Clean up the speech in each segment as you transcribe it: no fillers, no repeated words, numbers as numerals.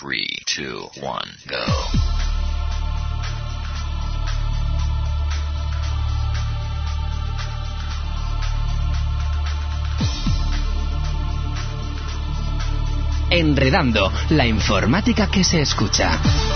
3, 2, 1, go. Enredando, la informática que se escucha.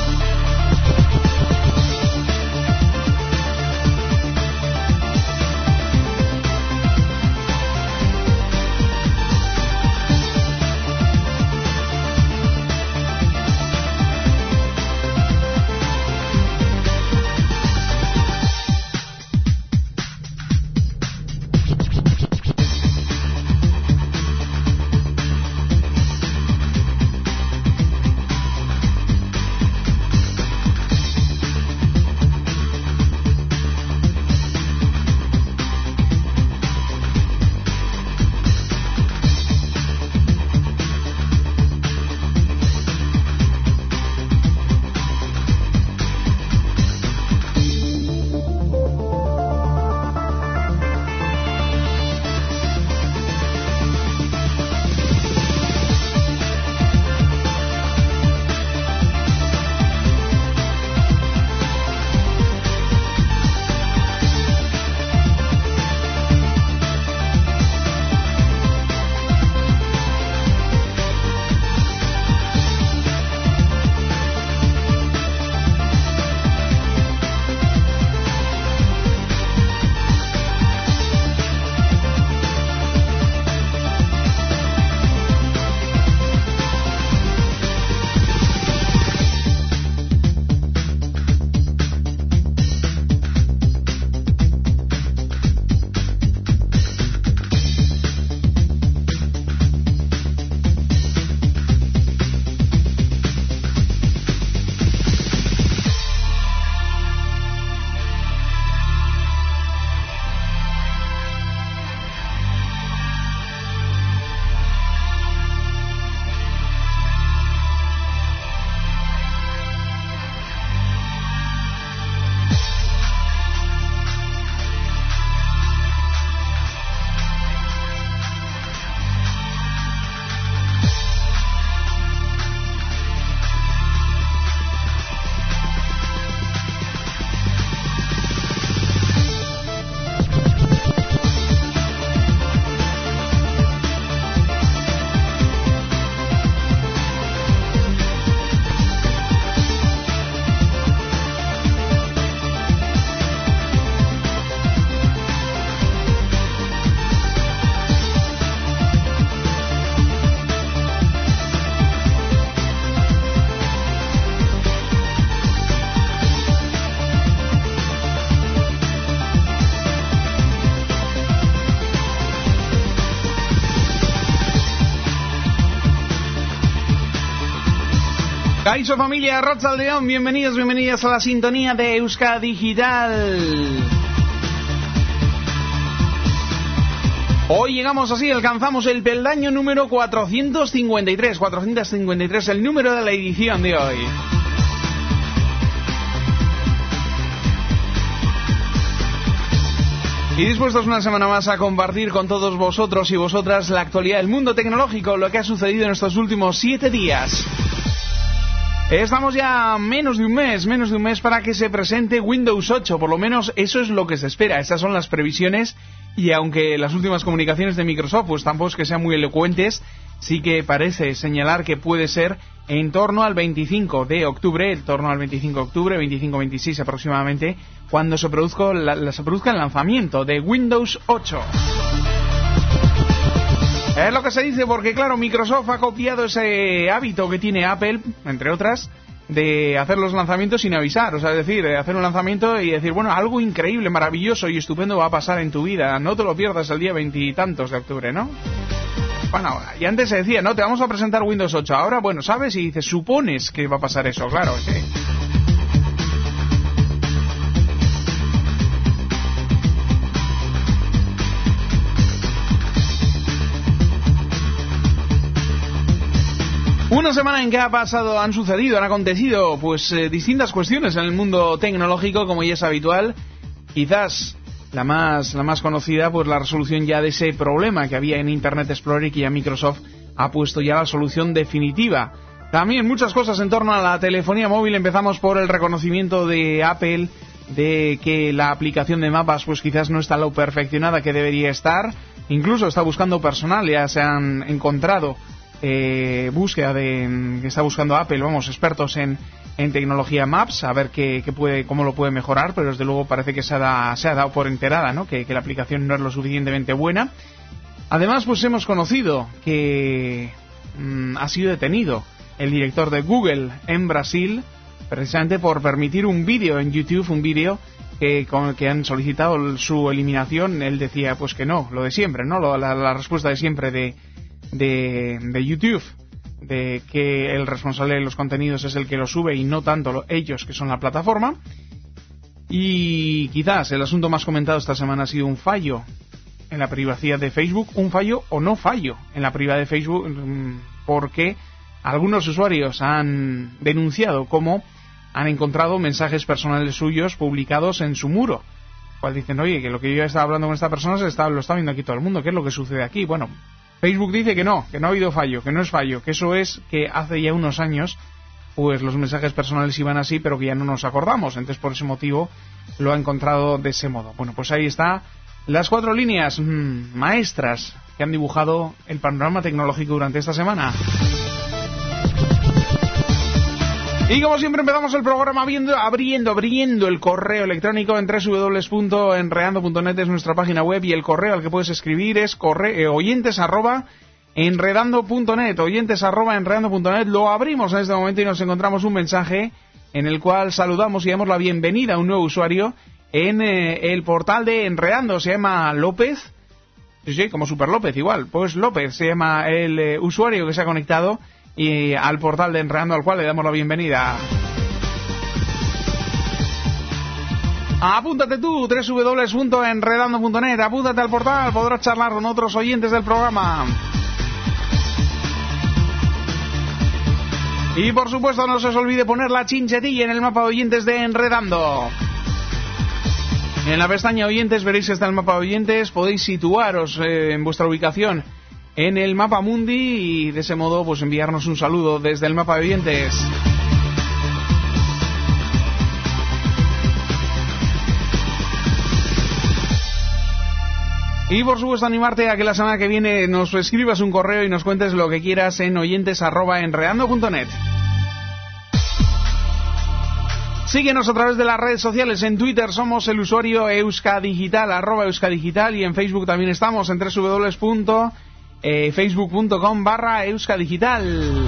Kaixo familia, arratsaldeon, bienvenidas a la sintonía de Euskadi Digital. Hoy llegamos así, alcanzamos el peldaño número 453, el número de la edición de hoy. Y dispuestos una semana más a compartir con todos vosotros y vosotras la actualidad del mundo tecnológico, lo que ha sucedido en estos últimos 7 días. Estamos ya a menos de un mes para que se presente Windows 8, por lo menos eso es lo que se espera, estas son las previsiones, y aunque las últimas comunicaciones de Microsoft pues tampoco es que sean muy elocuentes, sí que parece señalar que puede ser en torno al 25 de octubre, 25-26 aproximadamente, cuando se produzca el lanzamiento de Windows 8. Es lo que se dice porque, claro, Microsoft ha copiado ese hábito que tiene Apple, entre otras, de hacer los lanzamientos sin avisar. O sea, es decir, de hacer un lanzamiento y decir, bueno, algo increíble, maravilloso y estupendo va a pasar en tu vida. No te lo pierdas el día 20 y tantos de octubre, ¿no? Bueno, y antes se decía, no, te vamos a presentar Windows 8. Ahora, bueno, sabes y dices, supones que va a pasar eso, claro, sí. Una semana en que han acontecido pues distintas cuestiones en el mundo tecnológico, como ya es habitual. Quizás la más conocida, pues la resolución ya de ese problema que había en Internet Explorer y que ya Microsoft ha puesto ya la solución definitiva. También muchas cosas en torno a la telefonía móvil. Empezamos por el reconocimiento de Apple de que la aplicación de mapas pues quizás no está lo perfeccionada que debería estar. Incluso está buscando personal, ya se han encontrado búsqueda que está buscando Apple, expertos en tecnología Maps, a ver cómo lo puede mejorar, pero desde luego parece que se ha dado por enterada, ¿no? Que la aplicación no es lo suficientemente buena. Además, pues hemos conocido que ha sido detenido el director de Google en Brasil, precisamente por permitir un vídeo en YouTube, un vídeo que han solicitado su eliminación. Él decía pues que no, lo de siempre, ¿no? La respuesta de siempre de YouTube, de que el responsable de los contenidos es el que lo sube y no tanto ellos, que son la plataforma. Y quizás el asunto más comentado esta semana ha sido un fallo en la privacidad de Facebook, un fallo o no fallo en la privacidad de Facebook, porque algunos usuarios han denunciado cómo han encontrado mensajes personales suyos publicados en su muro, cual dicen, oye, que lo que yo estaba hablando con esta persona lo está viendo aquí todo el mundo, ¿qué es lo que sucede aquí? Bueno, Facebook dice que no ha habido fallo, que no es fallo, que eso es que hace ya unos años pues los mensajes personales iban así, pero que ya no nos acordamos, entonces por ese motivo lo ha encontrado de ese modo. Bueno, pues ahí está las 4 líneas maestras que han dibujado el panorama tecnológico durante esta semana. Y como siempre empezamos el programa abriendo el correo electrónico en www.enredando.net, es nuestra página web, y el correo al que puedes escribir es oyentes@enredando.net, oyentes@enredando.net. Lo abrimos en este momento y nos encontramos un mensaje en el cual saludamos y damos la bienvenida a un nuevo usuario en el portal de Enredando. Se llama López, sí, como Super López igual, pues López se llama el usuario que se ha conectado y al portal de Enredando, al cual le damos la bienvenida. Apúntate tú, www.enredando.net, apúntate al portal, podrás charlar con otros oyentes del programa. Y por supuesto no se os olvide poner la chinchetilla en el mapa de oyentes de Enredando. En la pestaña oyentes veréis que está el mapa de oyentes, podéis situaros en vuestra ubicación en el mapa mundi y de ese modo pues enviarnos un saludo desde el mapa de oyentes. Y por supuesto animarte a que la semana que viene nos escribas un correo y nos cuentes lo que quieras en oyentes@enredando.net. Síguenos a través de las redes sociales. En Twitter somos el usuario euskadigital, @euskadigital, y en Facebook también estamos en www.facebook.com/euskadigital.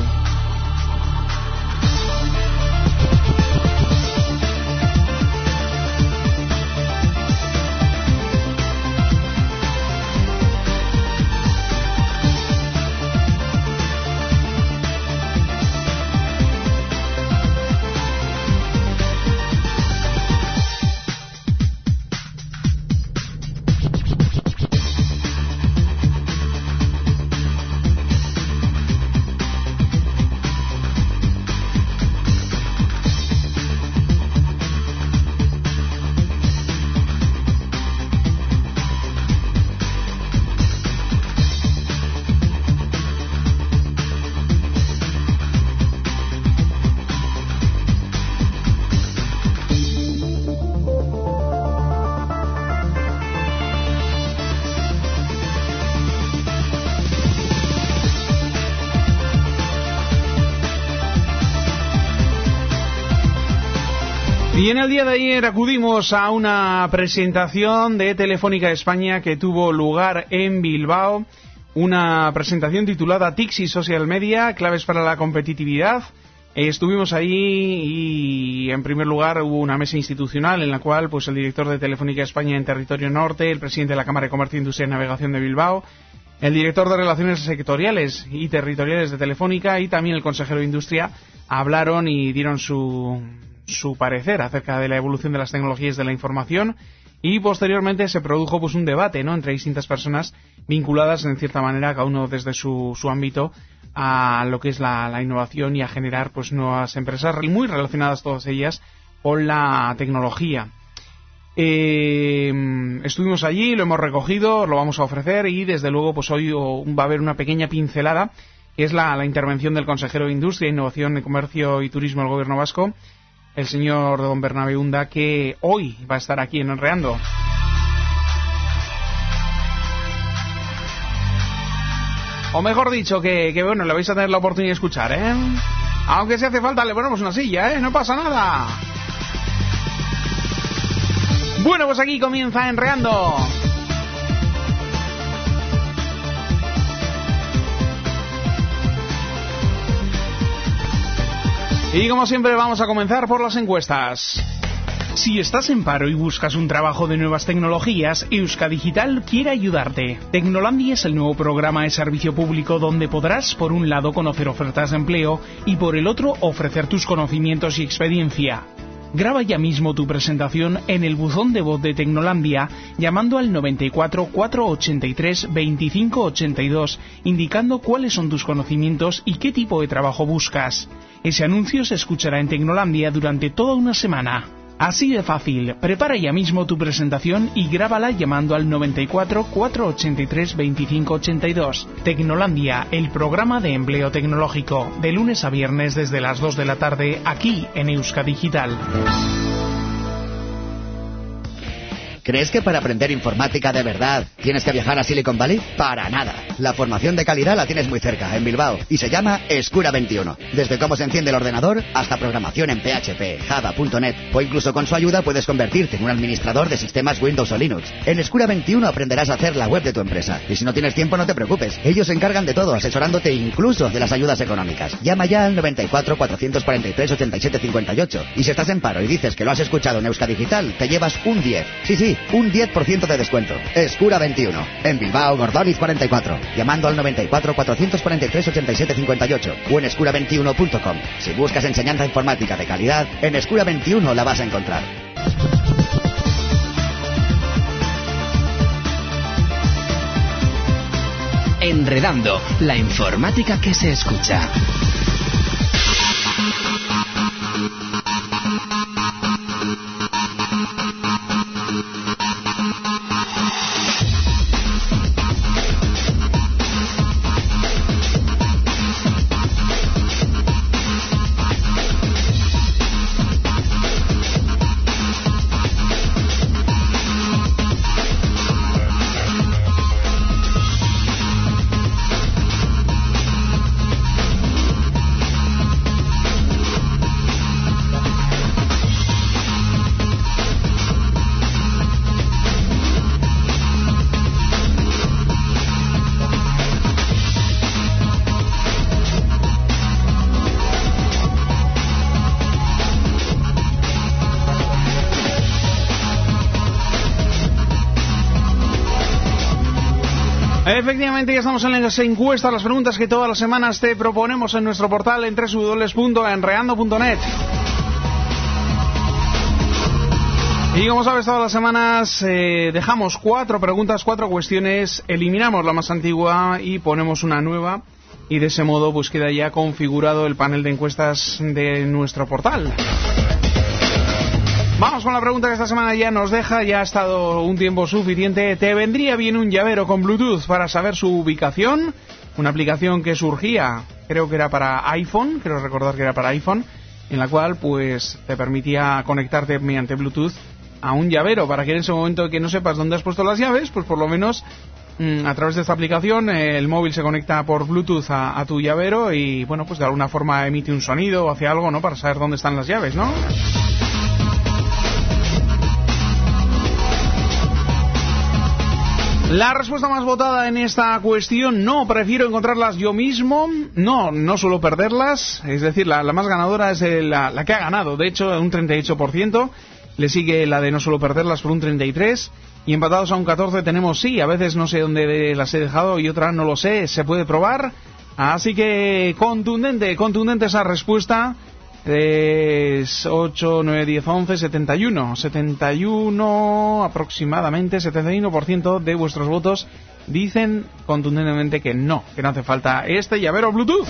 Y en el día de ayer acudimos a una presentación de Telefónica España que tuvo lugar en Bilbao, una presentación titulada TIC y Social Media, claves para la competitividad. Estuvimos ahí y en primer lugar hubo una mesa institucional en la cual pues el director de Telefónica España en Territorio Norte, el presidente de la Cámara de Comercio, Industria y Navegación de Bilbao, el director de Relaciones Sectoriales y Territoriales de Telefónica y también el consejero de Industria hablaron y dieron su parecer acerca de la evolución de las tecnologías de la información, y posteriormente se produjo pues un debate, ¿no?, entre distintas personas vinculadas en cierta manera, cada uno desde su ámbito, a lo que es la innovación y a generar pues nuevas empresas muy relacionadas todas ellas con la tecnología. Estuvimos allí, lo hemos recogido, lo vamos a ofrecer y desde luego pues hoy va a haber una pequeña pincelada que es la intervención del consejero de Industria, Innovación, Comercio y Turismo del Gobierno Vasco, el señor don Bernabé Unda, que hoy va a estar aquí en Enreando. O mejor dicho, que bueno, le vais a tener la oportunidad de escuchar, ¿eh? Aunque si hace falta le ponemos una silla, ¿eh? No pasa nada. Bueno, pues aquí comienza Enreando. Y como siempre vamos a comenzar por las encuestas. Si estás en paro y buscas un trabajo de nuevas tecnologías, Euskadigital quiere ayudarte. Tecnolandia es el nuevo programa de servicio público donde podrás, por un lado, conocer ofertas de empleo y por el otro, ofrecer tus conocimientos y experiencia. Graba ya mismo tu presentación en el buzón de voz de Tecnolandia llamando al 94 483 25 82, indicando cuáles son tus conocimientos y qué tipo de trabajo buscas. Ese anuncio se escuchará en Tecnolandia durante toda una semana. Así de fácil, prepara ya mismo tu presentación y grábala llamando al 94 483 25 82. Tecnolandia, el programa de empleo tecnológico, de lunes a viernes desde las 2 de la tarde, aquí en Euskadigital. ¿Crees que para aprender informática de verdad tienes que viajar a Silicon Valley? Para nada. La formación de calidad la tienes muy cerca, en Bilbao, y se llama Escura 21. Desde cómo se enciende el ordenador hasta programación en PHP, Java.net, o incluso con su ayuda puedes convertirte en un administrador de sistemas Windows o Linux. En Escura 21 aprenderás a hacer la web de tu empresa. Y si no tienes tiempo, no te preocupes. Ellos se encargan de todo, asesorándote incluso de las ayudas económicas. Llama ya al 94 443 87 58. Y si estás en paro y dices que lo has escuchado en Euskadigital, te llevas un 10. Sí, un 10% de descuento. Escura 21. En Bilbao, Gordoniz 44. Llamando al 94 443 87 58 o en escura21.com. Si buscas enseñanza informática de calidad, en Escura 21 la vas a encontrar. Enredando, la informática que se escucha. Efectivamente, ya estamos en las encuestas, las preguntas que todas las semanas te proponemos en nuestro portal en www.enreando.net. Y como sabes, todas las semanas dejamos 4 preguntas, 4 cuestiones, eliminamos la más antigua y ponemos una nueva, y de ese modo pues queda ya configurado el panel de encuestas de nuestro portal. Vamos con la pregunta que esta semana ya nos deja, ya ha estado un tiempo suficiente. ¿Te vendría bien un llavero con Bluetooth para saber su ubicación? Una aplicación que surgía, creo que era para iPhone, creo recordar que era para iPhone, en la cual pues te permitía conectarte mediante Bluetooth a un llavero, para que en ese momento que no sepas dónde has puesto las llaves, pues por lo menos a través de esta aplicación el móvil se conecta por Bluetooth a tu llavero y bueno, pues de alguna forma emite un sonido o hace algo, ¿no? Para saber dónde están las llaves, ¿no? La respuesta más votada en esta cuestión: no, prefiero encontrarlas yo mismo. No suelo perderlas. Es decir, la más ganadora es la que ha ganado, de hecho, un 38%. Le sigue la de no suelo perderlas por un 33%. Y empatados a un 14% tenemos sí, a veces no sé dónde las he dejado y otra no lo sé, se puede probar. Así que contundente esa respuesta. 8, 9, 10, 11, 71 aproximadamente, 71% de vuestros votos dicen contundentemente que no hace falta este llavero Bluetooth.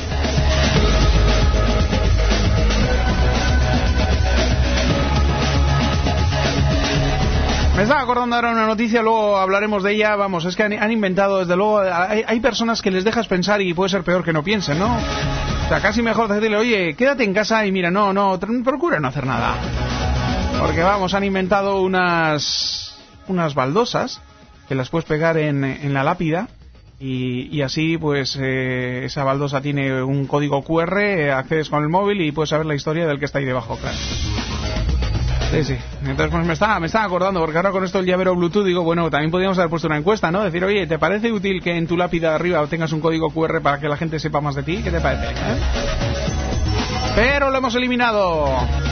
Me estaba acordando ahora una noticia, luego hablaremos de ella. Vamos, es que han inventado, desde luego, hay personas que les dejas pensar y puede ser peor que no piensen, ¿no? O sea, casi mejor decirle, oye, quédate en casa y mira, no, procura no hacer nada. Porque vamos, han inventado unas baldosas que las puedes pegar en la lápida y así pues esa baldosa tiene un código QR, accedes con el móvil y puedes saber la historia del que está ahí debajo, claro. Sí. Entonces pues me estaba acordando, porque ahora con esto el llavero Bluetooth digo, bueno, también podríamos haber puesto una encuesta, ¿no? Decir, oye, ¿te parece útil que en tu lápida de arriba tengas un código QR para que la gente sepa más de ti? ¿Qué te parece? Pero lo hemos eliminado.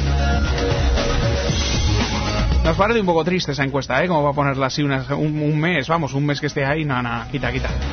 Nos parece un poco triste esa encuesta, ¿eh? Como va a ponerla así un mes, vamos, un mes que esté ahí, no, quita.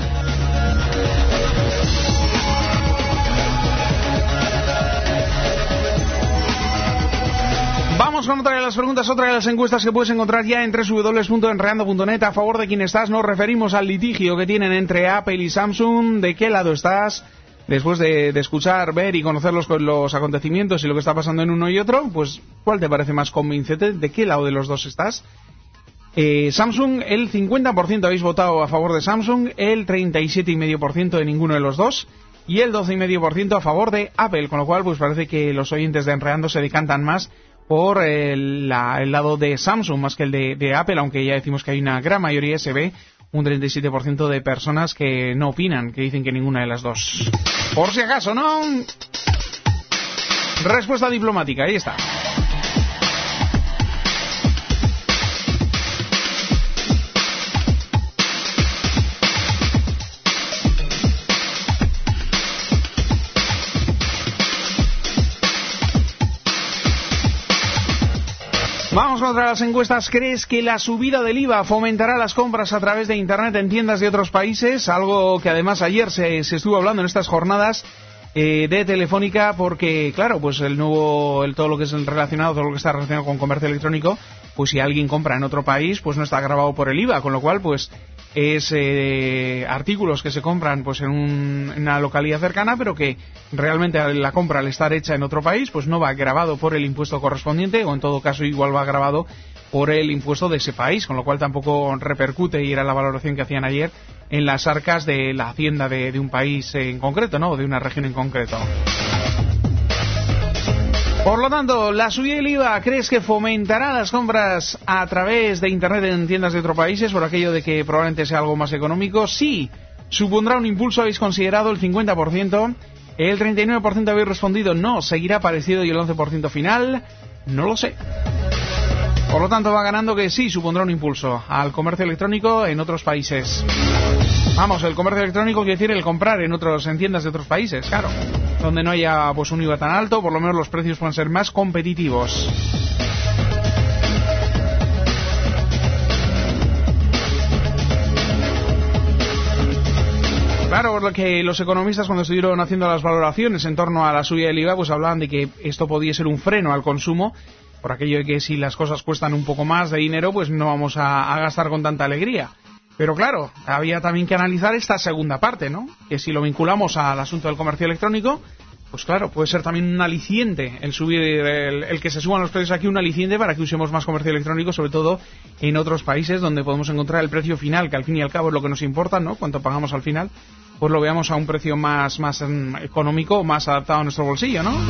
Vamos con otra de las preguntas, otra de las encuestas que puedes encontrar ya en www.enredando.net. A favor de quién estás, nos referimos al litigio que tienen entre Apple y Samsung. ¿De qué lado estás? Después de escuchar, ver y conocer los acontecimientos y lo que está pasando en uno y otro, pues ¿cuál te parece más convincente? ¿De qué lado de los dos estás? Samsung, el 50% habéis votado a favor de Samsung, el 37,5% de ninguno de los dos y el 12,5% a favor de Apple, con lo cual pues parece que los oyentes de Enredando se decantan más por el lado de Samsung más que el de Apple, aunque ya decimos que hay una gran mayoría, se ve un 37% de personas que no opinan, que dicen que ninguna de las dos. Por si acaso, ¿no? Respuesta diplomática, ahí está. Vamos con otra de las encuestas. ¿Crees que la subida del IVA fomentará las compras a través de Internet en tiendas de otros países? Algo que además ayer se estuvo hablando en estas jornadas de Telefónica, porque claro, pues todo lo que es relacionado, todo lo que está relacionado con comercio electrónico, pues si alguien compra en otro país, pues no está gravado por el IVA, con lo cual pues es artículos que se compran pues en una localidad cercana, pero que realmente la compra al estar hecha en otro país pues no va gravado por el impuesto correspondiente, o en todo caso igual va gravado por el impuesto de ese país, con lo cual tampoco repercute, y era la valoración que hacían ayer, en las arcas de la hacienda de un país en concreto, ¿no? O de una región en concreto. Por lo tanto, la subida del IVA, ¿crees que fomentará las compras a través de Internet en tiendas de otros países por aquello de que probablemente sea algo más económico? Sí. ¿Supondrá un impulso? Habéis considerado el 50%. El 39% habéis respondido no. ¿Seguirá parecido? Y el 11% final, no lo sé. Por lo tanto, va ganando que sí supondrá un impulso al comercio electrónico en otros países. Vamos, el comercio electrónico quiere decir el comprar en tiendas de otros países, claro. Donde no haya pues un IVA tan alto, por lo menos los precios pueden ser más competitivos. Claro, por lo que los economistas cuando estuvieron haciendo las valoraciones en torno a la subida del IVA, pues hablaban de que esto podía ser un freno al consumo, por aquello de que si las cosas cuestan un poco más de dinero, pues no vamos a gastar con tanta alegría. Pero claro, había también que analizar esta segunda parte, ¿no? Que si lo vinculamos al asunto del comercio electrónico, pues claro, puede ser también un aliciente el subir el que se suban los precios aquí, un aliciente para que usemos más comercio electrónico, sobre todo en otros países donde podemos encontrar el precio final, que al fin y al cabo es lo que nos importa, ¿no? Cuánto pagamos al final, pues lo veamos a un precio más económico, más adaptado a nuestro bolsillo, ¿no?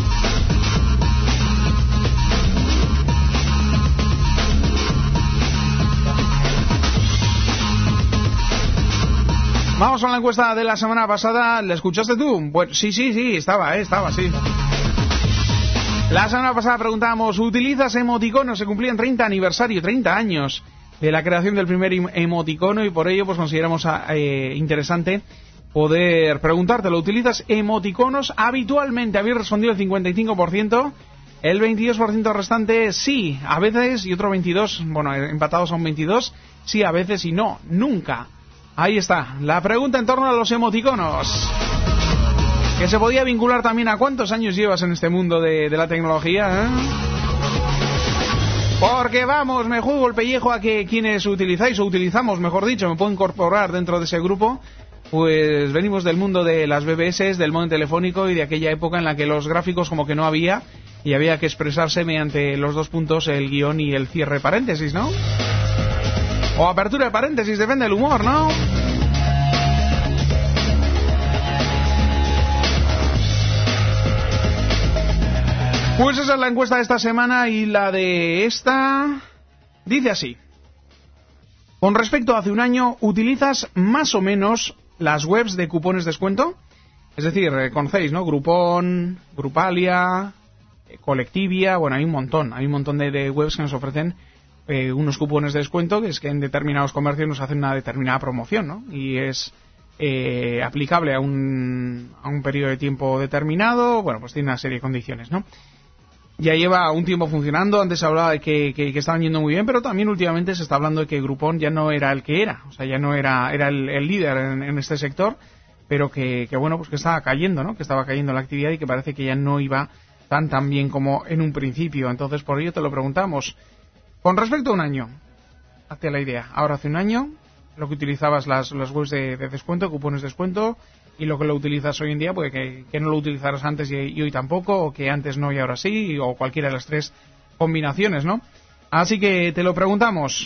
Vamos con la encuesta de la semana pasada. ¿La escuchaste tú? Bueno, sí, estaba, sí. La semana pasada preguntábamos, ¿utilizas emoticonos? Se cumplían 30 años de la creación del primer emoticono, y por ello pues consideramos interesante poder preguntártelo. ¿Utilizas emoticonos habitualmente? Habéis respondido el 55%, el 22% restante sí, a veces, y otro 22%, bueno, empatados a un 22%, sí, a veces y no, nunca. Ahí está, la pregunta en torno a los emoticonos, que se podía vincular también a cuántos años llevas en este mundo de la tecnología, ¿eh? Porque vamos, me juego el pellejo a que quienes utilizáis, o utilizamos, mejor dicho, me puedo incorporar dentro de ese grupo, pues venimos del mundo de las BBS, del modem telefónico y de aquella época en la que los gráficos como que no había, y había que expresarse mediante los dos puntos, el guión y el cierre paréntesis, ¿no? O apertura de paréntesis, depende del humor, ¿no? Pues esa es la encuesta de esta semana y la de esta dice así. Con respecto a hace un año, ¿utilizas más o menos las webs de cupones de descuento? Es decir, conocéis, ¿no? Groupon, Grupalia, Colectivia, bueno, hay un montón de webs que nos ofrecen unos cupones de descuento, que es que en determinados comercios nos hacen una determinada promoción, ¿no? Y es aplicable a un periodo de tiempo determinado, bueno, pues tiene una serie de condiciones, ¿no? Ya lleva un tiempo funcionando, antes se hablaba de que estaban yendo muy bien, pero también últimamente se está hablando de que Groupon ya no era el que era, o sea, ya no era el líder en este sector, pero que bueno, pues que estaba cayendo, ¿no? Que estaba cayendo la actividad y que parece que ya no iba tan bien como en un principio. Entonces, por ello te lo preguntamos. Con respecto a un año, hazte la idea. Ahora hace un año, lo que utilizabas las webs de descuento, cupones de descuento, y lo que lo utilizas hoy en día, puede que no lo utilizaras antes y hoy tampoco, o que antes no y ahora sí, o cualquiera de las tres combinaciones, ¿no? Así que te lo preguntamos.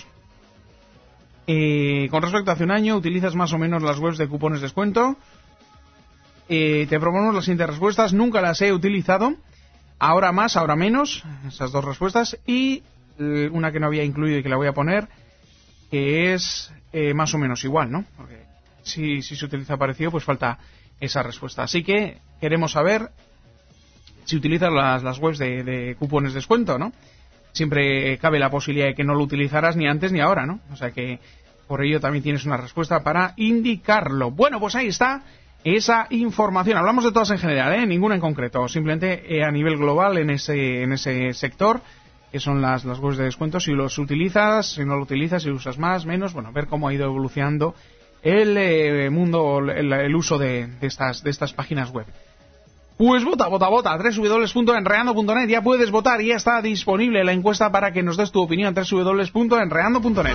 Con respecto a hace un año, ¿utilizas más o menos las webs de cupones de descuento? Te proponemos las siguientes respuestas. Nunca las he utilizado. Ahora más, ahora menos. Esas dos respuestas. Y una que no había incluido y que la voy a poner, que es más o menos igual, ¿no? Porque si se utiliza parecido, pues falta esa respuesta. Así que queremos saber si utilizas las webs de cupones de descuento, ¿no? Siempre cabe la posibilidad de que no lo utilizarás ni antes ni ahora, ¿no? O sea que por ello también tienes una respuesta para indicarlo. Bueno, pues ahí está esa información. Hablamos de todas en general, ninguna en concreto. Simplemente a nivel global en ese sector, que son las webs de descuento. Si los utilizas, si no lo utilizas, si usas más, menos, bueno, ver cómo ha ido evolucionando el mundo, el uso de estas páginas web. Pues vota, www.enreando.net. Ya puedes votar, ya está disponible la encuesta para que nos des tu opinión. www.enreando.net.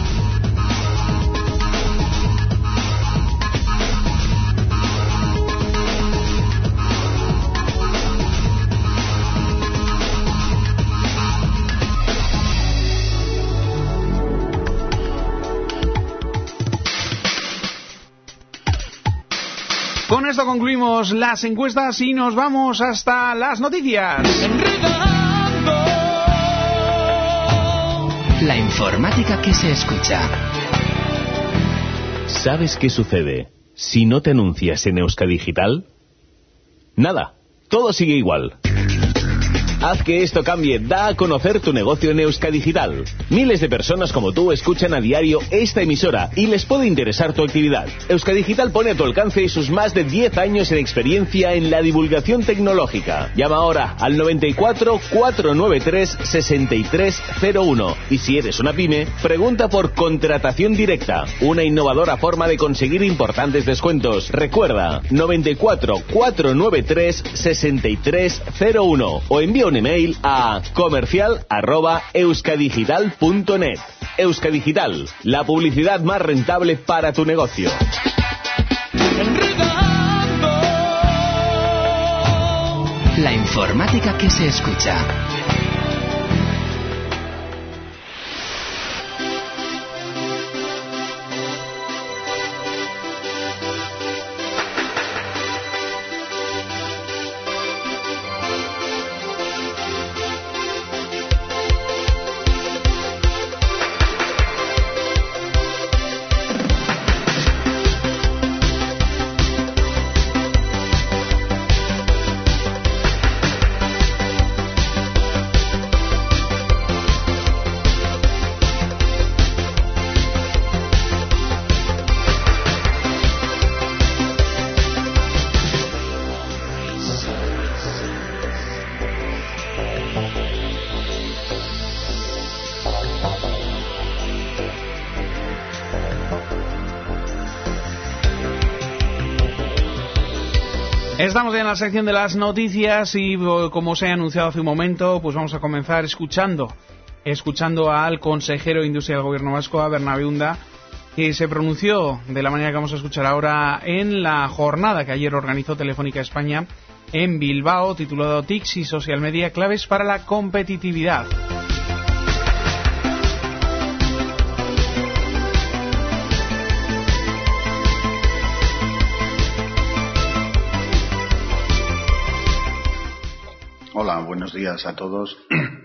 Con esto concluimos las encuestas y nos vamos hasta las noticias. La informática que se escucha. ¿Sabes qué sucede si no te anuncias en Euskadigital? Nada, todo sigue igual. Haz que esto cambie, da a conocer tu negocio en Euskadigital. Miles de personas como tú escuchan a diario esta emisora y les puede interesar tu actividad. Euskadigital pone a tu alcance sus más de 10 años en experiencia en la divulgación tecnológica. Llama ahora al 94 493 6301 y si eres una pyme, pregunta por contratación directa, una innovadora forma de conseguir importantes descuentos. Recuerda, 94 493 6301 o envía un email a comercial@euskadigital.net. Euskadigital, la publicidad más rentable para tu negocio. La informática que se escucha. Estamos ya en la sección de las noticias y como os he anunciado hace un momento, pues vamos a comenzar escuchando al consejero de Industria del Gobierno Vasco, a Bernabé Unda, que se pronunció de la manera que vamos a escuchar ahora en la jornada que ayer organizó Telefónica España en Bilbao, titulado TICs y Social Media, claves para la competitividad. buenos días a todos.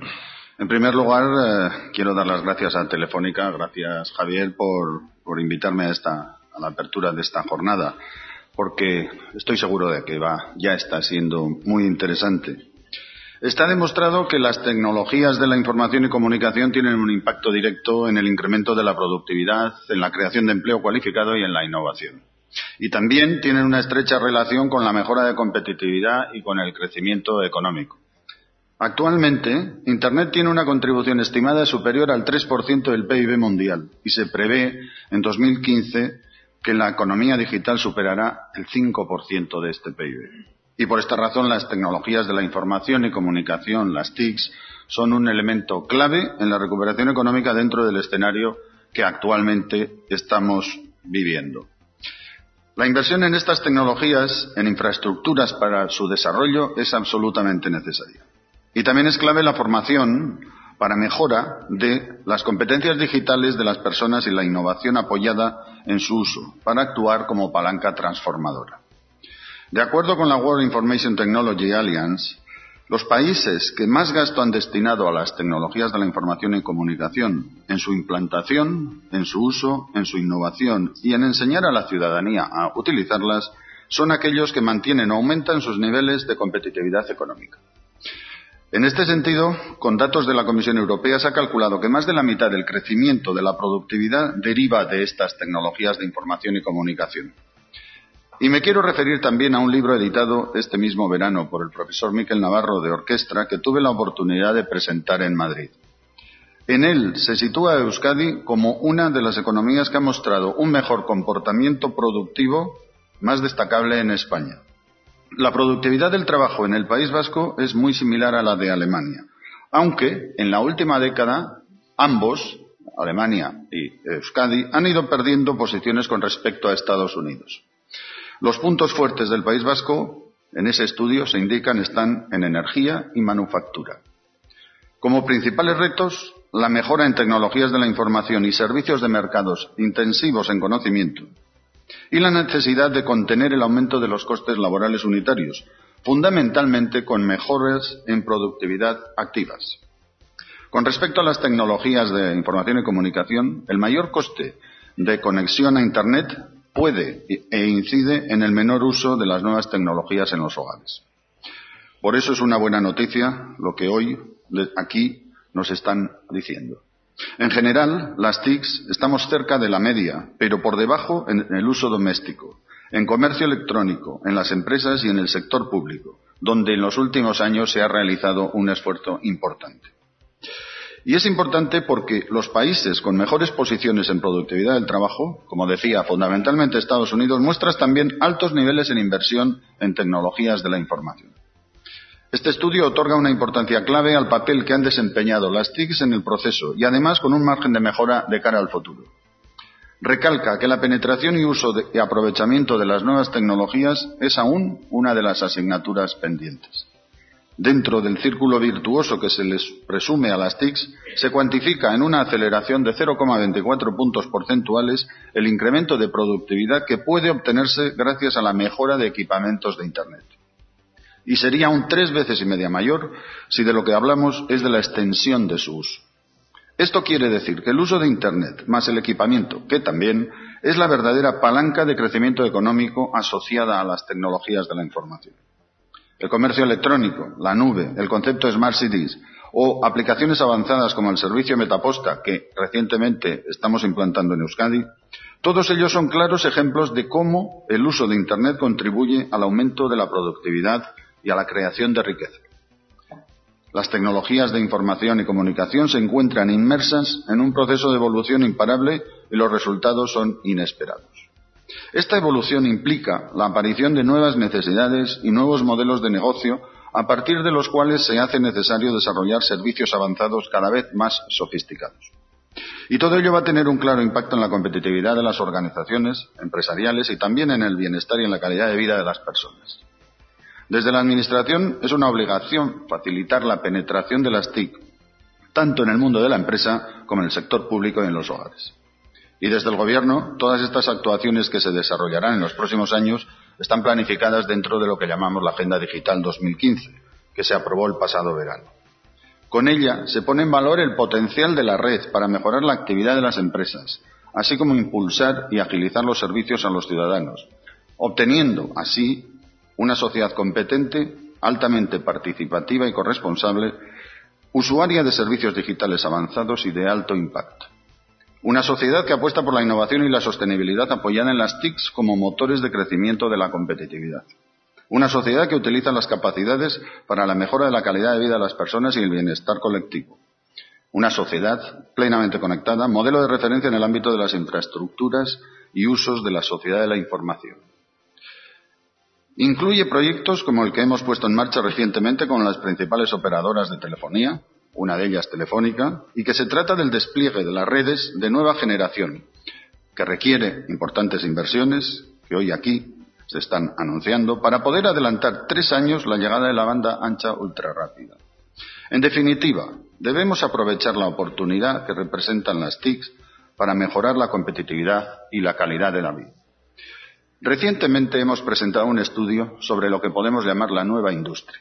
En primer lugar, quiero dar las gracias a Telefónica, gracias Javier por invitarme a la apertura de esta jornada, porque estoy seguro de que ya está siendo muy interesante. Está demostrado que las tecnologías de la información y comunicación tienen un impacto directo en el incremento de la productividad, en la creación de empleo cualificado y en la innovación. Y también tienen una estrecha relación con la mejora de competitividad y con el crecimiento económico. Actualmente, Internet tiene una contribución estimada superior al 3% del PIB mundial y se prevé en 2015 que la economía digital superará el 5% de este PIB. Y por esta razón las tecnologías de la información y comunicación, las TICs, son un elemento clave en la recuperación económica dentro del escenario que actualmente estamos viviendo. La inversión en estas tecnologías, en infraestructuras para su desarrollo, es absolutamente necesaria. Y también es clave la formación para mejora de las competencias digitales de las personas y la innovación apoyada en su uso, para actuar como palanca transformadora. De acuerdo con la World Information Technology Alliance, los países que más gasto han destinado a las tecnologías de la información y comunicación en su implantación, en su uso, en su innovación y en enseñar a la ciudadanía a utilizarlas son aquellos que mantienen o aumentan sus niveles de competitividad económica. En este sentido, con datos de la Comisión Europea se ha calculado que más de la mitad del crecimiento de la productividad deriva de estas tecnologías de información y comunicación. Y me quiero referir también a un libro editado este mismo verano por el profesor Miquel Navarro de Orquestra que tuve la oportunidad de presentar en Madrid. En él se sitúa a Euskadi como una de las economías que ha mostrado un mejor comportamiento productivo más destacable en España. La productividad del trabajo en el País Vasco es muy similar a la de Alemania, aunque en la última década ambos, Alemania y Euskadi, han ido perdiendo posiciones con respecto a Estados Unidos. Los puntos fuertes del País Vasco, en ese estudio se indican, están en energía y manufactura. Como principales retos, la mejora en tecnologías de la información y servicios de mercados intensivos en conocimiento, y la necesidad de contener el aumento de los costes laborales unitarios, fundamentalmente con mejoras en productividad activas. Con respecto a las tecnologías de información y comunicación, el mayor coste de conexión a Internet puede e incide en el menor uso de las nuevas tecnologías en los hogares. Por eso es una buena noticia lo que hoy aquí nos están diciendo. En general, las TICs estamos cerca de la media, pero por debajo en el uso doméstico, en comercio electrónico, en las empresas y en el sector público, donde en los últimos años se ha realizado un esfuerzo importante. Y es importante porque los países con mejores posiciones en productividad del trabajo, como decía, fundamentalmente Estados Unidos, muestran también altos niveles en inversión en tecnologías de la información. Este estudio otorga una importancia clave al papel que han desempeñado las TICs en el proceso y además con un margen de mejora de cara al futuro. Recalca que la penetración y uso y aprovechamiento de las nuevas tecnologías es aún una de las asignaturas pendientes. Dentro del círculo virtuoso que se les presume a las TICs, se cuantifica en una aceleración de 0,24 puntos porcentuales el incremento de productividad que puede obtenerse gracias a la mejora de equipamientos de Internet. Y sería un 3,5 veces mayor si de lo que hablamos es de la extensión de su uso. Esto quiere decir que el uso de Internet más el equipamiento, que también es la verdadera palanca de crecimiento económico asociada a las tecnologías de la información. El comercio electrónico, la nube, el concepto de Smart Cities o aplicaciones avanzadas como el servicio Metaposta que recientemente estamos implantando en Euskadi, todos ellos son claros ejemplos de cómo el uso de Internet contribuye al aumento de la productividad y a la creación de riqueza. Las tecnologías de información y comunicación se encuentran inmersas en un proceso de evolución imparable y los resultados son inesperados. Esta evolución implica la aparición de nuevas necesidades y nuevos modelos de negocio a partir de los cuales se hace necesario desarrollar servicios avanzados cada vez más sofisticados. Y todo ello va a tener un claro impacto en la competitividad de las organizaciones empresariales y también en el bienestar y en la calidad de vida de las personas. Desde la Administración es una obligación facilitar la penetración de las TIC, tanto en el mundo de la empresa como en el sector público y en los hogares. Y desde el Gobierno, todas estas actuaciones que se desarrollarán en los próximos años están planificadas dentro de lo que llamamos la Agenda Digital 2015, que se aprobó el pasado verano. Con ella se pone en valor el potencial de la red para mejorar la actividad de las empresas, así como impulsar y agilizar los servicios a los ciudadanos, obteniendo así una sociedad competente, altamente participativa y corresponsable, usuaria de servicios digitales avanzados y de alto impacto. Una sociedad que apuesta por la innovación y la sostenibilidad apoyada en las TICs como motores de crecimiento de la competitividad. Una sociedad que utiliza las capacidades para la mejora de la calidad de vida de las personas y el bienestar colectivo. Una sociedad plenamente conectada, modelo de referencia en el ámbito de las infraestructuras y usos de la sociedad de la información. Incluye proyectos como el que hemos puesto en marcha recientemente con las principales operadoras de telefonía, una de ellas Telefónica, y que se trata del despliegue de las redes de nueva generación, que requiere importantes inversiones, que hoy aquí se están anunciando, para poder adelantar 3 años la llegada de la banda ancha ultrarrápida. En definitiva, debemos aprovechar la oportunidad que representan las TICs para mejorar la competitividad y la calidad de la vida. Recientemente hemos presentado un estudio sobre lo que podemos llamar la nueva industria.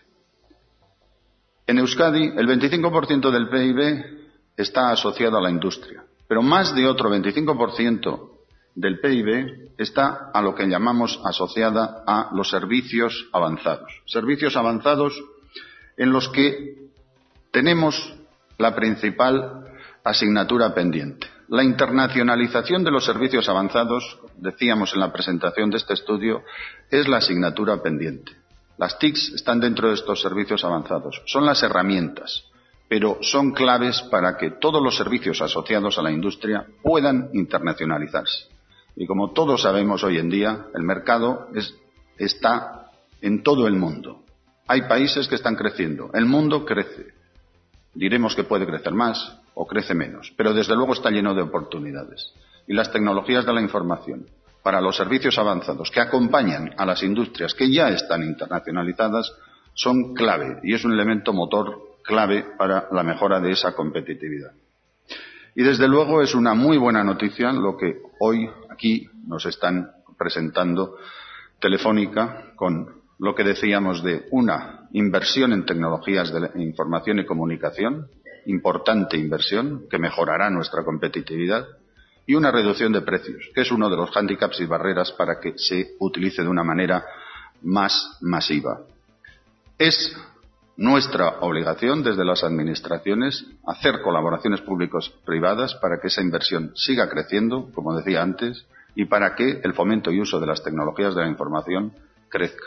En Euskadi, el 25% del PIB está asociado a la industria, pero más de otro 25% del PIB está a lo que llamamos asociada a los servicios avanzados. Servicios avanzados en los que tenemos la principal asignatura pendiente. La internacionalización de los servicios avanzados, decíamos en la presentación de este estudio, es la asignatura pendiente. Las TICs están dentro de estos servicios avanzados. Son las herramientas, pero son claves para que todos los servicios asociados a la industria puedan internacionalizarse. Y como todos sabemos hoy en día, el mercado está en todo el mundo. Hay países que están creciendo. El mundo crece. Diremos que puede crecer más o crece menos, pero desde luego está lleno de oportunidades. Y las tecnologías de la información para los servicios avanzados que acompañan a las industrias que ya están internacionalizadas son clave y es un elemento motor clave para la mejora de esa competitividad. Y desde luego es una muy buena noticia lo que hoy aquí nos están presentando Telefónica con lo que decíamos de una inversión en tecnologías de información y comunicación, importante inversión que mejorará nuestra competitividad, y una reducción de precios, que es uno de los hándicaps y barreras para que se utilice de una manera más masiva. Es nuestra obligación desde las administraciones hacer colaboraciones públicos-privadas para que esa inversión siga creciendo, como decía antes, y para que el fomento y uso de las tecnologías de la información crezca.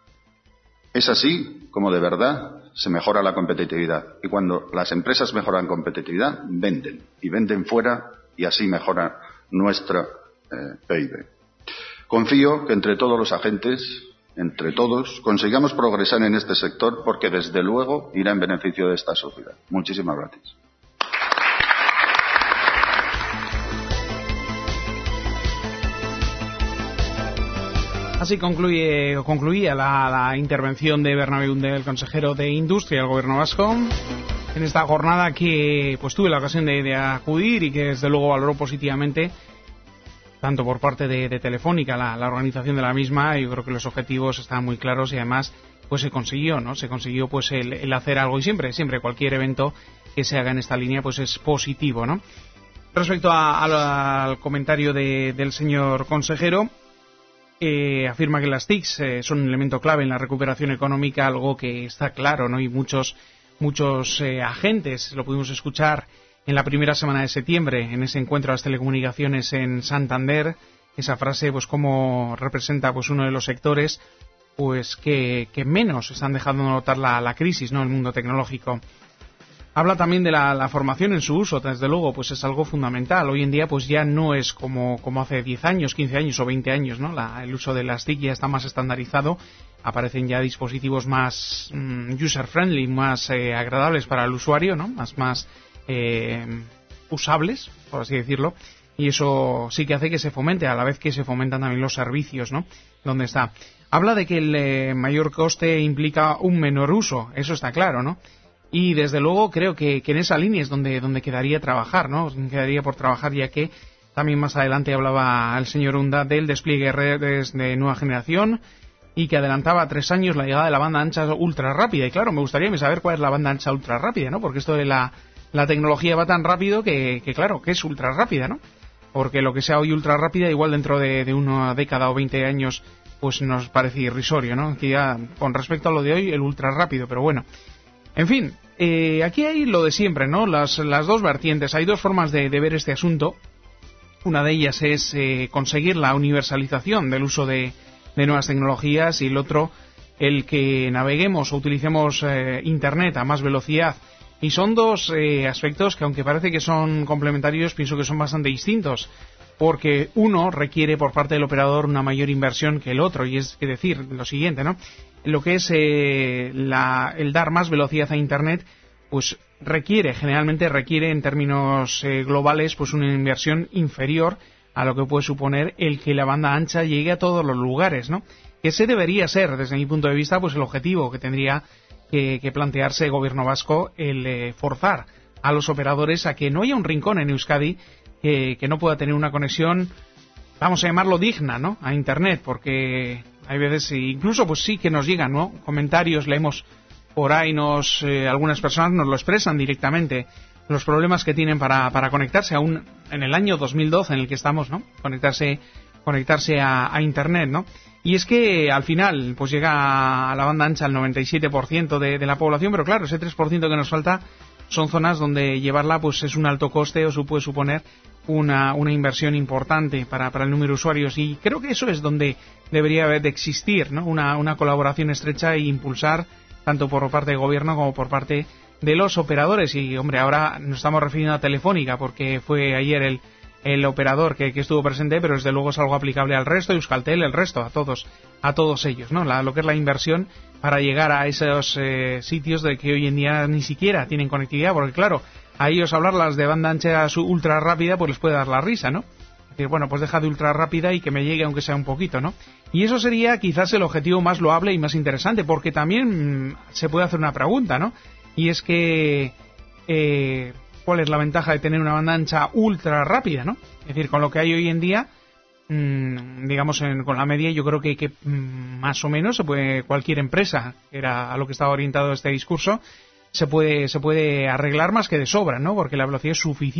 Es así como de verdad se mejora la competitividad. Y cuando las empresas mejoran competitividad, venden. Y venden fuera y así mejora nuestro PIB. Confío que entre todos los agentes, entre todos, consigamos progresar en este sector porque desde luego irá en beneficio de esta sociedad. Muchísimas gracias. Así concluía la intervención de Bernabé Undé, el consejero de Industria del Gobierno vasco, en esta jornada que pues tuve la ocasión de acudir y que desde luego valoró positivamente, tanto por parte de Telefónica, la organización de la misma. Yo creo que los objetivos estaban muy claros y además pues se consiguió, ¿no? Se consiguió pues el hacer algo, y siempre cualquier evento que se haga en esta línea pues es positivo, ¿no? Respecto al comentario del señor consejero, afirma que las TICs son un elemento clave en la recuperación económica, algo que está claro, ¿no? Y muchos agentes, lo pudimos escuchar en la primera semana de septiembre, en ese encuentro de las telecomunicaciones en Santander, esa frase, pues como representa pues uno de los sectores pues que menos están dejando notar la crisis, ¿no? El mundo tecnológico. Habla también de la formación en su uso, desde luego, pues es algo fundamental. Hoy en día pues ya no es como hace 10 años, 15 años o 20 años, ¿no? El uso de las TIC ya está más estandarizado, aparecen ya dispositivos más user-friendly, más agradables para el usuario, ¿no? Más usables, por así decirlo, y eso sí que hace que se fomente, a la vez que se fomentan también los servicios, ¿no? ¿Dónde está? Habla de que el mayor coste implica un menor uso, eso está claro, ¿no? Y desde luego creo que en esa línea es donde quedaría trabajar, ¿no? Quedaría por trabajar, ya que también más adelante hablaba el señor Unda del despliegue de redes de nueva generación, y que adelantaba 3 años la llegada de la banda ancha ultra rápida. Y claro, me gustaría saber cuál es la banda ancha ultra rápida, ¿no? Porque esto de la tecnología va tan rápido que claro, que es ultra rápida, ¿no? Porque lo que sea hoy ultra rápida, igual dentro de una década o 20 años, pues nos parece irrisorio, ¿no? Que ya, con respecto a lo de hoy, el ultra rápido, pero bueno. En fin, aquí hay lo de siempre, ¿no? Las dos vertientes. Hay dos formas de ver este asunto. Una de ellas es conseguir la universalización del uso de nuevas tecnologías, y el otro, el que naveguemos o utilicemos Internet a más velocidad. Y son dos aspectos que, aunque parece que son complementarios, pienso que son bastante distintos, porque uno requiere por parte del operador una mayor inversión que el otro, y es decir, lo siguiente, ¿no? Lo que es el dar más velocidad a Internet, pues generalmente requiere en términos globales, pues una inversión inferior a lo que puede suponer el que la banda ancha llegue a todos los lugares, ¿no? Ese debería ser, desde mi punto de vista, pues el objetivo que tendría que plantearse el gobierno vasco, el forzar a los operadores a que no haya un rincón en Euskadi que no pueda tener una conexión, vamos a llamarlo digna, ¿no?, a Internet, porque hay veces, incluso pues sí que nos llegan, ¿no?, comentarios, leemos por ahí, algunas personas nos lo expresan directamente, los problemas que tienen para conectarse, aún en el año 2012 en el que estamos, ¿no?, conectarse a Internet, ¿no? Y es que al final pues llega a la banda ancha el 97% de la población, pero claro, ese 3% que nos falta son zonas donde llevarla pues es un alto coste o puede suponer una inversión importante para el número de usuarios, y creo que eso es donde debería de existir, ¿no?, una colaboración estrecha e impulsar tanto por parte del gobierno como por parte de los operadores. Y hombre, ahora nos estamos refiriendo a Telefónica porque fue ayer el operador que estuvo presente, pero desde luego es algo aplicable al resto, Euskaltel, el resto, a todos ellos, ¿no? Lo que es la inversión para llegar a esos sitios de que hoy en día ni siquiera tienen conectividad, porque claro, a ellos hablarlas de banda ancha ultra rápida pues les puede dar la risa, ¿no? Es decir, bueno, pues deja de ultra rápida y que me llegue aunque sea un poquito, ¿no? Y eso sería quizás el objetivo más loable y más interesante, porque también se puede hacer una pregunta, ¿no? Y es que ¿cuál es la ventaja de tener una banda ancha ultra rápida, ¿no? Es decir, con lo que hay hoy en día, digamos, con la media, yo creo que más o menos cualquier empresa, que era a lo que estaba orientado este discurso, se puede arreglar más que de sobra, ¿no? Porque la velocidad es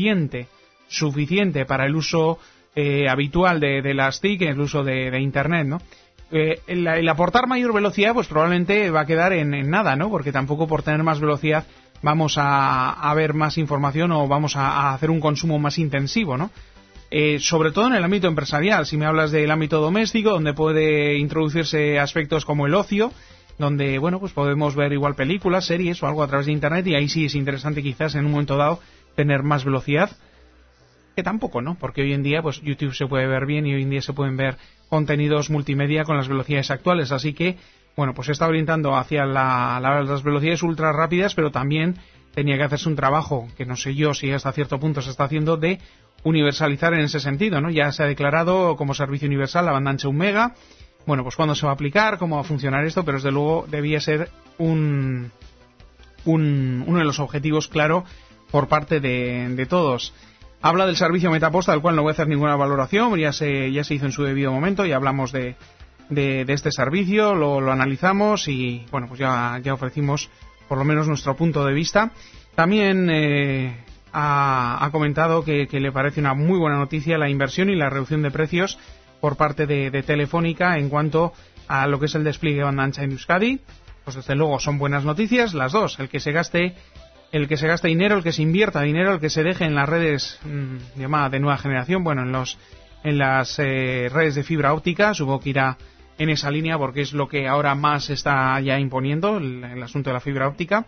suficiente para el uso habitual de las TIC, el uso de Internet, ¿no? El aportar mayor velocidad pues probablemente va a quedar en nada, ¿no? Porque tampoco por tener más velocidad vamos a ver más información o vamos a hacer un consumo más intensivo, ¿no? Sobre todo en el ámbito empresarial. Si me hablas del ámbito doméstico, donde puede introducirse aspectos como el ocio, donde, bueno, pues podemos ver igual películas, series o algo a través de Internet, y ahí sí es interesante quizás en un momento dado tener más velocidad, que tampoco, ¿no? Porque hoy en día pues YouTube se puede ver bien y hoy en día se pueden ver contenidos multimedia con las velocidades actuales, así que bueno, pues se está orientando hacia las velocidades ultra rápidas, pero también tenía que hacerse un trabajo, que no sé yo si hasta cierto punto se está haciendo, de universalizar en ese sentido, ¿no? Ya se ha declarado como servicio universal la banda ancha 1 mega. Bueno, pues cuándo se va a aplicar, cómo va a funcionar esto, pero desde luego debía ser uno de los objetivos claro por parte de todos. Habla del servicio Metaposta, del cual no voy a hacer ninguna valoración, ya se hizo en su debido momento, ya hablamos de este servicio, lo analizamos y bueno, pues ya ofrecimos por lo menos nuestro punto de vista. También ha comentado que le parece una muy buena noticia la inversión y la reducción de precios por parte de Telefónica en cuanto a lo que es el despliegue de banda ancha en Euskadi. Pues desde luego son buenas noticias las dos, el que se gaste dinero, el que se invierta dinero, el que se deje en las redes llamadas de nueva generación, bueno, en las redes de fibra óptica, supongo que irá en esa línea porque es lo que ahora más está ya imponiendo el asunto de la fibra óptica,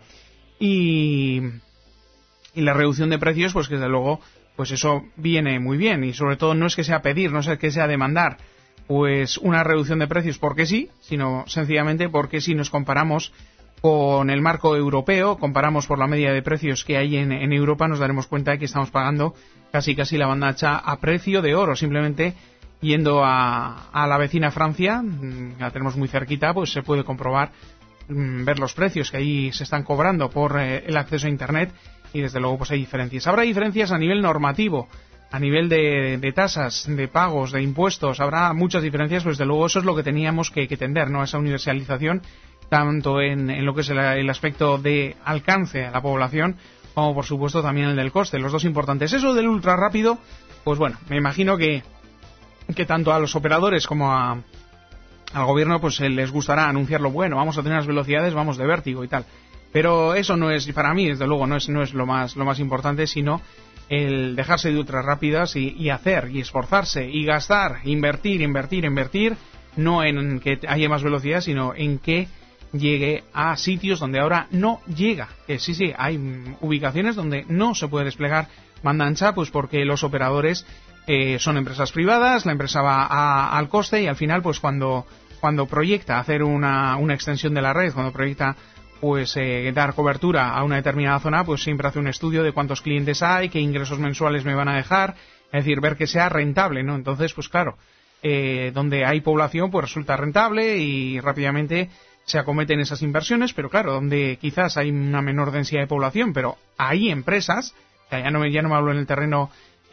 y la reducción de precios, pues que desde luego pues eso viene muy bien, y sobre todo no es que sea pedir, no es que sea demandar pues una reducción de precios porque sí, sino sencillamente porque si nos comparamos con el marco europeo, comparamos por la media de precios que hay en Europa, nos daremos cuenta de que estamos pagando casi la banda ancha a precio de oro. Simplemente yendo a la vecina Francia, la tenemos muy cerquita, pues se puede comprobar, ver los precios que ahí se están cobrando por el acceso a Internet, y desde luego pues hay diferencias. Habrá diferencias a nivel normativo, a nivel de tasas, de pagos, de impuestos, habrá muchas diferencias, pues desde luego eso es lo que teníamos que tender, ¿no? Esa universalización, tanto en lo que es el aspecto de alcance a la población, como por supuesto también el del coste, los dos importantes. Eso del ultra rápido, pues bueno, me imagino que tanto a los operadores como al gobierno pues les gustará anunciarlo, bueno, vamos a tener las velocidades, vamos de vértigo y tal. Pero eso no es, para mí desde luego no es lo más importante, sino el dejarse de ultra rápidas y hacer y esforzarse y gastar, invertir, no en que haya más velocidad, sino en que llegue a sitios donde ahora no llega. Sí, hay ubicaciones donde no se puede desplegar banda ancha, pues porque los operadores son empresas privadas, la empresa va al coste y al final pues cuando proyecta hacer una extensión de la red, cuando proyecta pues dar cobertura a una determinada zona, pues siempre hace un estudio de cuántos clientes hay, qué ingresos mensuales me van a dejar, es decir, ver que sea rentable, ¿no? Entonces, pues claro, donde hay población pues resulta rentable y rápidamente se acometen esas inversiones, pero claro, donde quizás hay una menor densidad de población, pero hay empresas, ya no me hablo en el terreno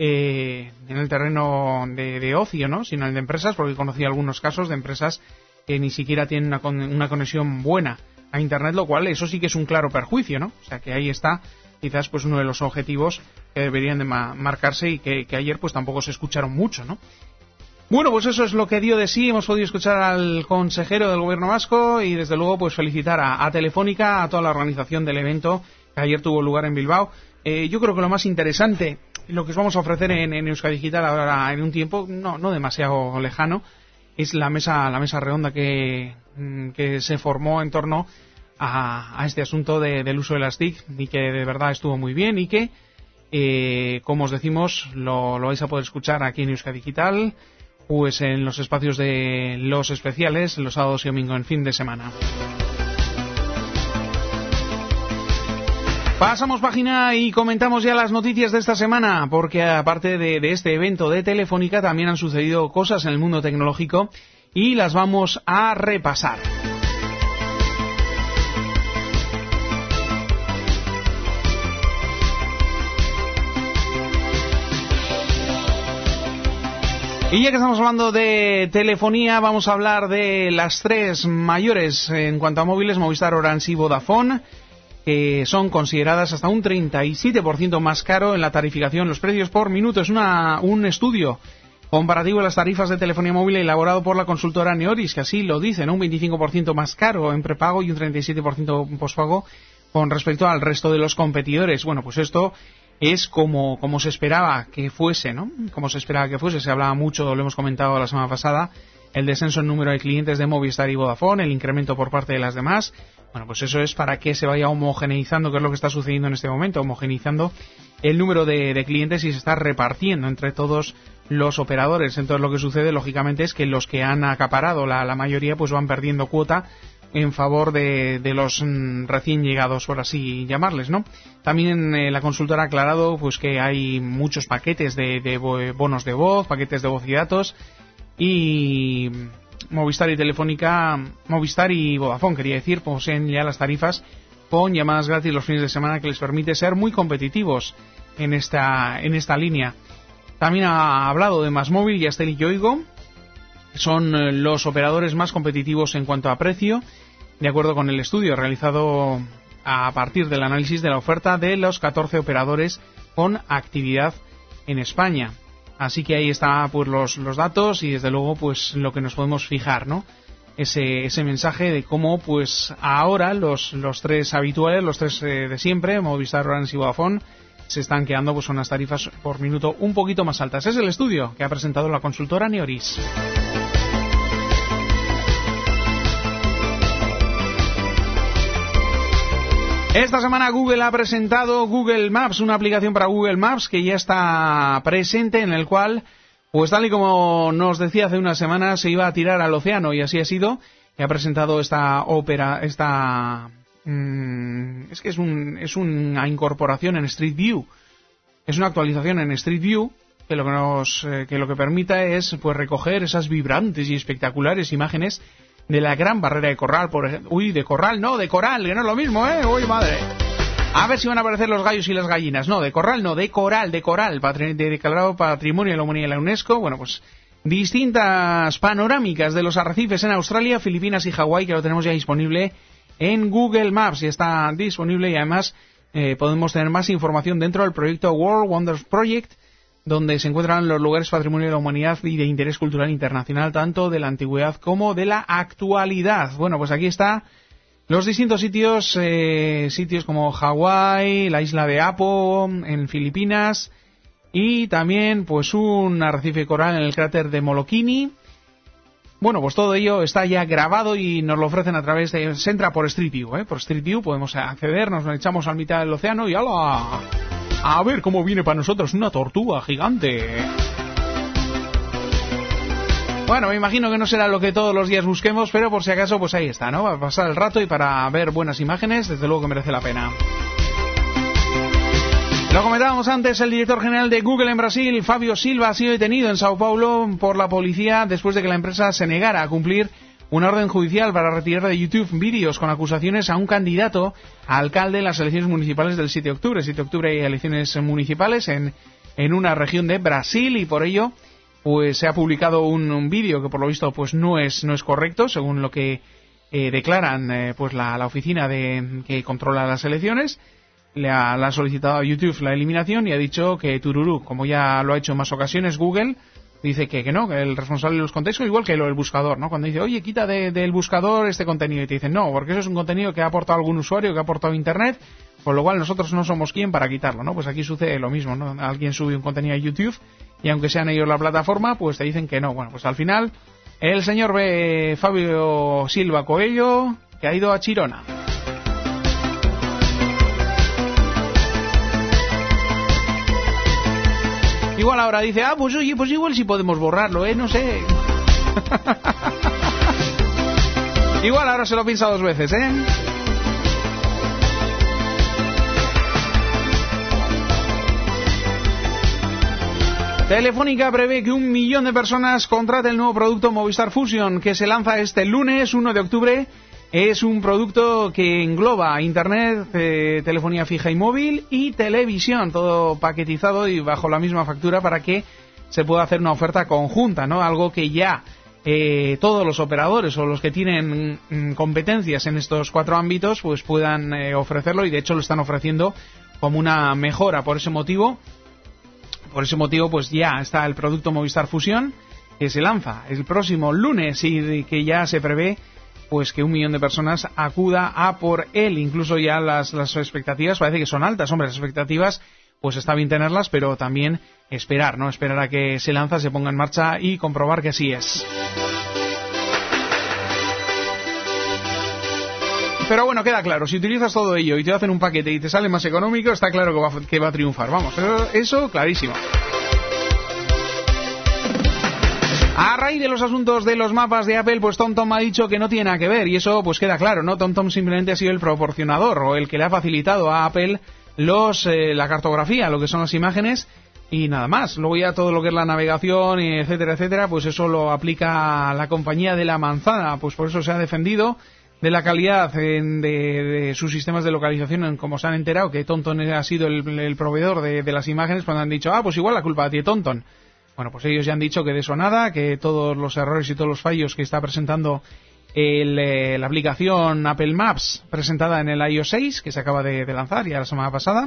de ocio, ¿no? Sino en el de empresas, porque he conocido algunos casos de empresas que ni siquiera tienen una conexión buena a Internet, lo cual eso sí que es un claro perjuicio, ¿no? O sea que ahí está quizás pues uno de los objetivos que deberían de marcarse y que ayer pues tampoco se escucharon mucho, ¿no? Bueno, pues eso es lo que dio de sí. Hemos podido escuchar al consejero del gobierno vasco y desde luego pues felicitar a Telefónica, a toda la organización del evento que ayer tuvo lugar en Bilbao. Yo creo que lo más interesante, lo que os vamos a ofrecer en Euskadi Digital ahora en un tiempo no demasiado lejano, es la mesa redonda que se formó en torno a este asunto del uso de las TIC y que de verdad estuvo muy bien y que, como os decimos, lo vais a poder escuchar aquí en Euskadi Digital, pues en los espacios de los especiales, los sábados y domingos en fin de semana. Pasamos página y comentamos ya las noticias de esta semana, porque aparte de este evento de Telefónica también han sucedido cosas en el mundo tecnológico y las vamos a repasar. Y ya que estamos hablando de telefonía, vamos a hablar de las tres mayores en cuanto a móviles, Movistar, Orange y Vodafone, que son consideradas hasta un 37% más caro en la tarificación. Los precios por minuto es un estudio comparativo de las tarifas de telefonía móvil elaborado por la consultora Neoris, que así lo dice, ¿no? Un 25% más caro en prepago y un 37% en pospago con respecto al resto de los competidores. Bueno, pues esto es como se esperaba que fuese, ¿no? Como se esperaba que fuese. Se hablaba mucho, lo hemos comentado la semana pasada, el descenso en número de clientes de Movistar y Vodafone, el incremento por parte de las demás. Bueno, pues eso es para que se vaya homogeneizando, que es lo que está sucediendo en este momento, homogeneizando el número de clientes y se está repartiendo entre todos los operadores. Entonces lo que sucede, lógicamente, es que los que han acaparado la mayoría, pues van perdiendo cuota en favor de los recién llegados, por así llamarles, ¿no? También la consultora ha aclarado pues que hay muchos paquetes de bonos de voz, paquetes de voz y datos, y Movistar y Telefónica, Movistar y Vodafone, quería decir, poseen ya las tarifas con llamadas gratis los fines de semana, que les permite ser muy competitivos en esta línea. También ha hablado de MásMóvil y Yastel y Yoigo. Son los operadores más competitivos en cuanto a precio, de acuerdo con el estudio realizado a partir del análisis de la oferta de los 14 operadores con actividad en España. Así que ahí está pues los datos y desde luego pues lo que nos podemos fijar, ¿no? Ese mensaje de cómo pues ahora los tres habituales, los tres de siempre, Movistar, Orange y Vodafone, se están quedando pues unas tarifas por minuto un poquito más altas. Es el estudio que ha presentado la consultora Neoris. Esta semana Google ha presentado Google Maps, una aplicación para Google Maps que ya está presente, en el cual, pues tal y como nos decía hace unas semanas, se iba a tirar al océano, y así ha sido. Y ha presentado esta es una incorporación en Street View. Es una actualización en Street View que lo que permita es pues recoger esas vibrantes y espectaculares imágenes de la Gran Barrera de Coral, por ejemplo. Uy, de Corral, no, de Coral, que no es lo mismo, ¿eh? Uy, madre. A ver si van a aparecer los gallos y las gallinas. No, de corral no, de coral, declarado Patrimonio de la Humanidad de la UNESCO. Bueno, pues distintas panorámicas de los arrecifes en Australia, Filipinas y Hawái, que lo tenemos ya disponible en Google Maps. Y está disponible y además podemos tener más información dentro del proyecto World Wonders Project, donde se encuentran los lugares Patrimonio de la Humanidad y de interés cultural internacional, tanto de la antigüedad como de la actualidad. Bueno, pues aquí está los distintos sitios como Hawái, la isla de Apo, en Filipinas, y también pues un arrecife coral en el cráter de Molokini. Bueno, pues todo ello está ya grabado y nos lo ofrecen a través de... Se entra por Street View, Por Street View podemos acceder, nos echamos a mitad del océano y ¡hala! A ver cómo viene para nosotros una tortuga gigante. Bueno, me imagino que no será lo que todos los días busquemos, pero por si acaso, pues ahí está, ¿no? Para pasar el rato y para ver buenas imágenes, desde luego que merece la pena. Lo comentábamos antes, el director general de Google en Brasil, Fábio Silva, ha sido detenido en Sao Paulo por la policía después de que la empresa se negara a cumplir una orden judicial para retirar de YouTube vídeos con acusaciones a un candidato a alcalde en las elecciones municipales del 7 de octubre. 7 de octubre hay elecciones municipales en una región de Brasil y por ello pues se ha publicado un vídeo que por lo visto pues no es correcto, según lo que declaran pues la oficina que controla las elecciones. Le ha solicitado a YouTube la eliminación y ha dicho que tururú, como ya lo ha hecho en más ocasiones Google, dice que no, que el responsable de los contextos, igual que el buscador, ¿no? Cuando dice, oye, quita del buscador este contenido, y te dicen, no, porque eso es un contenido que ha aportado algún usuario, que ha aportado Internet, por lo cual nosotros no somos quien para quitarlo, ¿no? Pues aquí sucede lo mismo, ¿no? Alguien sube un contenido a YouTube y aunque sean ellos la plataforma, pues te dicen que no. Bueno, pues al final, el señor Fábio Silva Coelho, que ha ido a Chirona. Igual ahora dice, pues oye, pues igual sí podemos borrarlo, no sé. Igual ahora se lo piensa dos veces, Telefónica prevé que 1 millón de personas contraten el nuevo producto Movistar Fusion, que se lanza este lunes 1 de octubre. Es un producto que engloba Internet, telefonía fija y móvil y televisión, todo paquetizado y bajo la misma factura para que se pueda hacer una oferta conjunta, ¿no? Algo que ya todos los operadores o los que tienen competencias en estos 4 ámbitos pues puedan ofrecerlo y de hecho lo están ofreciendo como una mejora. Por ese motivo pues ya está el producto Movistar Fusión, que se lanza el próximo lunes y que ya se prevé pues que 1 millón de personas acuda a por él. Incluso ya las expectativas parece que son altas. Hombre, las expectativas pues está bien tenerlas, pero también esperar, ¿no? Esperar a que se lanza, se ponga en marcha y comprobar que así es. Pero bueno, queda claro, si utilizas todo ello y te hacen un paquete y te sale más económico, está claro que va a triunfar. Vamos, eso clarísimo. A raíz de los asuntos de los mapas de Apple, pues TomTom ha dicho que no tiene nada que ver, y eso pues queda claro, ¿no? TomTom simplemente ha sido el proporcionador o el que le ha facilitado a Apple la cartografía, lo que son las imágenes y nada más. Luego ya todo lo que es la navegación, etcétera, etcétera, pues eso lo aplica la compañía de la manzana, pues por eso se ha defendido de la calidad de sus sistemas de localización, como se han enterado que TomTom ha sido el proveedor de las imágenes, cuando han dicho, pues igual la culpa tiene TomTom. Bueno, pues ellos ya han dicho que de eso nada, que todos los errores y todos los fallos que está presentando la aplicación Apple Maps presentada en el iOS 6, que se acaba de lanzar ya la semana pasada,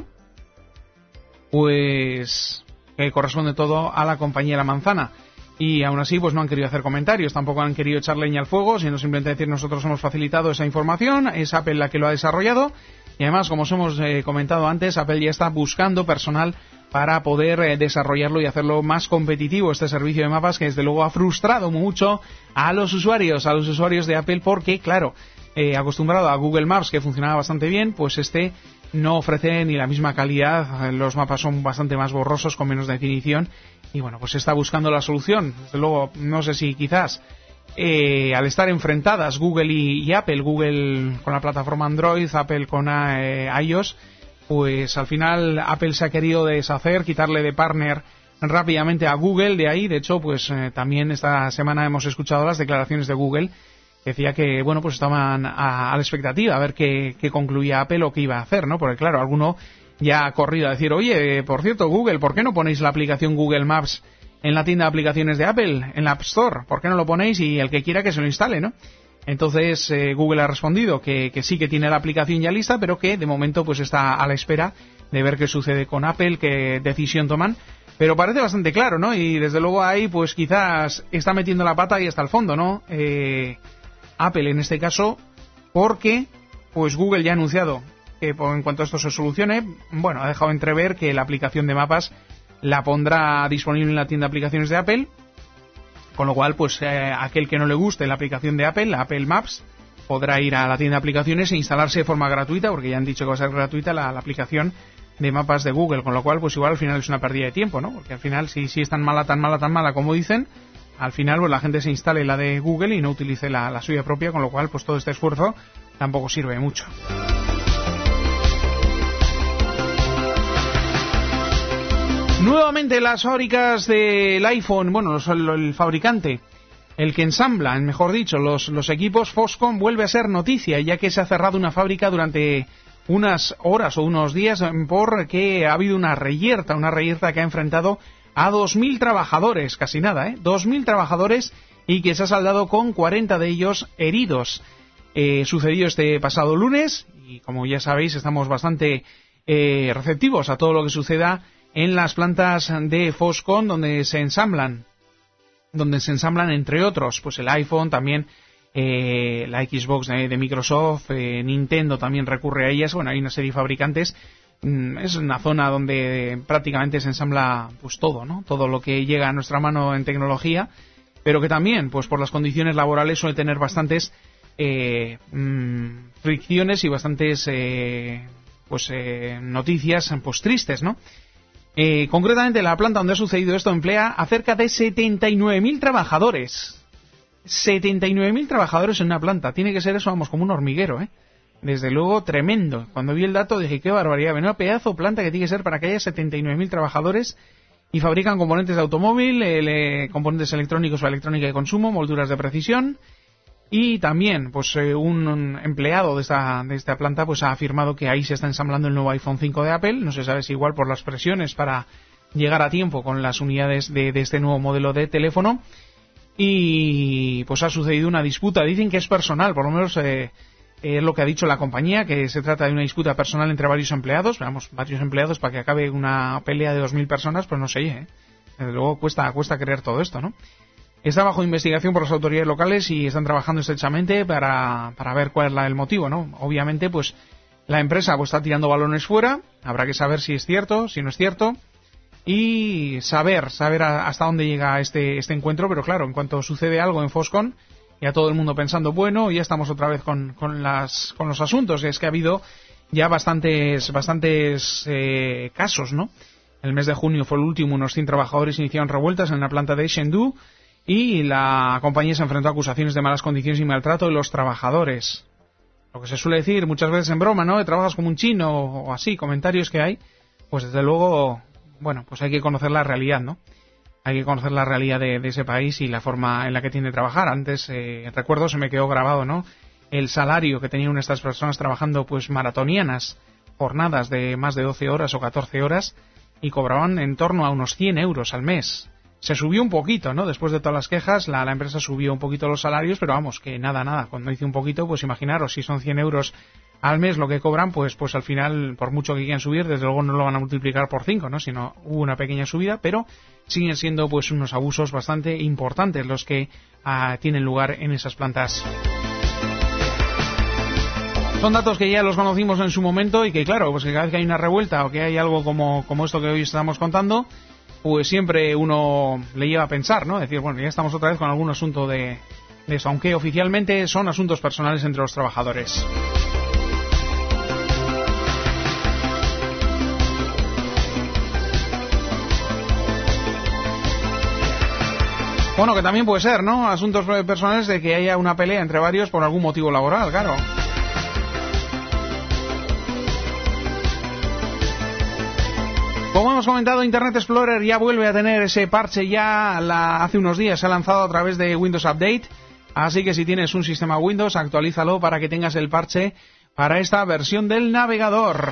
pues corresponde todo a la compañía La Manzana. Y aún así pues no han querido hacer comentarios, tampoco han querido echar leña al fuego, sino simplemente decir nosotros hemos facilitado esa información, es Apple la que lo ha desarrollado. Y además, como os hemos comentado antes, Apple ya está buscando personal para poder desarrollarlo y hacerlo más competitivo, este servicio de mapas que desde luego ha frustrado mucho a los usuarios de Apple, porque claro, acostumbrado a Google Maps, que funcionaba bastante bien, pues no ofrece ni la misma calidad, los mapas son bastante más borrosos, con menos definición, y bueno, pues está buscando la solución. Desde luego, no sé si quizás al estar enfrentadas Google y Apple, Google con la plataforma Android, Apple con iOS, pues al final Apple se ha querido deshacer, quitarle de partner rápidamente a Google. De ahí, de hecho, pues también esta semana hemos escuchado las declaraciones de Google, decía que, bueno, pues estaban a la expectativa a ver qué concluía Apple o qué iba a hacer, ¿no? Porque, claro, alguno ya ha corrido a decir, oye, por cierto, Google, ¿por qué no ponéis la aplicación Google Maps en la tienda de aplicaciones de Apple, en la App Store? ¿Por qué no lo ponéis y el que quiera que se lo instale, ¿no? Entonces Google ha respondido que sí que tiene la aplicación ya lista, pero que de momento pues está a la espera de ver qué sucede con Apple, qué decisión toman. Pero parece bastante claro, ¿no? Y desde luego ahí pues quizás está metiendo la pata y hasta el fondo, ¿no? Apple en este caso, porque pues Google ya ha anunciado que en cuanto esto se solucione, bueno, ha dejado entrever que la aplicación de mapas la pondrá disponible en la tienda de aplicaciones de Apple, con lo cual pues aquel que no le guste la aplicación de Apple, la Apple Maps, podrá ir a la tienda de aplicaciones e instalarse de forma gratuita, porque ya han dicho que va a ser gratuita la aplicación de mapas de Google, con lo cual pues igual al final es una pérdida de tiempo, ¿no? Porque al final si es tan mala como dicen, al final pues la gente se instale la de Google y no utilice la suya propia, con lo cual pues todo este esfuerzo tampoco sirve mucho. Nuevamente las fábricas del iPhone, bueno, el fabricante, el que ensambla, mejor dicho, los equipos, Foxconn, vuelve a ser noticia, ya que se ha cerrado una fábrica durante unas horas o unos días porque ha habido una reyerta que ha enfrentado a 2.000 trabajadores, casi nada, 2.000 trabajadores, y que se ha saldado con 40 de ellos heridos. Sucedió este pasado lunes, y como ya sabéis, estamos bastante receptivos a todo lo que suceda en las plantas de Foxconn, donde se ensamblan entre otros pues el iPhone, también la Xbox de Microsoft, Nintendo también recurre a ellas. Bueno, hay una serie de fabricantes. Es una zona donde prácticamente se ensambla pues todo, ¿no? Todo lo que llega a nuestra mano en tecnología, pero que también pues por las condiciones laborales suele tener bastantes fricciones y bastantes noticias pues tristes, ¿no? Concretamente la planta donde ha sucedido esto emplea a cerca de 79.000 trabajadores. 79.000 trabajadores en una planta. Tiene que ser eso, vamos, como un hormiguero, ¿eh? Desde luego, tremendo. Cuando vi el dato dije, qué barbaridad. Menuda pedazo de planta que tiene que ser para que haya 79.000 trabajadores, y fabrican componentes de automóvil, componentes electrónicos o electrónica de consumo, molduras de precisión. Y también, pues un empleado de esta planta pues ha afirmado que ahí se está ensamblando el nuevo iPhone 5 de Apple. No se sabe si igual por las presiones para llegar a tiempo con las unidades de este nuevo modelo de teléfono. Y pues ha sucedido una disputa. Dicen que es personal, por lo menos es lo que ha dicho la compañía, que se trata de una disputa personal entre varios empleados. Veamos, varios empleados para que acabe una pelea de 2.000 personas, pues no sé, Desde luego cuesta creer todo esto, ¿no? Está bajo investigación por las autoridades locales y están trabajando estrechamente para ver cuál es el motivo, ¿no? Obviamente, pues la empresa pues está tirando balones fuera. Habrá que saber si es cierto, si no es cierto, y saber hasta dónde llega este encuentro. Pero claro, en cuanto sucede algo en Foxconn, ya todo el mundo pensando, bueno, ya estamos otra vez con los asuntos. Es que ha habido ya bastantes casos, ¿no? El mes de junio fue el último, unos 100 trabajadores iniciaron revueltas en la planta de Chengdu, y la compañía se enfrentó a acusaciones de malas condiciones y maltrato de los trabajadores. Lo que se suele decir muchas veces en broma, ¿no? De trabajas como un chino o así, comentarios que hay. Pues desde luego, bueno, pues hay que conocer la realidad, ¿no? Hay que conocer la realidad de ese país y la forma en la que tiene de trabajar. Antes, recuerdo, se me quedó grabado, ¿no? El salario que tenían estas personas trabajando pues maratonianas, jornadas de más de 12 horas o 14 horas, y cobraban en torno a unos 100 euros al mes. Se subió un poquito, ¿no? Después de todas las quejas, la empresa subió un poquito los salarios, pero vamos, que nada. Cuando dice un poquito, pues imaginaros, si son 100 euros al mes lo que cobran, pues al final, por mucho que quieran subir, desde luego no lo van a multiplicar por 5, ¿no? Sino hubo una pequeña subida, pero siguen siendo pues unos abusos bastante importantes los que tienen lugar en esas plantas. Son datos que ya los conocimos en su momento y que, claro, pues que cada vez que hay una revuelta o que hay algo como esto que hoy estamos contando, pues siempre uno le lleva a pensar, ¿no? Decir, bueno, ya estamos otra vez con algún asunto de eso, aunque oficialmente son asuntos personales entre los trabajadores. Bueno, que también puede ser, ¿no? Asuntos personales de que haya una pelea entre varios por algún motivo laboral, claro. Como hemos comentado, Internet Explorer ya vuelve a tener ese parche. Hace unos días se ha lanzado a través de Windows Update Así que si tienes un sistema Windows, actualízalo para que tengas el parche para esta versión del navegador.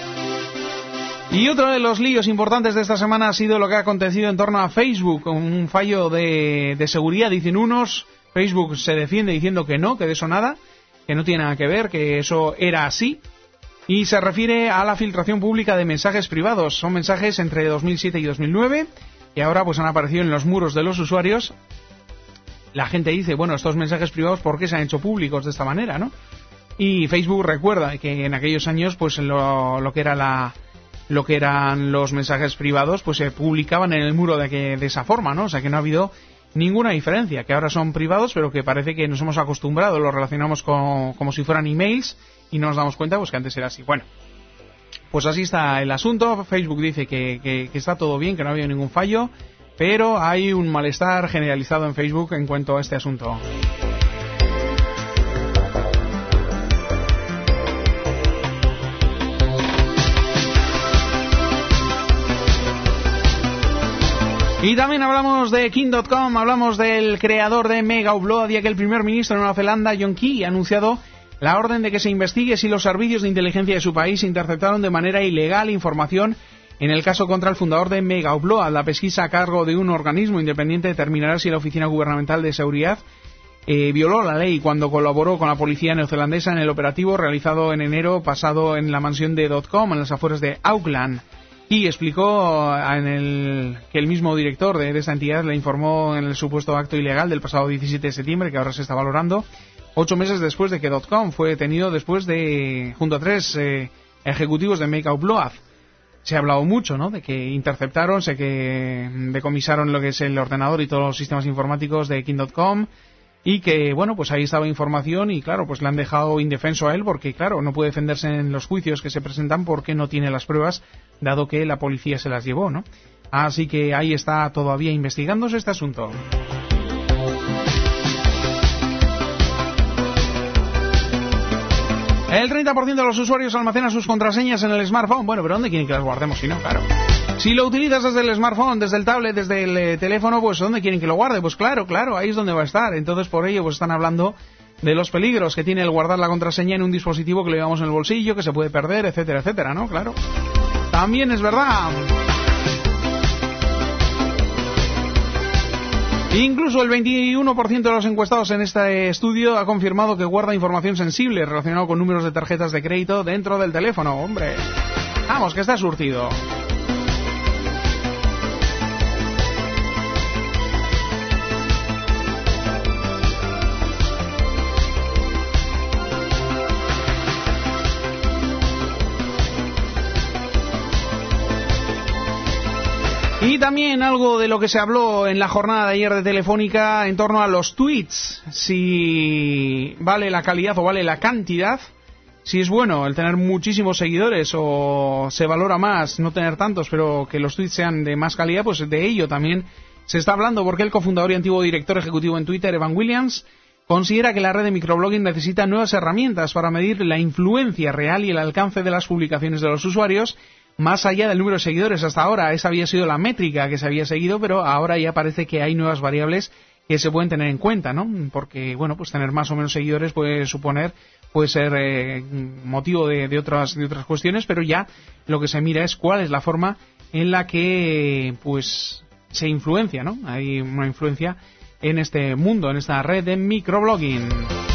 Y otro de los líos importantes de esta semana ha sido lo que ha acontecido en torno a Facebook. Un fallo de seguridad, dicen unos. Facebook se defiende diciendo que no, que de eso nada, que no tiene nada que ver, que eso era así. Y se refiere a la filtración pública de mensajes privados. Son mensajes entre 2007 y 2009, y ahora pues han aparecido en los muros de los usuarios. La gente dice, bueno, estos mensajes privados, ¿por qué se han hecho públicos de esta manera, no? Y Facebook recuerda que en aquellos años, pues lo que eran los mensajes privados, pues se publicaban en el muro de esa forma, ¿no? O sea que no ha habido ninguna diferencia, que ahora son privados, pero que parece que nos hemos acostumbrado, los relacionamos como si fueran emails y no nos damos cuenta pues que antes era así. Bueno, pues así está el asunto. Facebook dice que está todo bien, que no ha habido ningún fallo, pero hay un malestar generalizado en Facebook en cuanto a este asunto. Y también hablamos de King.com, hablamos del creador de Mega Upload, ya que el primer ministro de Nueva Zelanda, John Key, ha anunciado la orden de que se investigue si los servicios de inteligencia de su país interceptaron de manera ilegal información en el caso contra el fundador de Mega Upload. La pesquisa a cargo de un organismo independiente determinará si la Oficina Gubernamental de Seguridad violó la ley cuando colaboró con la policía neozelandesa en el operativo realizado en enero pasado en la mansión de .com en las afueras de Auckland. Y explicó que el mismo director de esta entidad le informó en el supuesto acto ilegal del pasado 17 de septiembre, que ahora se está valorando, 8 meses después de que .com fue detenido junto a 3 ejecutivos de Make Upload. Se ha hablado mucho, ¿no?, de que interceptaron, que decomisaron lo que es el ordenador y todos los sistemas informáticos de King.com, y que, bueno, pues ahí estaba información y, claro, pues le han dejado indefenso a él porque, claro, no puede defenderse en los juicios que se presentan porque no tiene las pruebas, dado que la policía se las llevó, ¿no? Así que ahí está todavía investigándose este asunto. El 30% de los usuarios almacenan sus contraseñas en el smartphone. Bueno, pero ¿dónde quieren que las guardemos si no? Claro. Si lo utilizas desde el smartphone, desde el tablet, desde el teléfono, pues ¿dónde quieren que lo guarde? Pues claro, ahí es donde va a estar. Entonces, por ello, pues están hablando de los peligros que tiene el guardar la contraseña en un dispositivo que lo llevamos en el bolsillo, que se puede perder, etcétera, etcétera, ¿no? Claro. También es verdad. Incluso el 21% de los encuestados en este estudio ha confirmado que guarda información sensible relacionada con números de tarjetas de crédito dentro del teléfono. Hombre, vamos, que está surtido. Y también algo de lo que se habló en la jornada de ayer de Telefónica en torno a los tweets, si vale la calidad o vale la cantidad, si es bueno el tener muchísimos seguidores o se valora más no tener tantos, pero que los tweets sean de más calidad, pues de ello también se está hablando, porque el cofundador y antiguo director ejecutivo en Twitter, Evan Williams, considera que la red de microblogging necesita nuevas herramientas para medir la influencia real y el alcance de las publicaciones de los usuarios, más allá del número de seguidores. Hasta ahora esa había sido la métrica que se había seguido, pero ahora ya parece que hay nuevas variables que se pueden tener en cuenta, ¿no? Porque, bueno, pues tener más o menos seguidores puede ser motivo de otras cuestiones, pero ya lo que se mira es cuál es la forma en la que, pues, se influencia, ¿no? Hay una influencia en este mundo, en esta red de microblogging.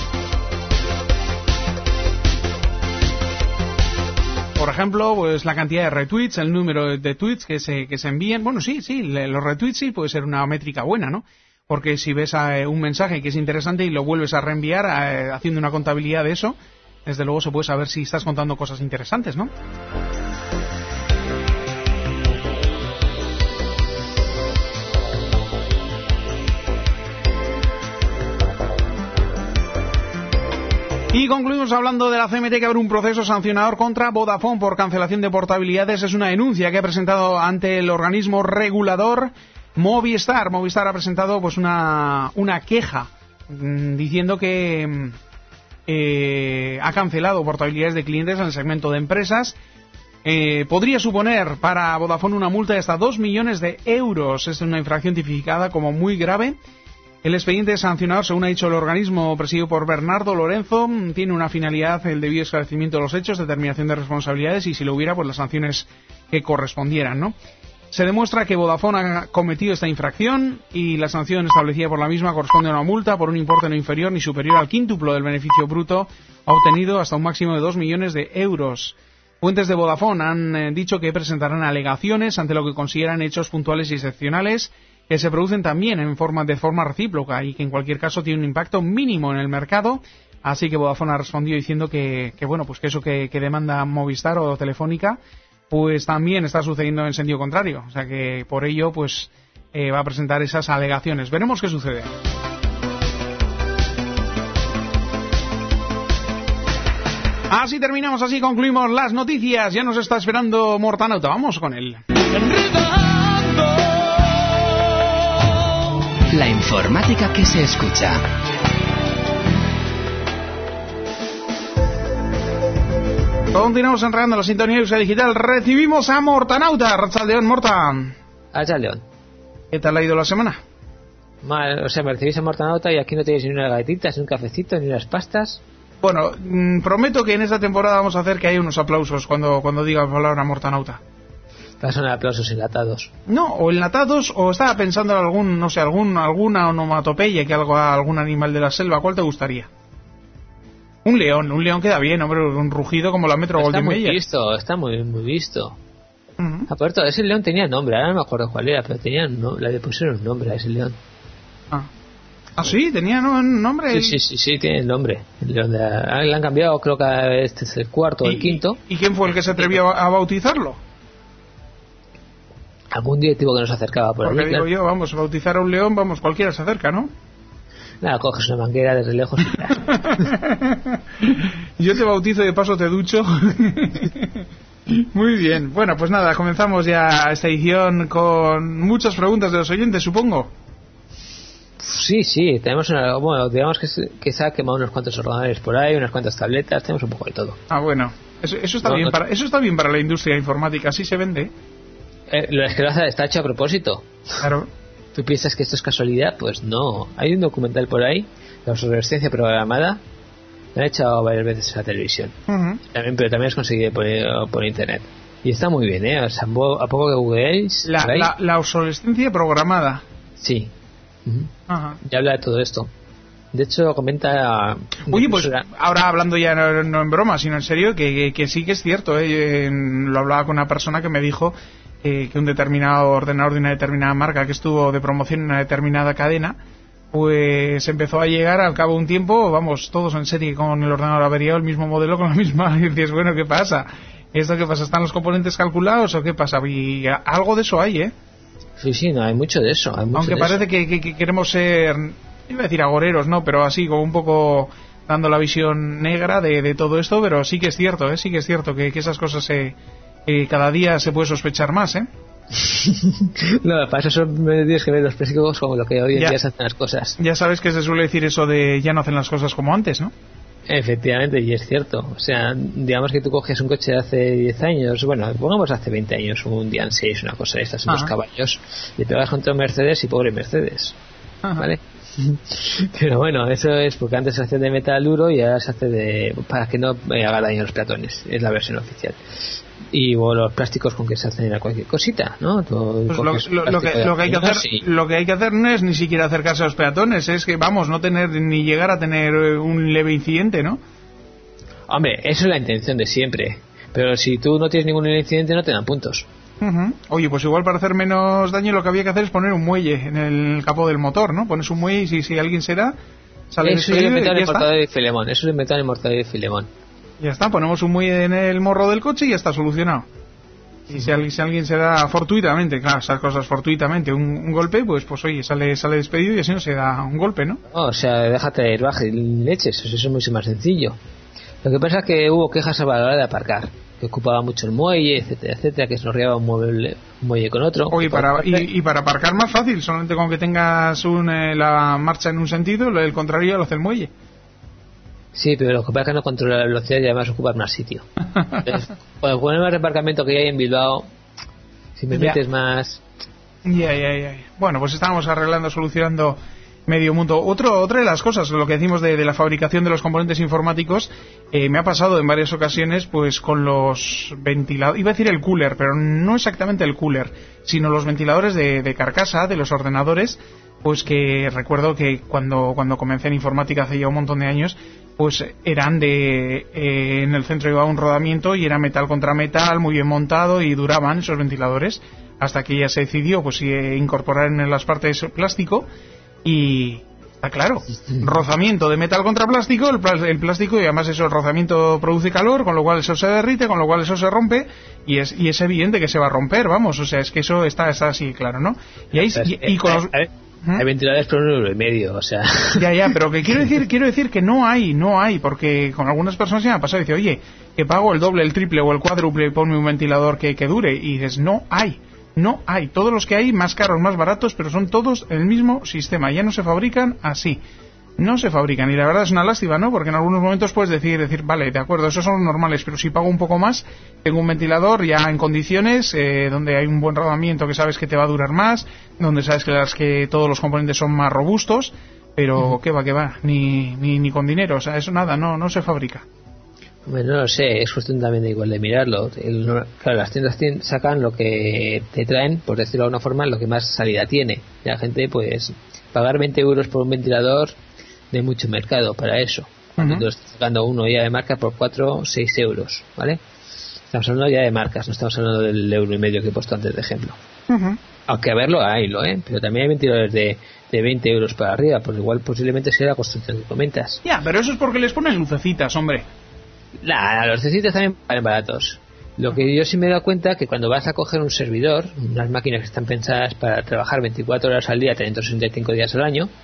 Por ejemplo, pues la cantidad de retweets, el número de tweets que se envíen. Bueno, sí, los retweets sí puede ser una métrica buena, ¿no? Porque si ves un mensaje que es interesante y lo vuelves a reenviar haciendo una contabilidad de eso, desde luego se puede saber si estás contando cosas interesantes, ¿no? Y concluimos hablando de la CMT, que abre un proceso sancionador contra Vodafone por cancelación de portabilidades. Es una denuncia que ha presentado ante el organismo regulador Movistar. Movistar ha presentado pues una queja diciendo que ha cancelado portabilidades de clientes en el segmento de empresas. Podría suponer para Vodafone una multa de hasta 2 millones de euros. Es una infracción tipificada como muy grave. El expediente sancionador, según ha dicho el organismo presidido por Bernardo Lorenzo, tiene una finalidad: el debido esclarecimiento de los hechos, determinación de responsabilidades y, si lo hubiera, pues las sanciones que correspondieran, ¿no? Se demuestra que Vodafone ha cometido esta infracción y la sanción establecida por la misma corresponde a una multa por un importe no inferior ni superior al quíntuplo del beneficio bruto obtenido, hasta un máximo de 2 millones de euros. Fuentes de Vodafone han dicho que presentarán alegaciones ante lo que consideran hechos puntuales y excepcionales que se producen también de forma recíproca y que en cualquier caso tiene un impacto mínimo en el mercado. Así que Vodafone ha respondido diciendo que bueno, pues que eso que demanda Movistar o Telefónica pues también está sucediendo en sentido contrario. O sea que por ello pues va a presentar esas alegaciones. Veremos qué sucede. Así terminamos, así concluimos las noticias. Ya nos está esperando Mortanauta. Vamos con él. La informática que se escucha. Continuamos enredando la sintonía de Euskadi Digital. Recibimos a Mortanauta. Arratsaldeon, Morta. Arratsaldeon. ¿Qué tal ha ido la semana? Mal, o sea, me recibís a Mortanauta y aquí no tenéis ni unas galletitas, ni un cafecito, ni unas pastas. Bueno, prometo que en esta temporada vamos a hacer que haya unos aplausos cuando diga la palabra Mortanauta. Son aplausos enlatados. No, o enlatados, o estaba pensando en alguna onomatopeya que algún animal de la selva. ¿Cuál te gustaría? Un león queda bien, hombre, un rugido como la Metro Golden Mayer. Está muy visto. Aparte, ese león tenía nombre, ahora no me acuerdo cuál era, pero le pusieron un nombre a ese león. ¿Ah, sí? ¿Tenía nombre? Sí, tiene nombre. Le han cambiado, creo que este es el cuarto o el quinto. ¿Y quién fue el que se atrevió a bautizarlo? Algún directivo que nos acercaba por ahí. Porque digo yo, vamos, bautizar a un león, vamos, cualquiera se acerca, ¿no? Nada, coges una manguera desde lejos y ya. Yo te bautizo y de paso te ducho. Muy bien. Bueno, pues nada, comenzamos ya esta edición con muchas preguntas de los oyentes, supongo. Sí, digamos que se ha quemado unos cuantos ordenadores por ahí, unas cuantas tabletas, tenemos un poco de todo. Ah, bueno. Eso está bien para la industria informática, así se vende. Lo es que está hecho a propósito. Claro. ¿Tú piensas que esto es casualidad? Pues no. Hay un documental por ahí, la obsolescencia programada, lo han echado varias veces en la televisión. Pero también es conseguido por internet. Y está muy bien, O sea, a poco que googleéis... La obsolescencia programada. Sí. Ya habla de todo esto. De hecho, comenta... Oye, pues ahora hablando ya no en broma, sino en serio, que sí que es cierto. Lo hablaba con una persona que me dijo... que un determinado ordenador de una determinada marca que estuvo de promoción en una determinada cadena, pues empezó a llegar al cabo de un tiempo, vamos, todos en serie con el ordenador averiado, el mismo modelo con la misma, y dices, bueno, ¿qué pasa? ¿Esto qué pasa? ¿Están los componentes calculados o qué pasa? Y algo de eso hay, Sí, no, hay mucho de eso. Aunque parece que queremos ser, iba a decir agoreros, ¿no? Pero así, como un poco dando la visión negra de todo esto, pero sí que es cierto, que esas cosas cada día se puede sospechar más, No, para eso tienes que ver los precios como lo que hoy en día se hacen las cosas. Ya sabes que se suele decir eso de ya no hacen las cosas como antes, ¿no? Efectivamente, y es cierto. O sea, digamos que tú coges un coche de hace 10 años, bueno, pongamos hace 20 años, un Dian 6, una cosa de estas, unos caballos, y te vas contra un Mercedes y pobre Mercedes. ¿Vale? Pero bueno, eso es porque antes se hacía de metal duro y ahora se hace para que no haga daño a los peatones. Es la versión oficial. Y bueno, los plásticos con que se hacen cualquier cosita, ¿no? Pues lo que hay que hacer no es ni siquiera acercarse a los peatones, es que vamos, no tener ni llegar a tener un leve incidente, ¿no? Hombre, eso es la intención de siempre. Pero si tú no tienes ningún incidente no te dan puntos. Oye, pues igual para hacer menos daño lo que había que hacer es poner un muelle en el capó del motor, ¿no? Pones un muelle y si alguien se da, sale eso es inventado en Mortadelo y Filemón. Eso es inventado en Mortadelo y Filemón. Ya está, ponemos un muelle en el morro del coche y ya está solucionado. Y si alguien se da fortuitamente, claro, esas cosas fortuitamente, un golpe, pues oye, sale despedido y así no se da un golpe, ¿no? O sea, déjate ir baja y leches, eso es mucho más sencillo. Lo que pasa es que hubo quejas a la hora de aparcar, que ocupaba mucho el muelle, etcétera, que se nos riaba un muelle con otro. Oye, para aparcar más fácil, solamente con que tengas la marcha en un sentido, el contrario lo hace el muelle. Sí, pero lo que pasa es que no controla la velocidad y además ocupa más sitio. Entonces, con el problema de aparcamiento que hay en Bilbao, si me metes más... Ya. Bueno, pues estábamos solucionando medio mundo. Otra de las cosas, lo que decimos de la fabricación de los componentes informáticos, me ha pasado en varias ocasiones pues con los ventiladores, iba a decir el cooler, pero no exactamente el cooler, sino los ventiladores de carcasa de los ordenadores, pues que recuerdo que cuando comencé en informática hace ya un montón de años, pues eran en el centro iba un rodamiento y era metal contra metal, muy bien montado, y duraban esos ventiladores hasta que ya se decidió pues incorporar en las partes plástico. Y está claro, rozamiento de metal contra plástico, el plástico, y además eso, el rozamiento produce calor, con lo cual eso se derrite, con lo cual eso se rompe, y es evidente que se va a romper, vamos, o sea, es que eso está así, claro, ¿no? Y ahí y con los... Hay ventiladores por €1,50, o sea... Ya, pero que quiero decir que no hay, porque con algunas personas ya me ha pasado, dice, oye, que pago el doble, el triple o el cuádruple y ponme un ventilador que dure, y dices, no hay, todos los que hay, más caros, más baratos, pero son todos el mismo sistema, ya no se fabrican así, no se fabrican, y la verdad es una lástima, ¿no? Porque en algunos momentos puedes decir, vale, de acuerdo, esos son los normales, pero si pago un poco más, tengo un ventilador ya en condiciones, donde hay un buen rodamiento que sabes que te va a durar más, donde sabes que todos los componentes son más robustos, pero ¿qué va? Ni con dinero, o sea, eso nada, no se fabrica. Bueno, no lo sé, es cuestión también de igual de mirarlo. Claro, las tiendas sacan lo que te traen, por decirlo de alguna forma, lo que más salida tiene. La gente, pues, pagar €20 por un ventilador, no hay mucho mercado para eso. Cuando tú estás sacando uno ya de marca por 4 o 6 euros, ¿vale? Estamos hablando ya de marcas, no estamos hablando del €1,50 que he puesto antes de ejemplo. Aunque a verlo pero también hay ventiladores de €20 para arriba, pues igual posiblemente sea la construcción que comentas. Ya, pero eso es porque les ponen lucecitas, hombre. Los lucecitas también valen baratos. Lo que yo sí me he dado cuenta que cuando vas a coger un servidor, unas máquinas que están pensadas para trabajar 24 horas al día, 365 días al año,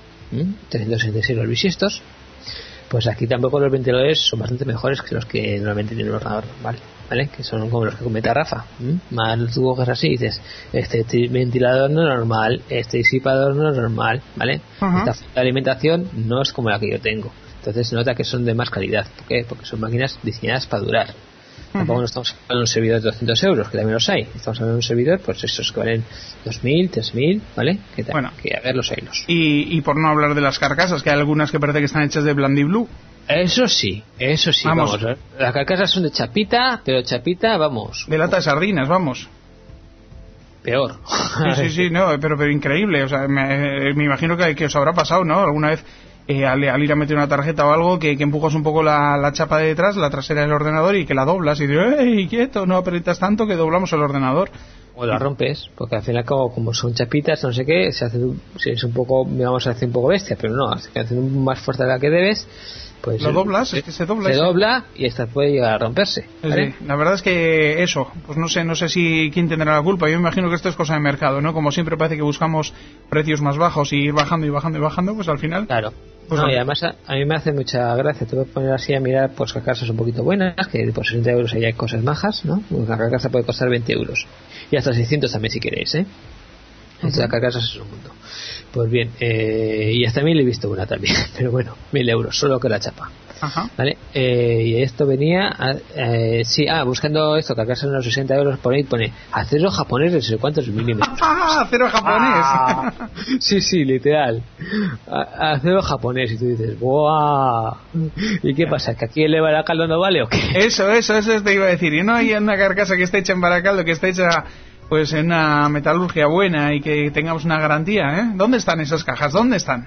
366 los bisiestos, pues aquí tampoco los ventiladores son bastante mejores que los que normalmente tiene un ordenador normal, ¿vale? Que son como los que comenta Rafa. Más tú coges así y dices, este ventilador no es normal, este disipador no es normal, ¿vale? Esta fuente de alimentación no es como la que yo tengo. Entonces se nota que son de más calidad. ¿Por qué? Porque son máquinas diseñadas para durar. Tampoco no estamos hablando de un servidor de €200, que también los hay. Estamos hablando de un servidor, pues esos que valen 2.000, 3.000, ¿vale? Que a ver los hilos. Y por no hablar de las carcasas, que hay algunas que parece que están hechas de Blandiblue. Eso sí, vamos. Las carcasas son de chapita, pero chapita, vamos. De lata de sardinas, vamos. Peor. Sí, no, pero increíble. O sea, me imagino que os habrá pasado, ¿no? Alguna vez al ir a meter una tarjeta o algo, que empujas un poco la chapa de detrás, la trasera del ordenador, y que la doblas y dices, ¡ey, quieto! No aprietas tanto que doblamos el ordenador. O la rompes, porque al final como son chapitas, no sé qué, se hace un poco, digamos, se hace un poco bestia, pero no, se hace más fuerte de la que debes. Pues lo doblas, es que se dobla. Se dobla y esta puede llegar a romperse, ¿vale? Sí, la verdad es que eso, pues no sé si quién tendrá la culpa. Yo me imagino que esto es cosa de mercado, ¿no? Como siempre parece que buscamos precios más bajos y ir bajando, pues al final... Claro. Pues y además a mí me hace mucha gracia. Te voy a poner así a mirar, pues carcasas un poquito buenas, que por 60 euros hay cosas majas, ¿no? Una carcasa puede costar 20 euros. Y hasta 600 también si queréis, ¿eh? Las carcasas es un mundo. Pues bien, y hasta 1.000 he visto una también, pero bueno, 1.000 euros, solo que la chapa. ¿Vale? Y esto venía buscando esto, carcasas unos 60 euros, pone acero japonés de no sé cuántos milímetros. Acero japonés. Sí, literal. Acero japonés, y tú dices, ¡buah! ¿Y qué pasa? ¿Que aquí el de Baracaldo no vale o qué? Eso te iba a decir. Y no hay una carcasa que esté hecha en Baracaldo, que esté hecha pues en una metalurgia buena y que tengamos una garantía, ¿eh? ¿Dónde están esas cajas? ¿Dónde están?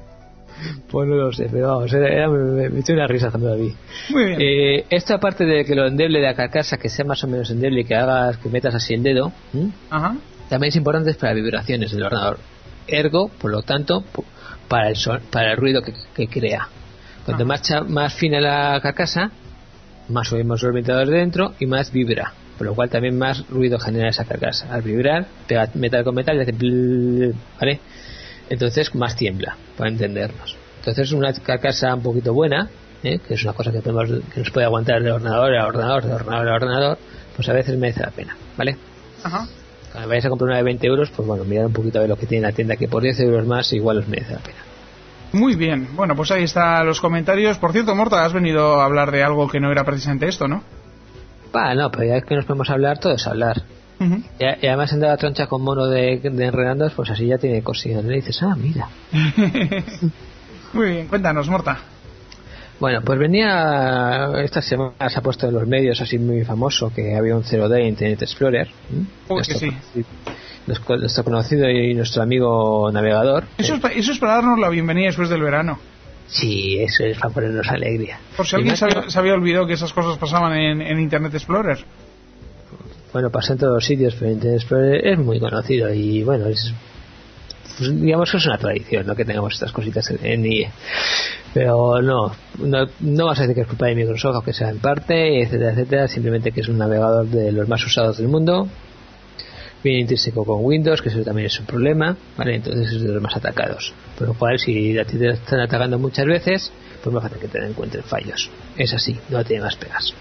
Pues no lo sé, pero vamos, me eché una risa también a mí. Muy bien. Esto, aparte de que lo endeble de la carcasa, que sea más o menos endeble y que metas así el dedo, también es importante para vibraciones del ordenador. Ergo, por lo tanto, para el ruido que crea. Cuanto más fina la carcasa, más subimos los ventiladores dentro y más vibra. Por lo cual también más ruido genera esa carcasa. Al vibrar, pega metal con metal y hace blll, ¿vale? Entonces más tiembla, para entendernos. Entonces una carcasa un poquito buena, que es una cosa que nos puede aguantar de ordenador a ordenador, pues a veces merece la pena, ¿vale? Cuando vayáis a comprar una de 20 euros, pues bueno, mirad un poquito a ver lo que tiene la tienda, que por 10 euros más igual os merece la pena. Muy bien, bueno, pues ahí están los comentarios. Por cierto, Morta, has venido a hablar de algo que no era precisamente esto, ¿no? No, pero ya es que nos podemos hablar, todo es hablar. Y además andaba troncha con mono de Enredandos, pues así ya tiene cosillas. Le dices, mira. Muy bien, cuéntanos, Morta. Bueno, pues venía, esta semana se ha puesto en los medios así muy famoso que había un 0D en Internet Explorer. Que sí. Nuestro conocido y nuestro amigo navegador. Eso es para darnos la bienvenida después del verano. Sí, eso es para ponernos alegría. Por si alguien se había olvidado que esas cosas pasaban en Internet Explorer. Bueno, pasa en todos los sitios, pero Internet Explorer es muy conocido y bueno, digamos que es una tradición, ¿no? Que tengamos estas cositas en IE. Pero no vas a decir que es culpa de Microsoft, aunque sea en parte, etcétera, etcétera. Simplemente que es un navegador de los más usados del mundo. Viene intrínseco con Windows, que eso también es un problema, ¿vale? Entonces es de los más atacados. Por lo cual, si a ti te están atacando muchas veces, pues más fácil que te encuentren fallos. Es así, no tiene más pegas.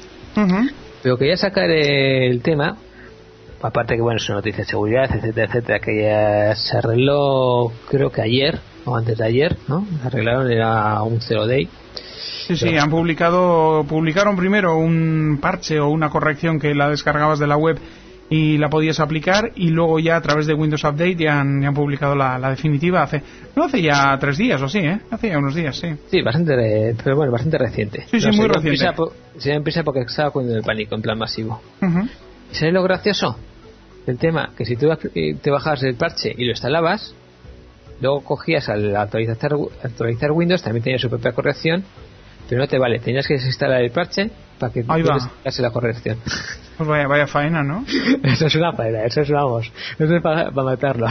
Pero quería sacar el tema, aparte que bueno, es una noticia de seguridad, etcétera, etcétera, que ya se arregló, creo que ayer o antes de ayer, ¿no? Arreglaron, era un 0-day. Sí, publicaron primero un parche o una corrección que la descargabas de la web y la podías aplicar, y luego ya a través de Windows Update ya han publicado la definitiva hace ya 3 días o sí, hace ya unos días, sí. Sí, bastante reciente. Sí, muy reciente. Se empieza porque estaba con el pánico en plan masivo. ¿Sabes lo gracioso del tema? Que si tú te bajabas el parche y lo instalabas, luego cogías al actualizar Windows, también tenía su propia corrección, pero no te vale, tenías que desinstalar el parche para que hagas la corrección. Pues vaya faena, ¿no? Eso es una faena, eso es para matarlos.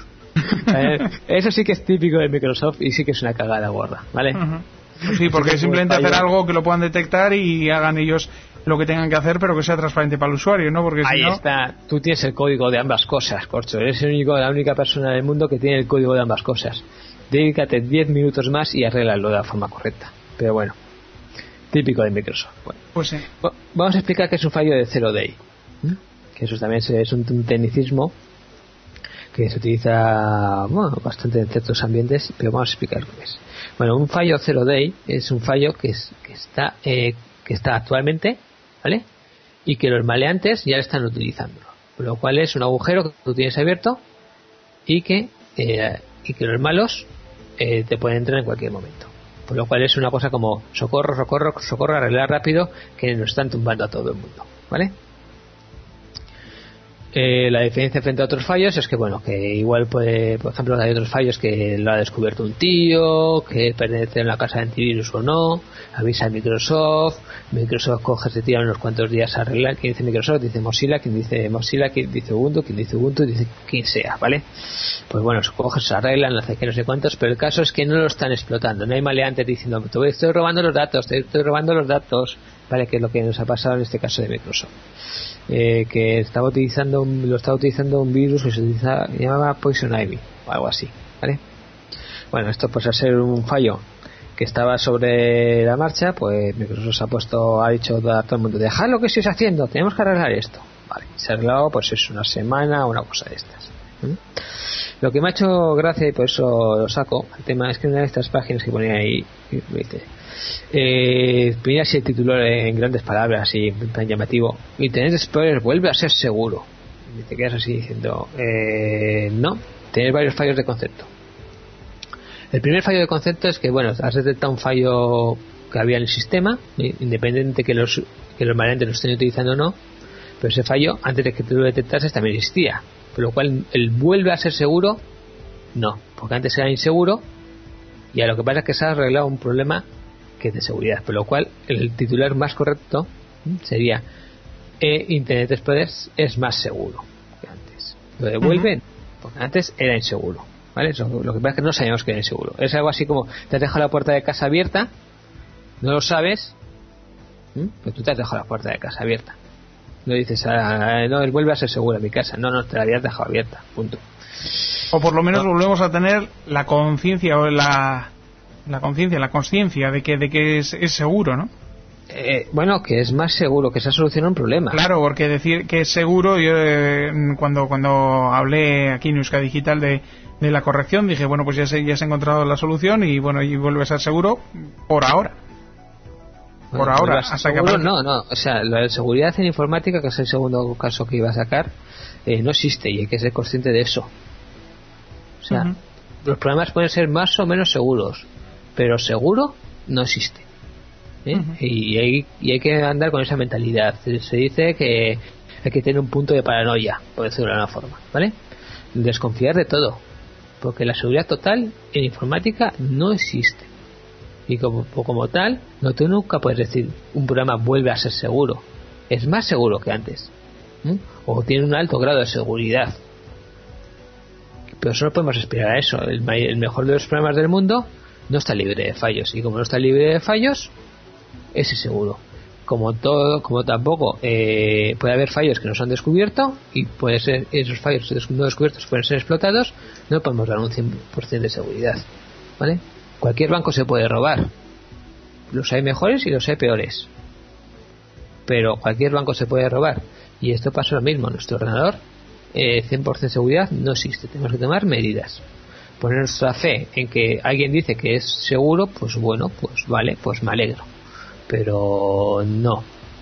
Eso sí que es típico de Microsoft y sí que es una cagada gorda, ¿vale? Sí, porque simplemente hacer algo que lo puedan detectar y hagan ellos lo que tengan que hacer, pero que sea transparente para el usuario, ¿no? Porque ahí está, tú tienes el código de ambas cosas, corcho. Eres la única persona del mundo que tiene el código de ambas cosas. Dedícate 10 minutos más y arréglalo de la forma correcta. Pero bueno, típico de Microsoft. Bueno, pues sí. Vamos a explicar que es un fallo de 0-day. Que eso también es un tecnicismo que se utiliza bastante en ciertos ambientes, pero vamos a explicar lo que es. Bueno, un fallo 0-day es un fallo que está actualmente, ¿vale? Y que los maleantes ya están utilizando, por lo cual es un agujero que tú tienes abierto y que los malos te pueden entrar en cualquier momento, por lo cual es una cosa como socorro, arreglar rápido, que nos están tumbando a todo el mundo, ¿vale? La diferencia frente a otros fallos es que que igual puede, por ejemplo, hay otros fallos que lo ha descubierto un tío, que pertenece a la casa de antivirus o no, avisa a Microsoft coge, se tira unos cuantos días a arreglar. Quien dice Microsoft dice Mozilla, quien dice Ubuntu, dice quien sea, ¿vale? Pues bueno, se coge, se arreglan, hace que no sé cuántos, pero el caso es que no lo están explotando, no hay maleantes diciendo te estoy robando los datos, ¿vale? Que es lo que nos ha pasado en este caso de Microsoft. Que lo estaba utilizando un virus que se llamaba Poison Ivy o algo así, ¿vale? Bueno, esto pues al ser un fallo que estaba sobre la marcha, pues Microsoft ha dicho a todo el mundo, dejad lo que estáis haciendo, tenemos que arreglar esto, vale, se ha arreglado, pues es una semana o una cosa de estas. Lo que me ha hecho gracia, y por eso lo saco, el tema es que una de estas páginas que ponía ahí dice, ponía así el título en grandes palabras y en plan llamativo: Internet Explorer vuelve a ser seguro. Y te quedas así diciendo no, tienes varios fallos de concepto. El primer fallo de concepto es que has detectado un fallo que había en el sistema, independiente que los maleantes lo estén utilizando o no, pero ese fallo antes de que tú lo detectases también existía, por lo cual el vuelve a ser seguro no, porque antes era inseguro y a lo que pasa es que se ha arreglado un problema que es de seguridad, por lo cual el titular más correcto sería Internet Explorer es más seguro que antes. Lo devuelven porque antes era inseguro, ¿vale? Lo que pasa es que no sabíamos que era inseguro. Es algo así como te has dejado la puerta de casa abierta, no lo sabes, pero tú te has dejado la puerta de casa abierta, no dices no, él vuelve a ser seguro en mi casa, no, te la habías dejado abierta, punto. O por lo menos volvemos a tener la conciencia o la consciencia de que es seguro, ¿no? Que es más seguro, que se ha solucionado un problema. Claro, porque decir que es seguro, yo cuando hablé aquí en Euskadi Digital de la corrección, dije, pues ya se ha encontrado la solución y vuelve a ser seguro por ahora. Por ahora, hasta que no, o sea, la seguridad en informática, que es el segundo caso que iba a sacar, no existe y hay que ser consciente de eso. O sea, los programas pueden ser más o menos seguros, pero seguro no existe. Y hay que andar con esa mentalidad. Se dice que hay que tener un punto de paranoia, por decirlo de alguna forma, ¿vale? Desconfiar de todo, porque la seguridad total en informática no existe. Y como tal, tú nunca puedes decir un programa vuelve a ser seguro. Es más seguro que antes, o tiene un alto grado de seguridad. Pero solo podemos aspirar a eso. El mejor de los programas del mundo no está libre de fallos, y como no está libre de fallos, es seguro. Como tampoco puede haber fallos que no se han descubierto, y puede ser esos fallos no descubiertos pueden ser explotados, no podemos dar un 100% de seguridad, ¿vale? Cualquier banco se puede robar. Los hay mejores y los hay peores, pero cualquier banco se puede robar, y esto pasa lo mismo. Nuestro ordenador 100% de seguridad no existe. Tenemos que tomar medidas, poner nuestra fe en que alguien dice que es seguro. Pues bueno, pues vale, pues me alegro, pero no.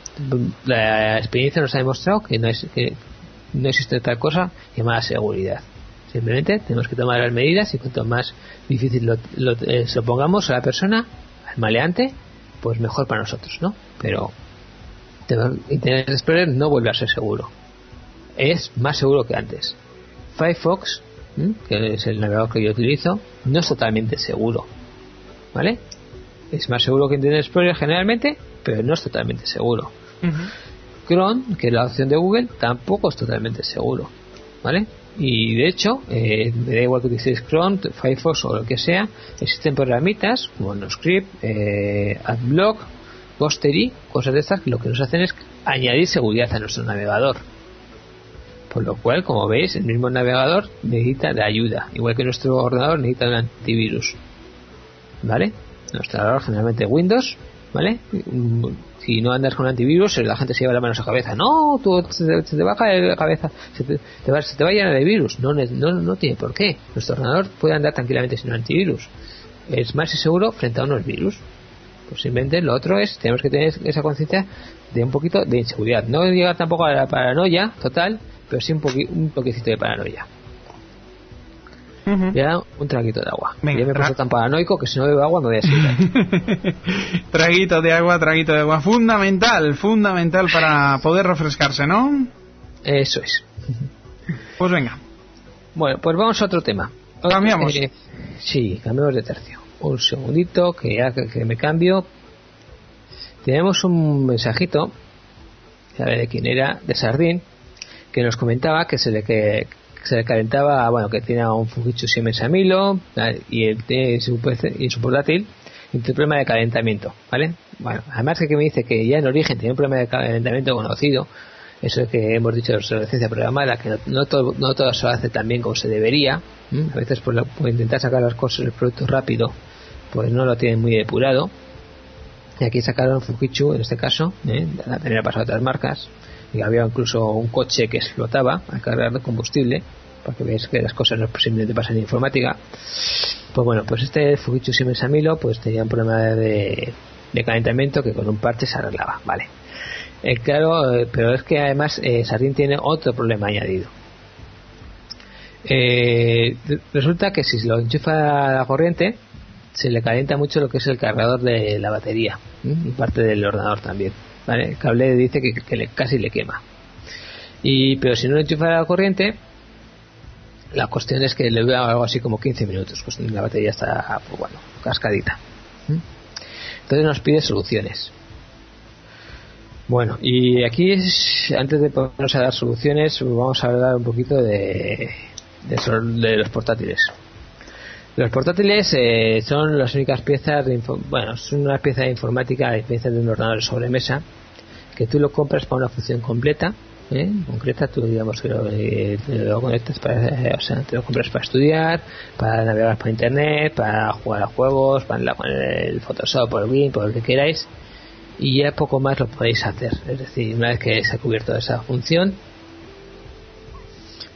La experiencia nos ha demostrado que no existe tal cosa llamada seguridad. Simplemente tenemos que tomar las medidas, y cuanto más difícil se lo pongamos a la persona, al maleante, pues mejor para nosotros, ¿no? Pero Internet Explorer no vuelve a ser seguro. Es más seguro que antes. Firefox, que es el navegador que yo utilizo, no es totalmente seguro, ¿vale? Es más seguro que Internet Explorer generalmente, pero no es totalmente seguro. Chrome, que es la opción de Google, tampoco es totalmente seguro, ¿vale? Y de hecho, me da igual que utilicéis Chrome, Firefox o lo que sea, existen programitas como NoScript, AdBlock, Ghostery, cosas de estas que lo que nos hacen es añadir seguridad a nuestro navegador. Por lo cual, como veis, el mismo navegador necesita de ayuda, igual que nuestro ordenador necesita un antivirus, ¿vale? Nuestro ordenador generalmente Windows, ¿vale? Si no andas con antivirus, la gente se lleva la mano a la cabeza. No, se te baja la cabeza, se te va a llenar de virus. No tiene por qué. Nuestro ordenador puede andar tranquilamente sin un antivirus. Es más seguro frente a unos virus. Posiblemente lo otro es, tenemos que tener esa conciencia de un poquito de inseguridad. No llegar tampoco a la paranoia total, pero sí un toquecito de paranoia. Ya un traguito de agua. Venga, ya me he puesto tan paranoico que si no bebo agua me voy a sentar. Traguito de agua. Fundamental para poder refrescarse, ¿no? Eso es. Pues venga. Bueno, pues vamos a otro tema. ¿Cambiamos? Sí, cambiamos de tercio. Un segundito, que me cambio. Tenemos un mensajito, ¿sabe de quién era? De Sardín, que nos comentaba que se le calentaba, bueno, que tenía un Fujitsu Siemens Amilo y su portátil, y un problema de calentamiento, ¿vale? Bueno, además que me dice que ya en origen tenía un problema de calentamiento conocido, eso es que hemos dicho de obsolescencia programada, que no todo se hace tan bien como se debería. A veces por intentar sacar las cosas, el producto rápido, pues no lo tienen muy depurado. Y aquí sacaron Fujitsu, en este caso, la tenía pasado a otras marcas, y había incluso un coche que explotaba al cargar de combustible, para que veáis que las cosas no simplemente pasan en informática. Pues bueno, pues este Fujitsu Siemens Amilo pues tenía un problema de calentamiento que con un parche se arreglaba, vale. Claro, pero es que además Sardín tiene otro problema añadido. Resulta que si lo enchufa a la corriente, se le calienta mucho lo que es el cargador de la batería, y parte del ordenador también, ¿vale? El cable dice que casi le quema. Pero si no lo enchufa a la corriente, la cuestión es que le dura algo así como 15 minutos, pues la batería está, pues bueno, cascadita. Entonces nos pide soluciones. Bueno, y aquí antes de ponernos a dar soluciones, vamos a hablar un poquito de los portátiles. Los portátiles son las únicas piezas son una pieza de informática a diferencia de un ordenador de sobremesa, que tú lo compras para una función completa, concreta. Tú digamos que lo conectas te lo compras para estudiar, para navegar por internet, para jugar a juegos, para el Photoshop, por el Win, por lo que queráis, y ya poco más lo podéis hacer. Es decir, una vez que se ha cubierto esa función,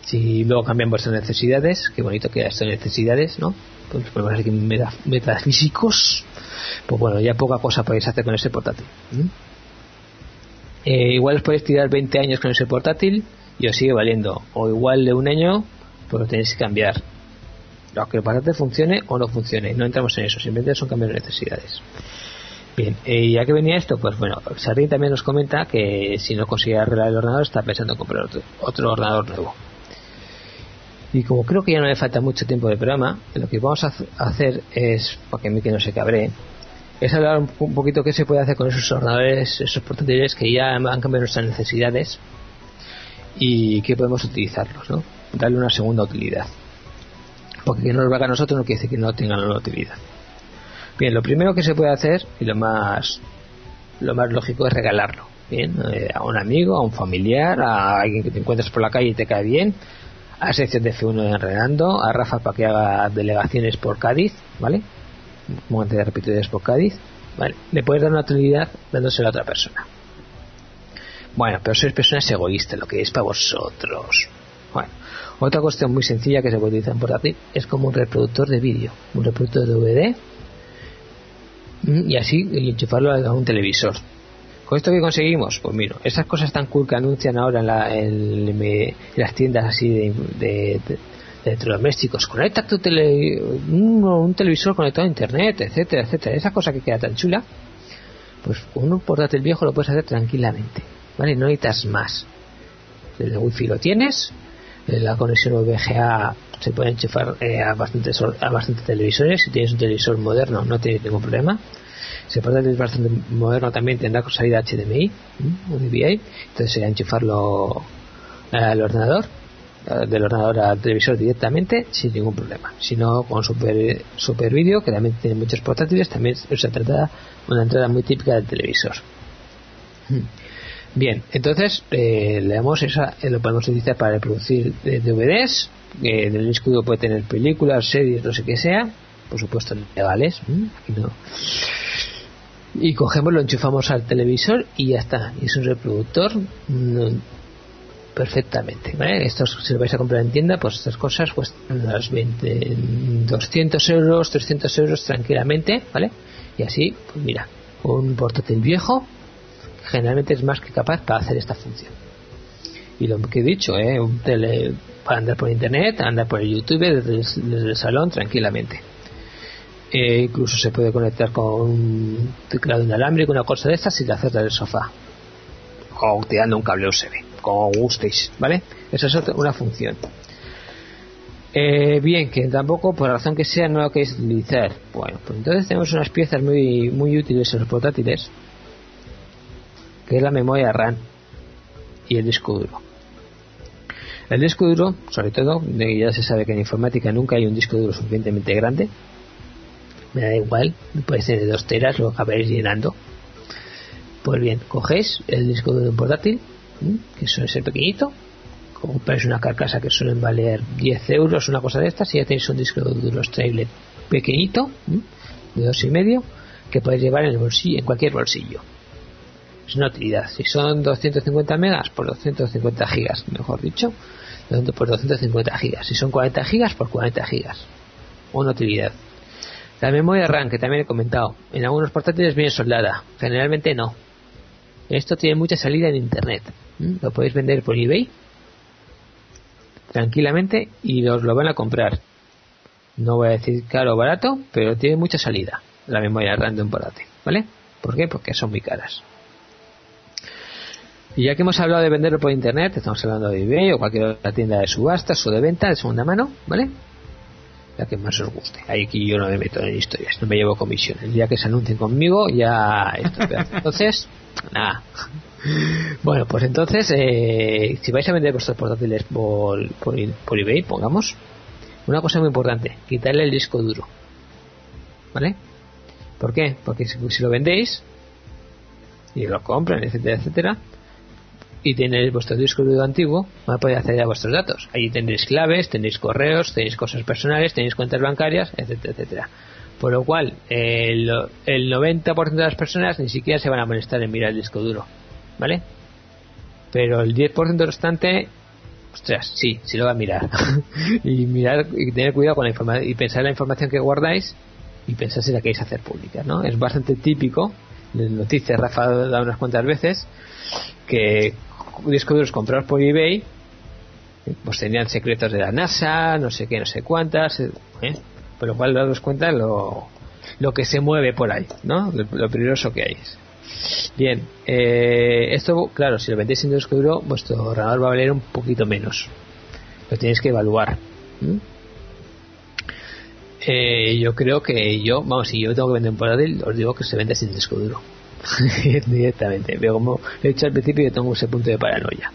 Si luego cambian vuestras necesidades, qué bonito que estas necesidades, ¿no? Pues ponemos aquí metafísicos. Pues bueno, ya poca cosa podéis hacer con ese portátil. Igual os podéis tirar 20 años con ese portátil y os sigue valiendo, o igual de un año, pues lo tenéis que cambiar. Lo que el portátil funcione o no funcione, no entramos en eso, simplemente son cambios de necesidades. Bien, ya que venía esto, pues bueno, Sarri también nos comenta que si no consigue arreglar el ordenador, está pensando en comprar otro ordenador nuevo. Y como creo que ya no le falta mucho tiempo de programa, lo que vamos a hacer es, para que a mí que no se cabree, es hablar un poquito qué se puede hacer con esos ordenadores, esos portátiles que ya han cambiado nuestras necesidades y qué podemos utilizarlos, ¿no? Darle una segunda utilidad. Porque que no nos valga a nosotros no quiere decir que no tengan una utilidad. Bien, lo primero que se puede hacer y lo más lógico es regalarlo. Bien, a un amigo, a un familiar, a alguien que te encuentres por la calle y te cae bien, a la sección de F1 de Enredando, a Rafa para que haga delegaciones por Cádiz, ¿vale? Un montón de repetidores por Cádiz, ¿vale? Le puedes dar una utilidad dándosela a otra persona. Bueno, pero sois personas egoístas, lo que es para vosotros. Bueno, otra cuestión muy sencilla que se puede utilizar en portátil es como un reproductor de vídeo, un reproductor de DVD, y así enchufarlo a un televisor. ¿Con esto qué conseguimos? Pues mira, esas cosas tan cool que anuncian ahora en las tiendas así de electrodomésticos, conecta un televisor conectado a internet, etcétera, etcétera, esa cosa que queda tan chula, pues con un portátil viejo lo puedes hacer tranquilamente, ¿vale? No necesitas más. El wifi lo tienes, la conexión VGA se puede enchufar a bastantes televisores. Si tienes un televisor moderno no tienes ningún problema. Si el portátil es bastante moderno también tendrá salida HDMI, un DVI, entonces sería enchufarlo al ordenador, del ordenador al televisor directamente sin ningún problema. Si no, con Super Video, que también tiene muchos portátiles, también se trata una entrada muy típica del televisor. Bien, entonces lo podemos utilizar para reproducir DVDs. El disco duro puede tener películas, series, no sé qué sea, por supuesto legales, aquí no. Y cogemos, lo enchufamos al televisor y ya está. Y es un reproductor perfectamente, ¿vale? Esto, si lo vais a comprar en tienda, pues estas cosas cuestan unas 200 euros, 300 euros tranquilamente, ¿vale? Y así, pues mira, un portátil viejo generalmente es más que capaz para hacer esta función. Y lo que he dicho, un tele para andar por internet, andar por el YouTube desde el salón tranquilamente. Incluso se puede conectar con un teclado inalámbrico, una cosa de estas, y hacerla del sofá o tirando un cable USB, como gustéis, ¿vale? Esa es una función. Bien, que tampoco, por razón que sea, no lo queréis utilizar. Bueno, pues entonces tenemos unas piezas muy, muy útiles en los portátiles, que es la memoria RAM y el disco duro. El disco duro, sobre todo, ya se sabe que en informática nunca hay un disco duro suficientemente grande. Me da igual, puede ser de 2 teras, lo acabaréis llenando. Pues bien, cogéis el disco duro portátil, que suele ser pequeñito, compráis una carcasa que suelen valer 10 euros, una cosa de estas, y ya tenéis un disco duro extraíble pequeñito, de 2,5, que podéis llevar en el bolsillo, en cualquier bolsillo. Es una utilidad. Si son 250 megas, por 250 gigas, mejor dicho, por 250 gigas. Si son 40 gigas, por 40 gigas. Una utilidad. La memoria RAM, que también he comentado, en algunos portátiles viene soldada, generalmente no. Esto tiene mucha salida en internet. Lo podéis vender por eBay tranquilamente y os lo van a comprar. No voy a decir caro o barato, pero tiene mucha salida la memoria RAM de un portátil, ¿vale? ¿Por qué? Porque son muy caras. Y ya que hemos hablado de venderlo por internet, estamos hablando de eBay o cualquier otra tienda de subastas o de venta de segunda mano, ¿vale? La que más os guste. Ahí aquí yo no me meto en historias, no me llevo comisiones. El día que se anuncien conmigo, ya esto. Entonces, nada. Bueno, pues entonces, si vais a vender vuestros portátiles por eBay, pongamos, una cosa muy importante, quitarle el disco duro, ¿vale? ¿Por qué? Porque si lo vendéis y lo compran, etcétera, etcétera, y tenéis vuestro disco duro antiguo, van a poder acceder a vuestros datos. Allí tendréis claves, tendréis correos, tenéis cosas personales, tenéis cuentas bancarias, etcétera, etcétera. Por lo cual, el 90% de las personas ni siquiera se van a molestar en mirar el disco duro, ¿vale? Pero el 10% restante ostras, sí lo va a mirar. y tener cuidado con la información y pensar en la información que guardáis y pensar si la queréis hacer pública, ¿no? Es bastante típico, en noticias Rafa ha dado unas cuantas veces, que discos duros comprados por eBay pues tenían secretos de la NASA, no sé qué, no sé cuántas, por lo cual daros cuenta lo que se mueve por ahí, ¿no? Lo peligroso que hay. Bien, esto, claro, si lo vendéis en disco duro, vuestro ordenador va a valer un poquito menos. Lo tenéis que evaluar. Yo creo que si yo tengo que vender un portátil, os digo que se vende sin disco duro. Directamente. Pero como he dicho al principio, yo tengo ese punto de paranoia.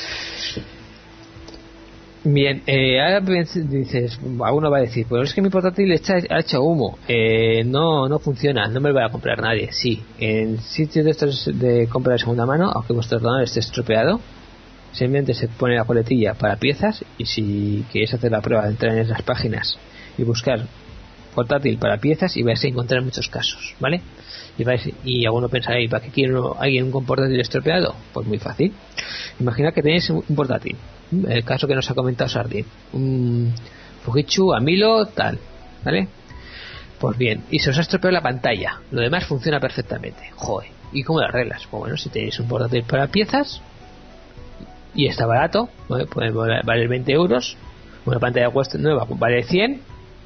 Bien, ahora dices, alguno va a decir, pues es que mi portátil ha hecho humo, no funciona, no me lo va a comprar nadie. Sí, en sitios de estos de compra de segunda mano, aunque vuestro ordenador esté estropeado, simplemente se pone la coletilla para piezas, y si queréis hacer la prueba de entrar en esas páginas y buscar portátil para piezas, y vais a encontrar muchos casos, ¿vale? Y alguno pensará, ¿y para qué quiere alguien un portátil estropeado? Pues muy fácil. Imaginad que tenéis un portátil, el caso que nos ha comentado Sardín, un Fujitsu Amilo tal, ¿vale? Pues bien, y se os ha estropeado la pantalla, lo demás funciona perfectamente. Joder, ¿y cómo lo arreglas? Pues bueno, si tenéis un portátil para piezas y está barato, ¿vale? Puede valer 20 euros, una pantalla nueva vale 100,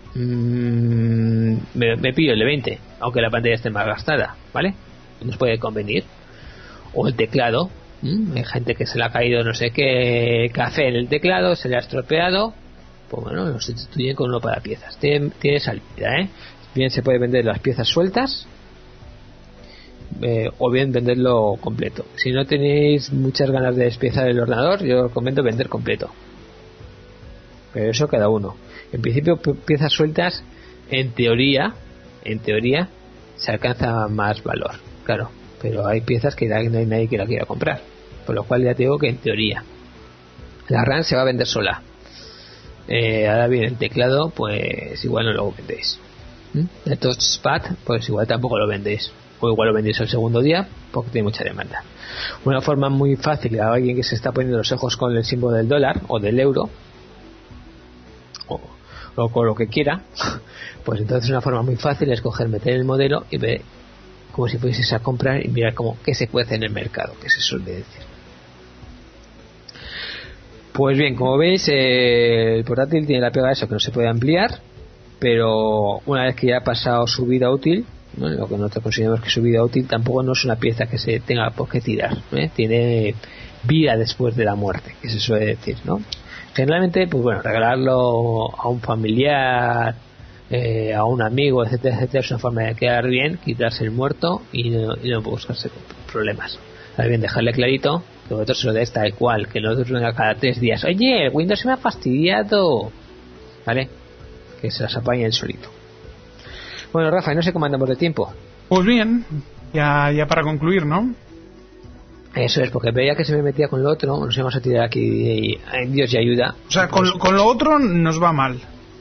me pillo el de 20, aunque la pantalla esté más gastada, ¿vale? Nos puede convenir. O el teclado, hay gente que se le ha caído no sé qué café en el teclado, se le ha estropeado, pues bueno, lo sustituyen con uno para piezas. Tiene salida, bien se puede vender las piezas sueltas, o bien venderlo completo. Si no tenéis muchas ganas de despiezar el ordenador, yo recomiendo vender completo, pero eso cada uno. En principio, piezas sueltas, en teoría se alcanza más valor, claro, pero hay piezas que no hay nadie que la quiera comprar, por lo cual ya te digo que en teoría la RAM se va a vender sola. Ahora bien, el teclado pues igual no lo vendéis, el touchpad pues igual tampoco lo vendéis, o igual lo vendéis el segundo día porque tiene mucha demanda. Una forma muy fácil a alguien que se está poniendo los ojos con el símbolo del dólar o del euro, o con lo que quiera, pues entonces una forma muy fácil es meter el modelo y ver como si fueses a comprar y mirar qué se puede hacer en el mercado, que se suele decir. Pues bien, como veis, el portátil tiene la pega de eso, que no se puede ampliar, pero una vez que ya ha pasado su vida útil, ¿no? Lo que nosotros consideramos que su vida útil tampoco no es una pieza que se tenga por qué tirar, tiene vida después de la muerte, que se suele decir, ¿no? Generalmente, pues bueno, regalarlo a un familiar, a un amigo, etcétera, etcétera, es una forma de quedar bien, quitarse el muerto y no buscarse problemas. Ahora bien, dejarle clarito que vosotros se lo deis tal cual, que no venga cada 3 días, oye, el Windows se me ha fastidiado, ¿vale? Que se las apañe él solito. Bueno, Rafa, no sé cómo andamos de tiempo. Pues bien, ya para concluir, ¿no? Eso es, porque veía que se me metía con lo otro, nos íbamos a tirar aquí y Dios y ayuda. O sea, con lo otro nos va mal.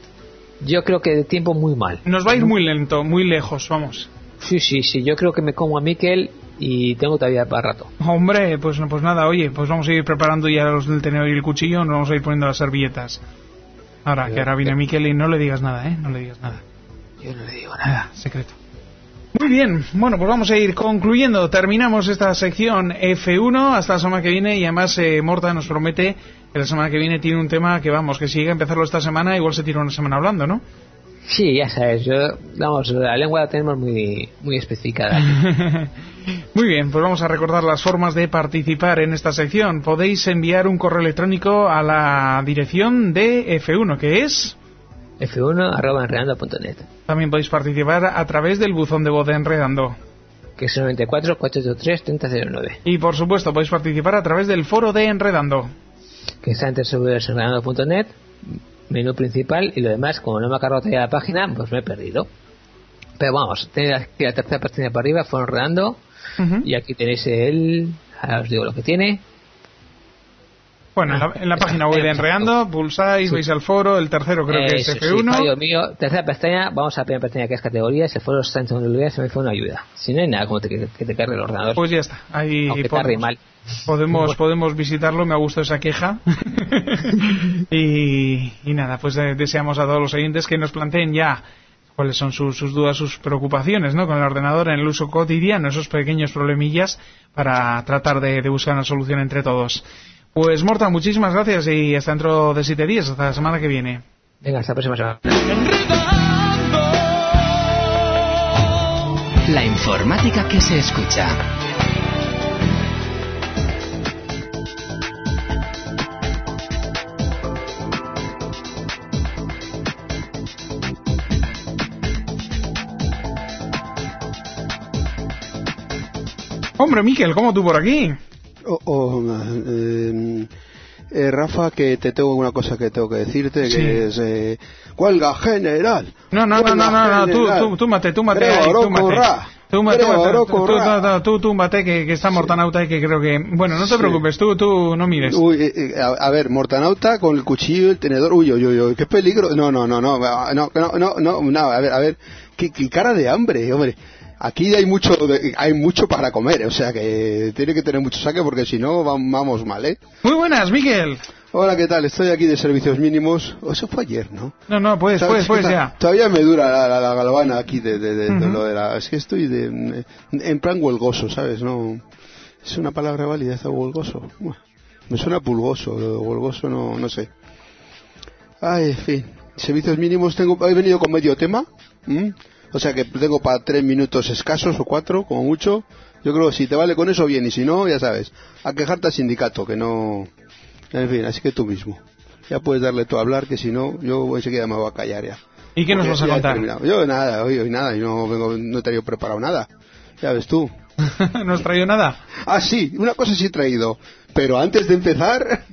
Yo creo que de tiempo muy mal. Nos va a ir muy lento, muy lejos, vamos. Sí, yo creo que me como a Miquel y tengo todavía para rato. Hombre, pues nada, oye, pues vamos a ir preparando ya los del tenedor y el cuchillo, nos vamos a ir poniendo las servilletas. Ahora, que ahora viene Miquel y no le digas nada, no le digas nada. Yo no le digo nada. Secreto. Muy bien, bueno, pues vamos a ir concluyendo. Terminamos esta sección F1 hasta la semana que viene, y además Morta nos promete que la semana que viene tiene un tema que que si llega a empezarlo esta semana, igual se tira una semana hablando, ¿no? Sí, ya sabes, la lengua la tenemos muy especificada. Muy bien, pues vamos a recordar las formas de participar en esta sección. Podéis enviar un correo electrónico a la dirección de F1, que es f1@enredando.net. También podéis participar a través del buzón de voz de Enredando, que es 94-483-3009. Y por supuesto podéis participar a través del foro de Enredando, que está en www.enredando.net, menú principal, y lo demás, como no me ha cargado todavía la página, pues me he perdido. Pero vamos, tenéis aquí la tercera pestaña para arriba, foro Enredando, y aquí tenéis ahora os digo lo que tiene. Bueno, en la página web de Enredando, pulsáis, veis el foro, el tercero creo que es F1. Sí, fallo mío, tercera pestaña, vamos a la primera pestaña que es categorías, el foro está en segundo lugar, se me fue una ayuda. Si no hay nada como que te cargue el ordenador. Pues ya está, ahí aunque cargue mal. Podemos visitarlo, me ha gustado esa queja. y nada, pues deseamos a todos los oyentes que nos planteen ya cuáles son sus dudas, sus preocupaciones, ¿no?, con el ordenador en el uso cotidiano, esos pequeños problemillas, para tratar de buscar una solución entre todos. Pues Morta, muchísimas gracias y hasta dentro de 7 días, hasta la semana que viene. Venga, hasta la próxima semana. La informática que se escucha. Hombre, Miquel, ¿cómo tú por aquí? Rafa, que te tengo una cosa que tengo que decirte, sí. Que es huelga general. No, tú mate. Tú mate, que está Mortanauta y que creo que... Bueno, no te preocupes, tú no mires. Uy, a ver, Mortanauta con el cuchillo y el tenedor, uy, qué peligro. No, a ver, qué cara de hambre, hombre. Aquí hay mucho para comer, o sea que tiene que tener mucho saque porque si no vamos mal, ¿eh? Muy buenas, Miquel. Hola, ¿qué tal? Estoy aquí de servicios mínimos. Eso fue ayer, ¿no? No, pues ya. Todavía me dura la galvana aquí de lo de la... Es que estoy en plan huelgoso, ¿sabes? No, ¿es una palabra válida esa huelgoso? Me suena pulgoso, huelgoso no sé. Ay, en fin. Servicios mínimos he venido con medio tema. O sea que tengo para 3 minutos escasos o 4, como mucho. Yo creo que si te vale con eso, bien. Y si no, ya sabes, a quejarte al sindicato, que no... En fin, así que tú mismo. Ya puedes darle tú a hablar, que si no, yo enseguida me voy a callar ya. ¿Y qué nos vas a contar? Yo nada, hoy nada. Yo no he traído preparado nada. Ya ves tú. ¿No has traído nada? Ah, sí, una cosa sí he traído. Pero antes de empezar...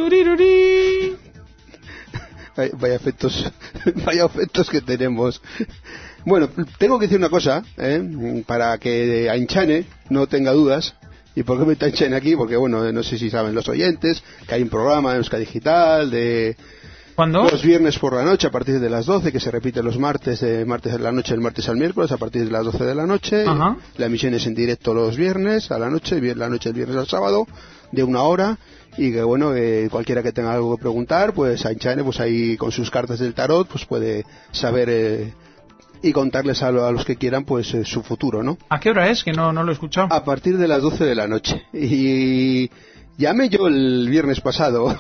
Vaya efectos que tenemos. Bueno, tengo que decir una cosa, para que Ainchane no tenga dudas. ¿Y por qué me está Ainchane aquí? Porque, bueno, no sé si saben los oyentes que hay un programa en Euskadi Digital de... ¿Cuándo? Los viernes por la noche a partir de las 12, que se repite los martes de la noche, el martes al miércoles a partir de las 12 de la noche. Ajá. La emisión es en directo los viernes a la noche el viernes al sábado, de 1 hora. Y que bueno, cualquiera que tenga algo que preguntar, pues Ainchane, pues ahí con sus cartas del tarot, pues puede saber y contarles a los que quieran, pues su futuro, ¿no? ¿A qué hora es? Que no lo he escuchado. A partir de las 12 de la noche. Y llamé yo el viernes pasado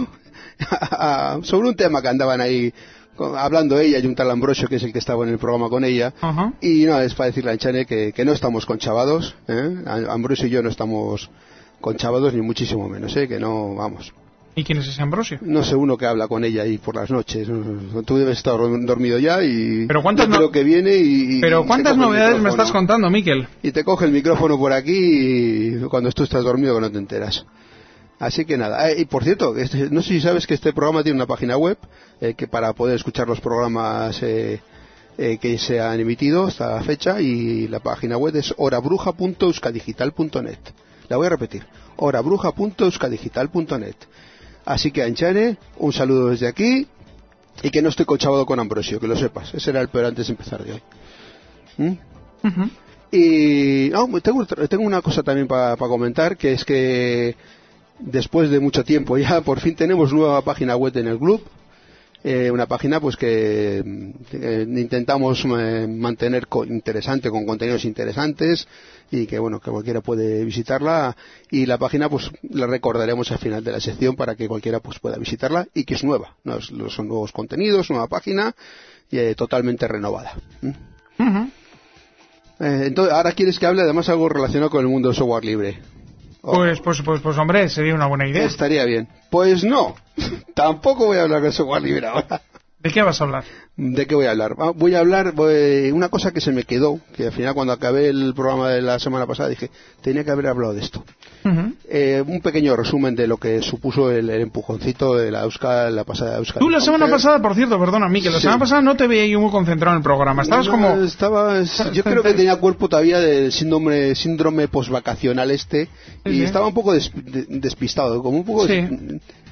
sobre un tema que andaban ahí hablando ella y un tal Ambrosio, que es el que estaba en el programa con ella. Uh-huh. Y no, es para decirle a Ainchane que no estamos conchavados, Ambrosio y yo no estamos conchavados ni muchísimo menos, que no, vamos. ¿Y quién es ese Ambrosio? No sé, uno que habla con ella ahí por las noches. Tú debes estar dormido ya y... ¿Pero cuántas que viene y ¿Pero cuántas novedades me estás contando, Miquel? Y te coge el micrófono por aquí y cuando tú estás dormido que no te enteras. Así que nada. Y por cierto, no sé si sabes que este programa tiene una página web que para poder escuchar los programas que se han emitido hasta la fecha, y la página web es horabruja.euskadigital.net. La voy a repetir, horabruja.euskadigital.net. Así que Ainchane, un saludo desde aquí, y que no estoy conchavado con Ambrosio, que lo sepas. Ese era el peor antes de empezar de hoy. Uh-huh. Y tengo una cosa también para comentar, que es que después de mucho tiempo ya por fin tenemos nueva página web en el club. Una página pues que intentamos mantener interesante, con contenidos interesantes, y que bueno, que cualquiera puede visitarla, y la página pues la recordaremos al final de la sección para que cualquiera pues pueda visitarla, y que es nueva, ¿no? Son nuevos contenidos, nueva página, totalmente renovada. Uh-huh. Entonces, ahora quieres que hable además algo relacionado con el mundo del software libre. Pues hombre, sería una buena idea. Estaría bien. Pues no, tampoco voy a hablar de software libre ahora. ¿De qué vas a hablar? ¿De qué voy a hablar? Voy a hablar una cosa que se me quedó, que al final cuando acabé el programa de la semana pasada dije, tenía que haber hablado de esto. Uh-huh. Un pequeño resumen de lo que supuso el empujoncito de la pasada Euskadi. Tú la semana pasada, por cierto, perdona, Miquel, la semana pasada no te veía yo muy concentrado en el programa. Estabas yo creo que tenía cuerpo todavía del síndrome postvacacional y estaba un poco despistado, como un poco... Sí.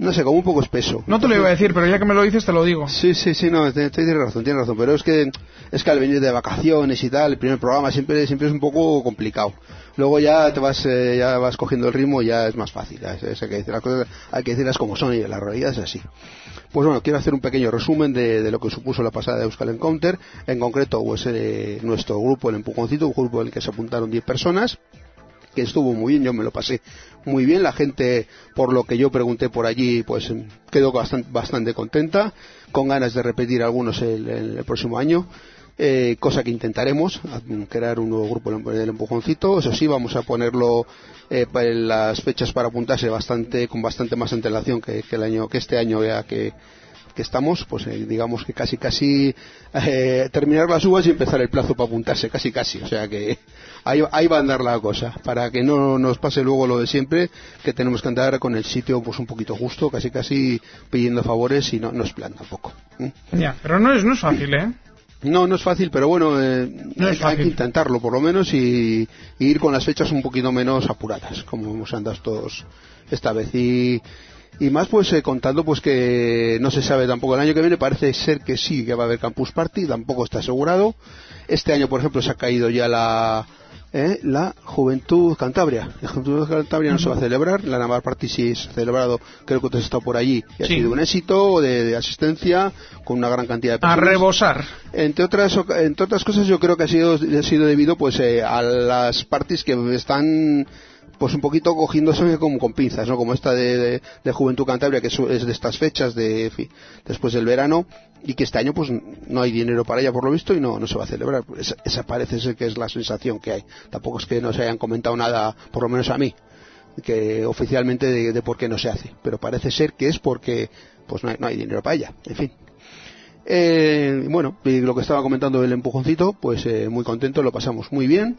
no sé, como un poco espeso. No te lo iba a decir, pero ya que me lo dices te lo digo. Sí, no, tienes razón, pero es que al venir de vacaciones y tal, el primer programa siempre es un poco complicado. Luego ya ya vas cogiendo el ritmo y ya es más fácil. Hay que decir las cosas, hay que decirlas como son y la realidad es así. Pues bueno, quiero hacer un pequeño resumen de lo que supuso la pasada de Euskal Encounter. En concreto, pues nuestro grupo, el Empujoncito, un grupo en el que se apuntaron 10 personas, que estuvo muy bien, yo me lo pasé muy bien. La gente, por lo que yo pregunté por allí, pues quedó bastante contenta, con ganas de repetir algunos el próximo año. Cosa que intentaremos, crear un nuevo grupo del Empujoncito. Eso sí, vamos a ponerlo en las fechas para apuntarse con bastante más antelación que este año ya que estamos, pues digamos que casi terminar las uvas y empezar el plazo para apuntarse, casi, o sea que ahí va a andar la cosa, para que no nos pase luego lo de siempre, que tenemos que andar con el sitio pues un poquito justo, casi pidiendo favores, y no es plan tampoco. Ya, pero no es fácil, ¿eh? No es fácil, pero bueno, hay que intentarlo por lo menos y ir con las fechas un poquito menos apuradas, como hemos andado todos esta vez. Y más pues contando pues que no se sabe tampoco el año que viene, parece ser que sí, que va a haber Campus Party, tampoco está asegurado. Este año, por ejemplo, se ha caído ya la Juventud Cantabria. La Juventud Cantabria no se va a celebrar. La Naval Party sí se ha celebrado, creo que usted está por allí, y ha sido un éxito de asistencia, con una gran cantidad de personas. A rebosar. Entre otras cosas, yo creo que ha sido debido pues a las parties que están pues un poquito cogiéndose como con pinzas, ¿no? Como esta de Juventud Cantabria, que es de estas fechas después del verano, y que este año pues no hay dinero para ella por lo visto y no se va a celebrar. Esa parece ser que es la sensación que hay. Tampoco es que no se hayan comentado nada, por lo menos a mí, que oficialmente de por qué no se hace, pero parece ser que es porque pues no hay dinero para ella, en fin. Bueno, y lo que estaba comentando del Empujoncito, pues muy contento, lo pasamos muy bien.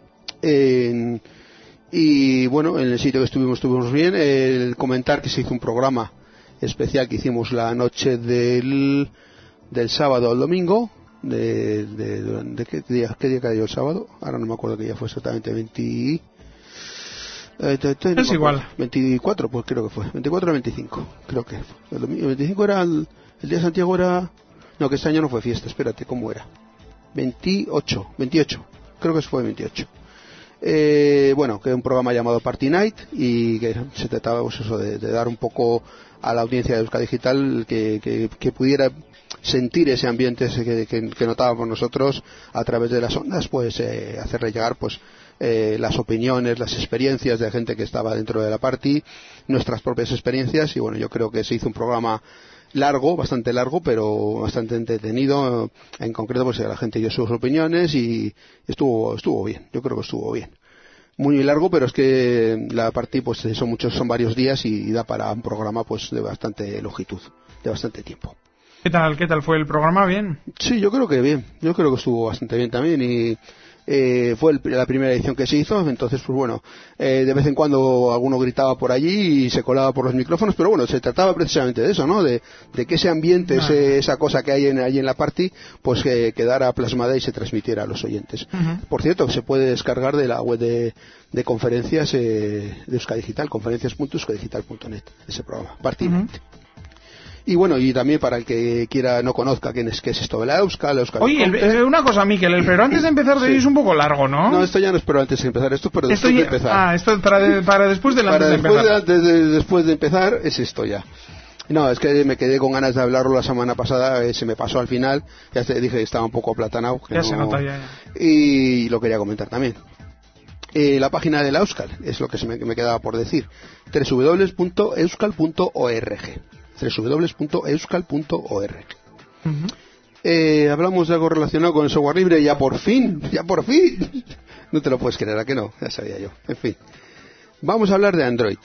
Y bueno, en el sitio que estuvimos bien. El comentar que se hizo un programa especial que hicimos la noche del sábado al domingo. ¿De qué día cayó el sábado? Ahora no me acuerdo qué día fue exactamente. 20... es igual. 24, pues creo que fue. 24 o 25, creo que fue. El 25 era el día de Santiago, era... No, que este año no fue fiesta, espérate, ¿cómo era? 28, creo que fue 28. Bueno, que es un programa llamado Party Night, y que se trataba pues eso, de dar un poco a la audiencia de Euskadi Digital que pudiera sentir ese ambiente que notábamos nosotros a través de las ondas, pues hacerle llegar pues las opiniones, las experiencias de gente que estaba dentro de la party, nuestras propias experiencias. Y bueno, yo creo que se hizo un programa bastante largo, pero bastante entretenido. En concreto, pues la gente dio sus opiniones y estuvo bien. Yo creo que estuvo bien. Muy largo, pero es que la party pues son varios días y da para un programa pues de bastante longitud, de bastante tiempo. ¿Qué tal fue el programa? ¿Bien? Sí, yo creo que bien. Yo creo que estuvo bastante bien también, y fue la primera edición que se hizo. Entonces pues bueno, de vez en cuando alguno gritaba por allí y se colaba por los micrófonos, pero bueno, se trataba precisamente de eso, ¿no? De que ese ambiente, esa cosa que hay allí en la party, pues que quedara plasmada y se transmitiera a los oyentes. Por cierto, se puede descargar de la web de conferencias de Euskadi Digital, conferencias.euskadigital.net, ese programa, Party Night. Y bueno, y también para el que no conozca qué es esto de la Euskal. Oye, una cosa, Miquel, pero antes de empezar es un poco largo, ¿no? No, esto ya no es pero antes de empezar, esto es pero después de empezar. Esto para después de empezar. Después de empezar es esto ya. No, es que me quedé con ganas de hablarlo la semana pasada, se me pasó al final, ya te dije que estaba un poco aplatanado. Se nota ya. Y lo quería comentar también. La página de la Euskal, es lo que me quedaba por decir, www.euskal.org. www.euskal.org. Hablamos de algo relacionado con el software libre, ya por fin. No te lo puedes creer, ¿a que no? Ya sabía yo. En fin, vamos a hablar de Android.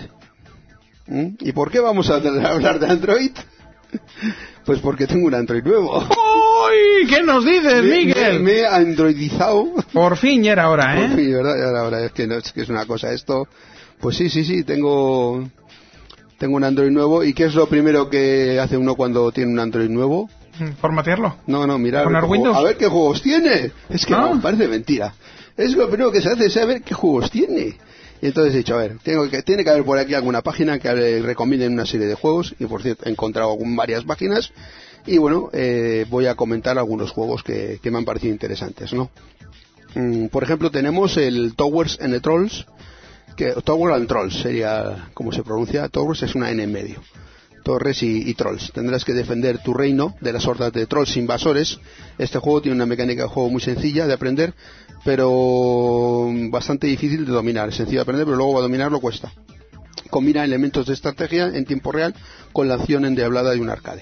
¿Y por qué vamos a hablar de Android? Pues porque tengo un Android nuevo. ¡Uy! ¿Qué nos dices, Miguel? Me he androidizado. Por fin, ya era hora, ¿eh? Por fin, ¿verdad? Ya era hora. Es que es una cosa esto. Pues sí, tengo un Android nuevo. ¿Y qué es lo primero que hace uno cuando tiene un Android nuevo? ¿Formatearlo? No, mirar. ¿Poner Windows? A ver qué juegos tiene. Es que no, parece mentira. Es lo primero que se hace, es saber qué juegos tiene. Y entonces he dicho, a ver, tiene que haber por aquí alguna página que recomienden una serie de juegos, y por cierto he encontrado varias páginas, y bueno, voy a comentar algunos juegos que me han parecido interesantes, ¿no? Por ejemplo, tenemos el Towers and Trolls, Tower and Trolls sería como se pronuncia. Towers es una N en medio. Torres y trolls. Tendrás que defender tu reino de las hordas de trolls invasores. Este juego tiene una mecánica de juego muy sencilla de aprender, pero bastante difícil de dominar. Es sencillo de aprender, pero luego a dominarlo cuesta. Combina elementos de estrategia en tiempo real con la acción endiablada de un arcade.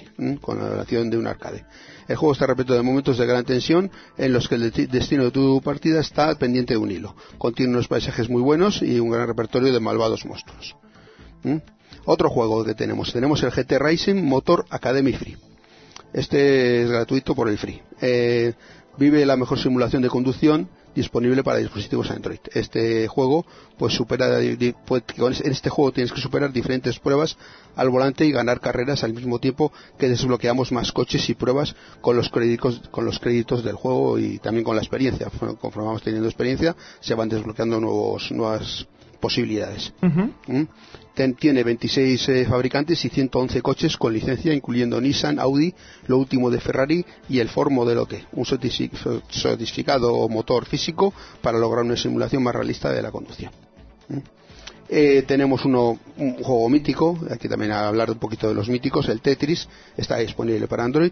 El juego está repleto de momentos de gran tensión en los que el destino de tu partida está pendiente de un hilo. Contiene unos paisajes muy buenos y un gran repertorio de malvados monstruos. Otro juego que tenemos el GT Racing Motor Academy Free. Este es gratuito por el free. Vive la mejor simulación de conducción disponible para dispositivos Android. Este juego en este juego tienes que superar diferentes pruebas al volante y ganar carreras al mismo tiempo que desbloqueamos más coches y pruebas con los créditos del juego y también con la experiencia. Conforme vamos teniendo experiencia se van desbloqueando nuevas posibilidades. Tiene 26 fabricantes y 111 coches con licencia, incluyendo Nissan, Audi, lo último de Ferrari y el Ford Modelo T, un certificado motor físico para lograr una simulación más realista de la conducción. Tenemos un juego mítico, aquí también a hablar un poquito de los míticos, el Tetris, está disponible para Android.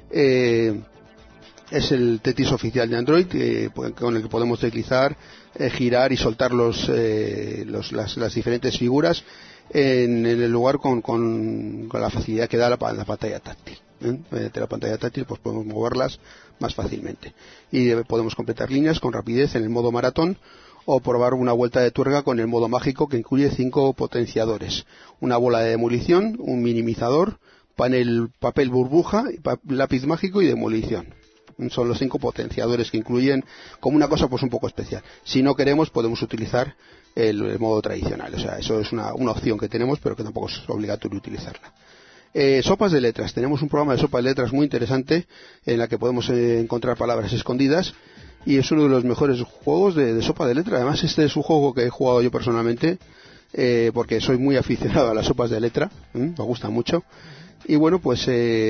Es el Tetris oficial de Android, con el que podemos deslizar, girar y soltar las diferentes figuras en el lugar con la facilidad que da la pantalla táctil. Mediante la pantalla táctil pues podemos moverlas más fácilmente y podemos completar líneas con rapidez en el modo maratón o probar una vuelta de tuerca con el modo mágico, que incluye 5 potenciadores, una bola de demolición, un minimizador, papel burbuja, lápiz mágico y demolición. Son los 5 potenciadores que incluyen como una cosa pues un poco especial. Si no queremos podemos utilizar el modo tradicional, o sea, eso es una opción que tenemos, pero que tampoco es obligatorio utilizarla. Sopas de letras. Tenemos un programa de sopas de letras muy interesante en la que podemos encontrar palabras escondidas y es uno de los mejores juegos de sopa de letras. Además, este es un juego que he jugado yo personalmente porque soy muy aficionado a las sopas de letra, me gusta mucho. Y bueno, pues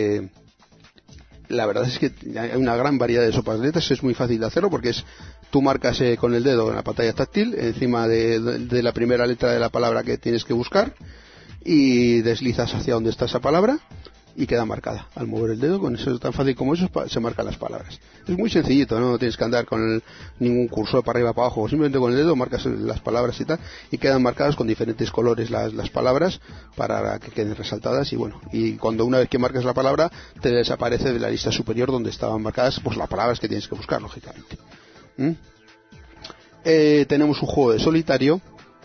la verdad es que hay una gran variedad de sopas de letras. Es muy fácil de hacerlo porque tú marcas con el dedo en la pantalla táctil encima de la primera letra de la palabra que tienes que buscar y deslizas hacia donde está esa palabra y queda marcada. Al mover el dedo, con eso tan fácil como eso, se marcan las palabras. Es muy sencillito, no tienes que andar con ningún cursor para arriba para abajo, simplemente con el dedo marcas las palabras y tal, y quedan marcadas con diferentes colores las palabras para que queden resaltadas. Y bueno, y cuando una vez que marcas la palabra te desaparece de la lista superior donde estaban marcadas pues las palabras que tienes que buscar, lógicamente. Tenemos un juego de solitario.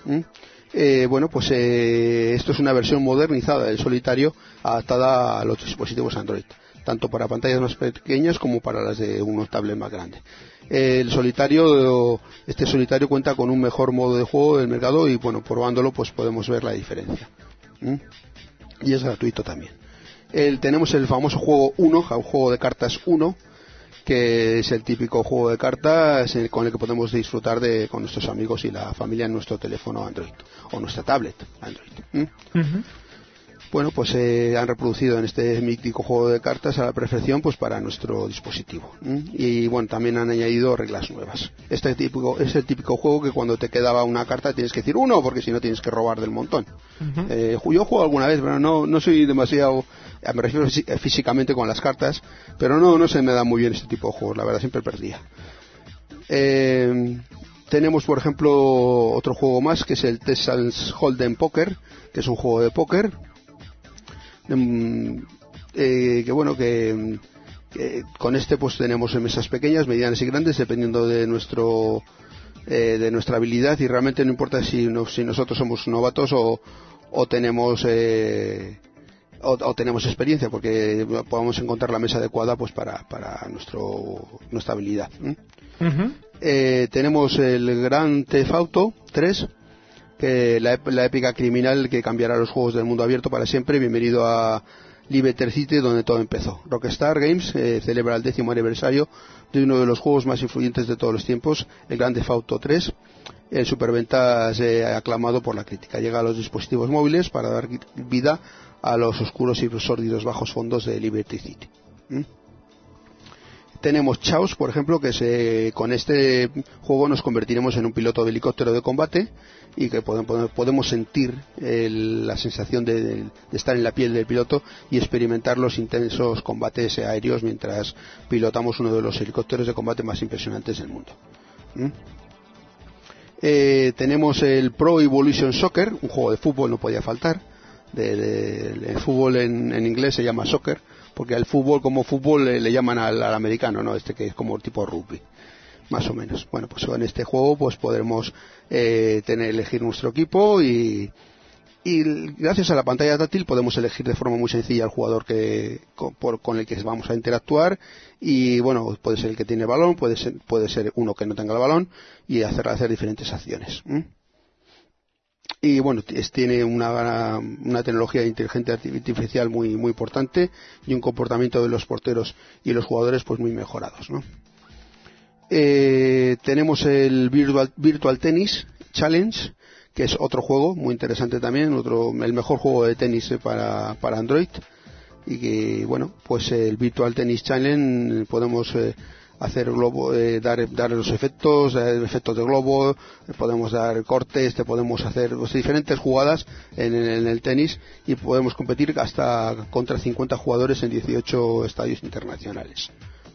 Esto es una versión modernizada del solitario adaptada a los dispositivos Android, tanto para pantallas más pequeñas como para las de un tablet más grande. Este solitario cuenta con un mejor modo de juego del mercado y bueno, probándolo pues podemos ver la diferencia. Y es gratuito también. Tenemos el famoso juego Uno, un juego de cartas Uno, que es el típico juego de cartas con el que podemos disfrutar con nuestros amigos y la familia en nuestro teléfono Android o nuestra tablet Android. Bueno, pues han reproducido en este mítico juego de cartas a la perfección pues para nuestro dispositivo. Y bueno, también han añadido reglas nuevas. Es el típico juego que cuando te quedaba una carta tienes que decir uno, porque si no tienes que robar del montón. Yo juego alguna vez, pero no soy demasiado, me refiero físicamente con las cartas, pero no se me da muy bien este tipo de juegos, la verdad siempre perdía. Tenemos por ejemplo otro juego más que es el Texas Hold'em Poker, que es un juego de póker que con este pues tenemos mesas pequeñas, medianas y grandes dependiendo de nuestra habilidad, y realmente no importa si nosotros somos novatos o tenemos experiencia, porque podemos encontrar la mesa adecuada pues para nuestra habilidad. Tenemos el Grand Theft Auto 3, que la épica criminal que cambiará los juegos del mundo abierto para siempre. Bienvenido a Liberty City, donde todo empezó. Rockstar Games celebra el 10º aniversario de uno de los juegos más influyentes de todos los tiempos, el Grand Theft Auto 3. el superventas aclamado por la crítica. Llega a los dispositivos móviles para dar vida a los oscuros y sórdidos bajos fondos de Liberty City. Tenemos Chaos, por ejemplo, que con este juego nos convertiremos en un piloto de helicóptero de combate y que podemos sentir la sensación de estar en la piel del piloto y experimentar los intensos combates aéreos mientras pilotamos uno de los helicópteros de combate más impresionantes del mundo. Tenemos el Pro Evolution Soccer, un juego de fútbol, no podía faltar. El fútbol en inglés se llama soccer, porque al fútbol como fútbol le llaman al americano, ¿no? Este que es como tipo rugby, más o menos. Bueno, pues en este juego pues podremos elegir nuestro equipo y gracias a la pantalla táctil podemos elegir de forma muy sencilla al jugador con el que vamos a interactuar, y bueno, puede ser el que tiene el balón, puede ser uno que no tenga el balón, y hacer diferentes acciones. Y bueno, tiene una tecnología de inteligencia artificial muy importante y un comportamiento de los porteros y los jugadores pues muy mejorados, ¿no? Tenemos el Virtual Tennis Challenge, que es otro juego muy interesante también, el mejor juego de tenis para Android, y que bueno, pues el Virtual Tennis Challenge podemos hacer globo, dar los efectos de globo, podemos dar cortes, podemos hacer diferentes jugadas en el tenis, y podemos competir hasta contra 50 jugadores en 18 estadios internacionales.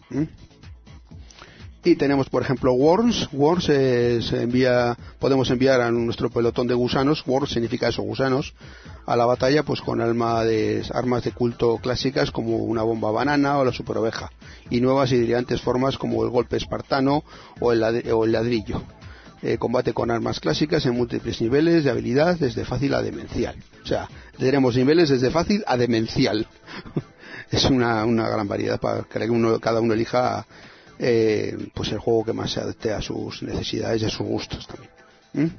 Y tenemos, por ejemplo, Worms. Worms podemos enviar a nuestro pelotón de gusanos, Worms significa eso, gusanos, a la batalla pues con armas de culto clásicas como una bomba banana o la super oveja, y nuevas y brillantes formas como el golpe espartano o el ladrillo. Combate con armas clásicas en múltiples niveles de habilidad, desde fácil a demencial. O sea, tenemos niveles desde fácil a demencial. Es una gran variedad para que cada uno elija pues el juego que más se adapte a sus necesidades y a sus gustos también.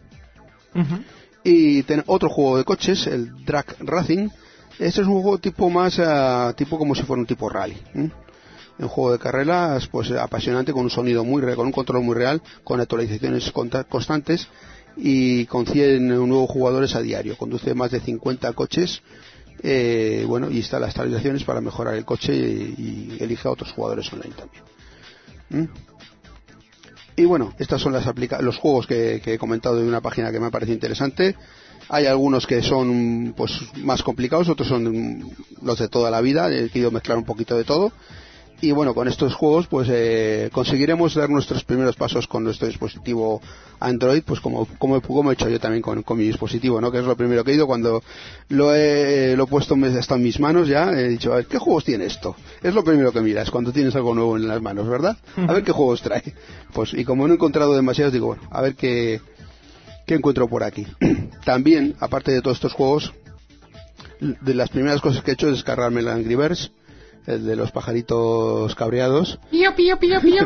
Y otro juego de coches, el Drag Racing. Este es un juego tipo como si fuera un tipo rally. Un juego de carreras pues apasionante, con un sonido con un control muy real, con actualizaciones constantes, y con 100 nuevos jugadores a diario. Conduce más de 50 coches, y está las actualizaciones para mejorar el coche, y elige a otros jugadores online también. Y bueno, estos son los juegos que he comentado de una página que me ha parecido interesante. Hay algunos que son pues más complicados, otros son los de toda la vida. He querido mezclar un poquito de todo. Y bueno, con estos juegos pues conseguiremos dar nuestros primeros pasos con nuestro dispositivo Android, pues como he hecho yo también con mi dispositivo, ¿no? Que es lo primero que he ido cuando lo he puesto, está en mis manos ya. He dicho, a ver, ¿qué juegos tiene esto? Es lo primero que miras cuando tienes algo nuevo en las manos, ¿verdad? A ver qué juegos trae. Pues, y como no he encontrado demasiados, digo, bueno, a ver qué encuentro por aquí. También, aparte de todos estos juegos, de las primeras cosas que he hecho es descargarme el Angry Birds, el de los pajaritos cabreados. Pío, pío, pío, pío.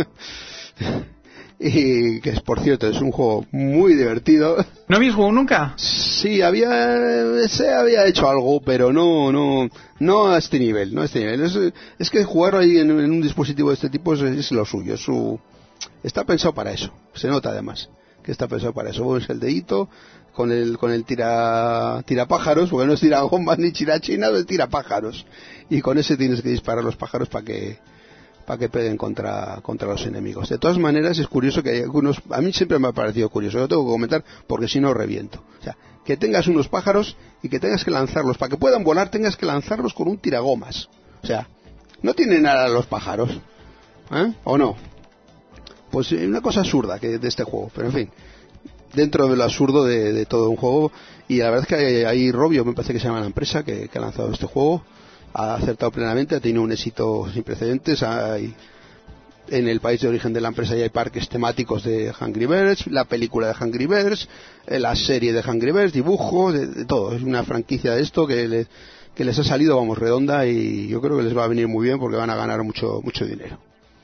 Y que por cierto es un juego muy divertido. ¿No habéis jugado nunca? Sí, se había hecho algo, pero no a este nivel, Es que jugar ahí en un dispositivo de este tipo es lo suyo, está pensado para eso. Se nota además que está pensado para eso. Es el dedito con el tirapájaros, porque no es tirabombas ni chirachinas, es tirapájaros, y con ese tienes que disparar los pájaros para que peguen contra los enemigos. De todas maneras, es curioso que hay algunos, a mí siempre me ha parecido curioso, lo tengo que comentar porque si no reviento. O sea, que tengas unos pájaros y que tengas que lanzarlos, para que puedan volar tengas que lanzarlos con un tiragomas. O sea, no tienen nada los pájaros, ¿o no? Pues una cosa absurda de este juego, pero en fin, dentro de lo absurdo de todo un juego. Y la verdad es que hay Rovio, me parece que se llama la empresa que ha lanzado este juego, ha acertado plenamente, ha tenido un éxito sin precedentes. En el país de origen de la empresa ya hay parques temáticos de Angry Birds, la película de Angry Birds, la serie de Angry Birds, dibujos, de todo. Es una franquicia de esto que les ha salido, vamos, redonda, y yo creo que les va a venir muy bien porque van a ganar mucho dinero.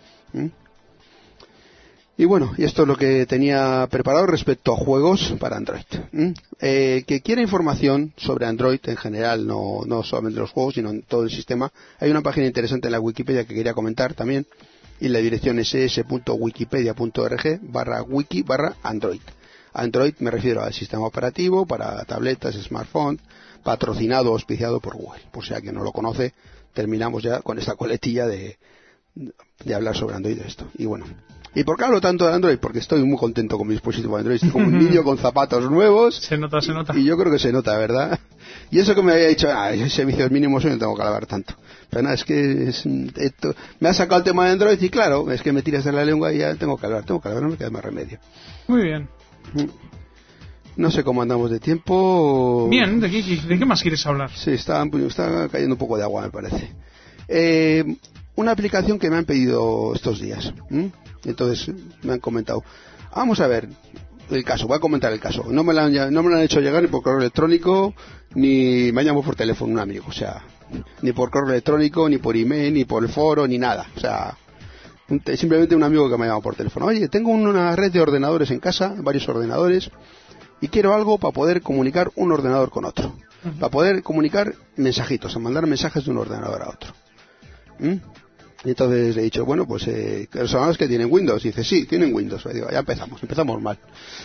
Y bueno, y esto es lo que tenía preparado respecto a juegos para Android. Que quiera información sobre Android en general, no solamente los juegos, sino en todo el sistema, hay una página interesante en la Wikipedia que quería comentar también, y la dirección es es.wikipedia.org/wiki/Android. Android me refiero al sistema operativo para tabletas, smartphones, patrocinado o auspiciado por Google. Por si alguien no lo conoce, terminamos ya con esta coletilla de hablar sobre Android de esto. Y bueno, ¿y por qué hablo tanto de Android? Porque estoy muy contento con mi dispositivo Android. Estoy como un niño con zapatos nuevos. Se nota. Y yo creo que se nota, ¿verdad? Y eso que me había dicho, servicios mínimos, hoy no tengo que alabar tanto. Pero nada, es que me ha sacado el tema de Android y claro, es que me tiras de la lengua y ya tengo que hablar, no me queda más remedio. Muy bien. No sé cómo andamos de tiempo. Bien, ¿de qué más quieres hablar? Sí, está cayendo un poco de agua, me parece. Una aplicación que me han pedido estos días. Entonces me han comentado. Vamos a ver el caso, voy a comentar el caso. No me lo han hecho llegar ni por correo electrónico, ni me han llamado por teléfono un amigo. O sea, ni por correo electrónico, ni por email, ni por el foro, ni nada. O sea, simplemente un amigo que me ha llamado por teléfono. Oye, tengo una red de ordenadores en casa, varios ordenadores, y quiero algo para poder comunicar un ordenador con otro. Para poder comunicar mensajitos, a mandar mensajes de un ordenador a otro. Entonces le he dicho, bueno, pues los ordenadores que tienen Windows. Y dice, sí, tienen Windows. Y digo, ya empezamos mal.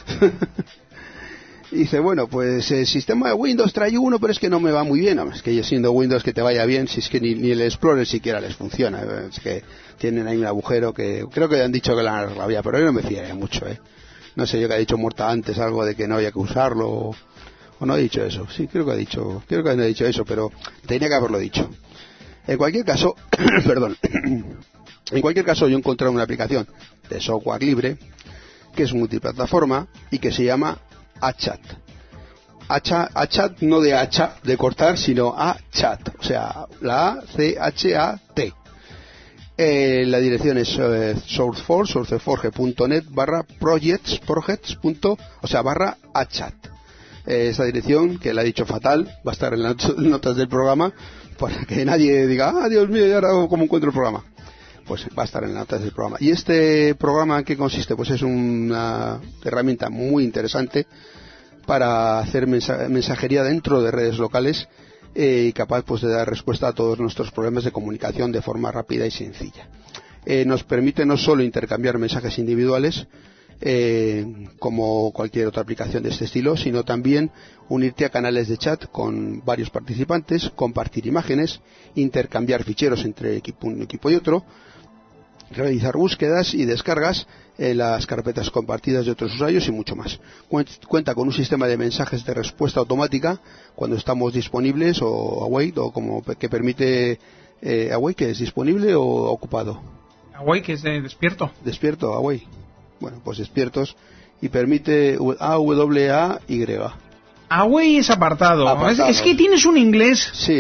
Y dice, bueno, pues el sistema de Windows trae uno, pero es que no me va muy bien. Es que siendo Windows que te vaya bien, si es que ni el Explorer siquiera les funciona. Es que tienen ahí un agujero que creo que han dicho que la han arreglado ya, pero yo no me fiaría mucho, No sé yo que ha dicho Morta antes algo de que no había que usarlo, o no ha dicho eso. Sí, creo que no ha dicho eso, pero tenía que haberlo dicho. En cualquier caso, yo he encontrado una aplicación de software libre que es multiplataforma y que se llama AChat. AChat no de hacha, de cortar, sino AChat, o sea, la A-C-H-A-T. La dirección es sourceforge.net/projects, /AChat. Esta dirección, que la he dicho fatal, va a estar en las notas del programa, para que nadie diga, Dios mío, ¿y ahora cómo encuentro el programa? Pues va a estar en las notas del programa. ¿Y este programa en qué consiste? Pues es una herramienta muy interesante para hacer mensajería dentro de redes locales y capaz pues de dar respuesta a todos nuestros problemas de comunicación de forma rápida y sencilla. Nos permite no solo intercambiar mensajes individuales, como cualquier otra aplicación de este estilo, sino también unirte a canales de chat con varios participantes, compartir imágenes, intercambiar ficheros entre un equipo y otro, realizar búsquedas y descargas en las carpetas compartidas de otros usuarios y mucho más. Cuenta con un sistema de mensajes de respuesta automática cuando estamos disponibles o await, o como que permite await, que es disponible o ocupado. Await, que es despierto. Despierto, await. Bueno, pues despiertos, y permite AWAY. Away es apartado. Es que tienes un inglés. Sí,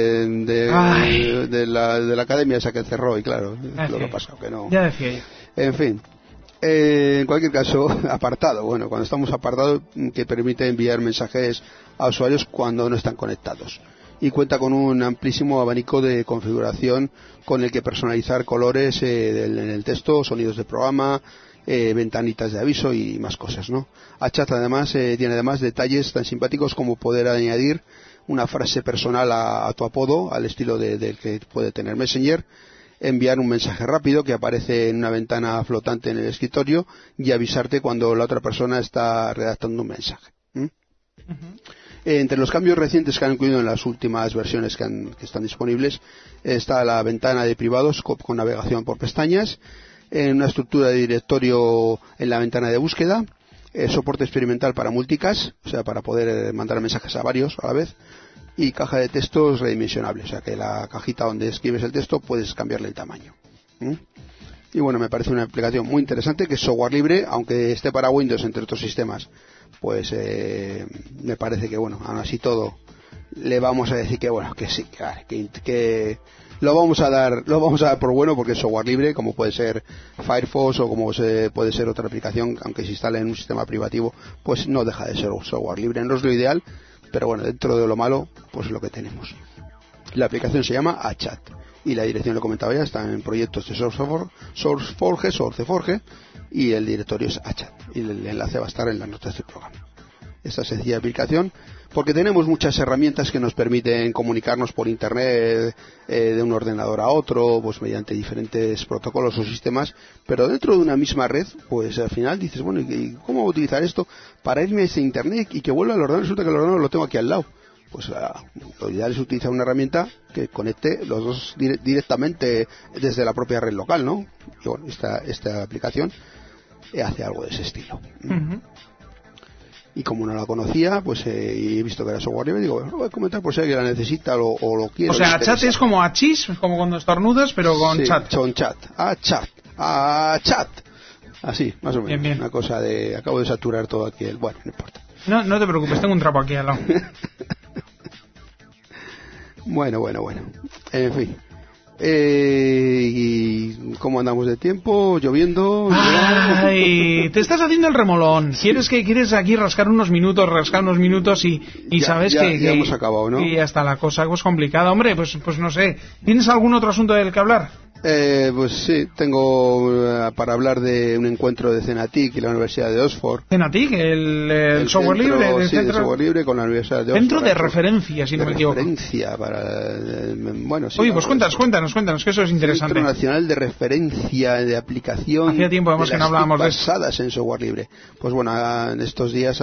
de la academia esa que cerró, y claro, es lo que ha pasado, que no. Ya decía yo. En fin, en cualquier caso, apartado. Bueno, cuando estamos apartados, que permite enviar mensajes a usuarios cuando no están conectados. Y cuenta con un amplísimo abanico de configuración con el que personalizar colores en el texto, sonidos de programa, ventanitas de aviso y más cosas, ¿no? AChat además tiene además detalles tan simpáticos como poder añadir una frase personal a tu apodo, al estilo del que puede tener Messenger, enviar un mensaje rápido que aparece en una ventana flotante en el escritorio y avisarte cuando la otra persona está redactando un mensaje. Entre los cambios recientes que han incluido en las últimas versiones que están disponibles está la ventana de privados con navegación por pestañas, en una estructura de directorio en la ventana de búsqueda, soporte experimental para multicast, o sea, para poder mandar mensajes a varios a la vez, y caja de textos redimensionable, o sea, que la cajita donde escribes el texto puedes cambiarle el tamaño. Y bueno, me parece una aplicación muy interesante, que es software libre, aunque esté para Windows entre otros sistemas, pues me parece que bueno, aún así todo le vamos a decir que bueno, que sí, que lo vamos a dar por bueno, porque es software libre, como puede ser Firefox o como puede ser otra aplicación, aunque se instale en un sistema privativo, pues no deja de ser software libre. No es lo ideal, pero bueno, dentro de lo malo, pues es lo que tenemos. La aplicación se llama AChat y la dirección, lo comentaba ya, está en proyectos de Sourceforge, y el directorio es AChat, y el enlace va a estar en las notas del programa. esta sencilla aplicación, porque tenemos muchas herramientas que nos permiten comunicarnos por internet de un ordenador a otro, pues mediante diferentes protocolos o sistemas, pero dentro de una misma red, pues al final dices, bueno, ¿y cómo voy a utilizar esto para irme a ese internet y que vuelva al ordenador? Resulta que el ordenador lo tengo aquí al lado. Pues lo ideal es utilizar una herramienta que conecte los dos directamente desde la propia red local, ¿no? Y bueno, esta aplicación hace algo de ese estilo. Uh-huh. Y como no la conocía, pues he visto que era software libre, digo, bueno, lo voy a comentar por si alguien la necesita o lo quiere. O sea, chat es como a chis, como cuando estornudas, pero con sí, chat. Con chat. A chat. Así, más o menos. Bien, bien. Una cosa de... Acabo de saturar todo aquí. Bueno, no importa. No te preocupes, tengo un trapo aquí al lado. Bueno. En fin. ¿Y cómo andamos de tiempo? ¿Lloviendo? Ay, te estás haciendo el remolón. Quieres aquí rascar unos minutos y ya, sabes ya, que ya hemos acabado, ¿no? Y hasta la cosa pues complicada. Hombre, pues no sé. ¿Tienes algún otro asunto del que hablar? Pues sí, tengo para hablar de un encuentro de CENATIC y la Universidad de Oxford. CENATIC, el software libre. Sí, el software libre con la Universidad de Oxford. Centro de referencia, si no me equivoco. Referencia para... bueno, sí. Oye, pues cuéntanos, que eso es interesante. Centro Nacional de Referencia de Aplicación. Hacía tiempo además que no hablábamos de eso. Basadas en software libre. Pues bueno, en estos días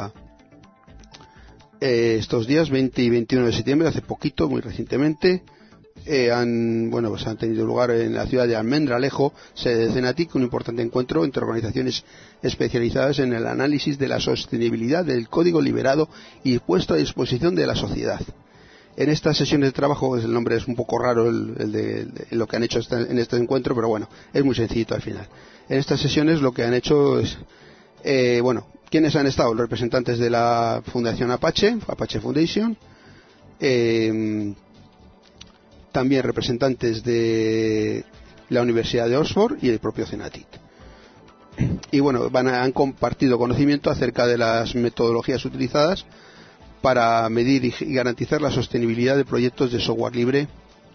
20 y 21 de septiembre, hace poquito, muy recientemente, han tenido lugar en la ciudad de Almendralejo, sede de CENATIC, un importante encuentro entre organizaciones especializadas en el análisis de la sostenibilidad del código liberado y puesto a disposición de la sociedad. En estas sesiones de trabajo, el nombre es un poco raro el de lo que han hecho en este encuentro, pero bueno, es muy sencillito al final. En estas sesiones lo que han hecho es, ¿quiénes han estado? Los representantes de la Fundación Apache Foundation, también representantes de la Universidad de Oxford y el propio CENATIC. Y bueno, han compartido conocimiento acerca de las metodologías utilizadas para medir y garantizar la sostenibilidad de proyectos de software libre,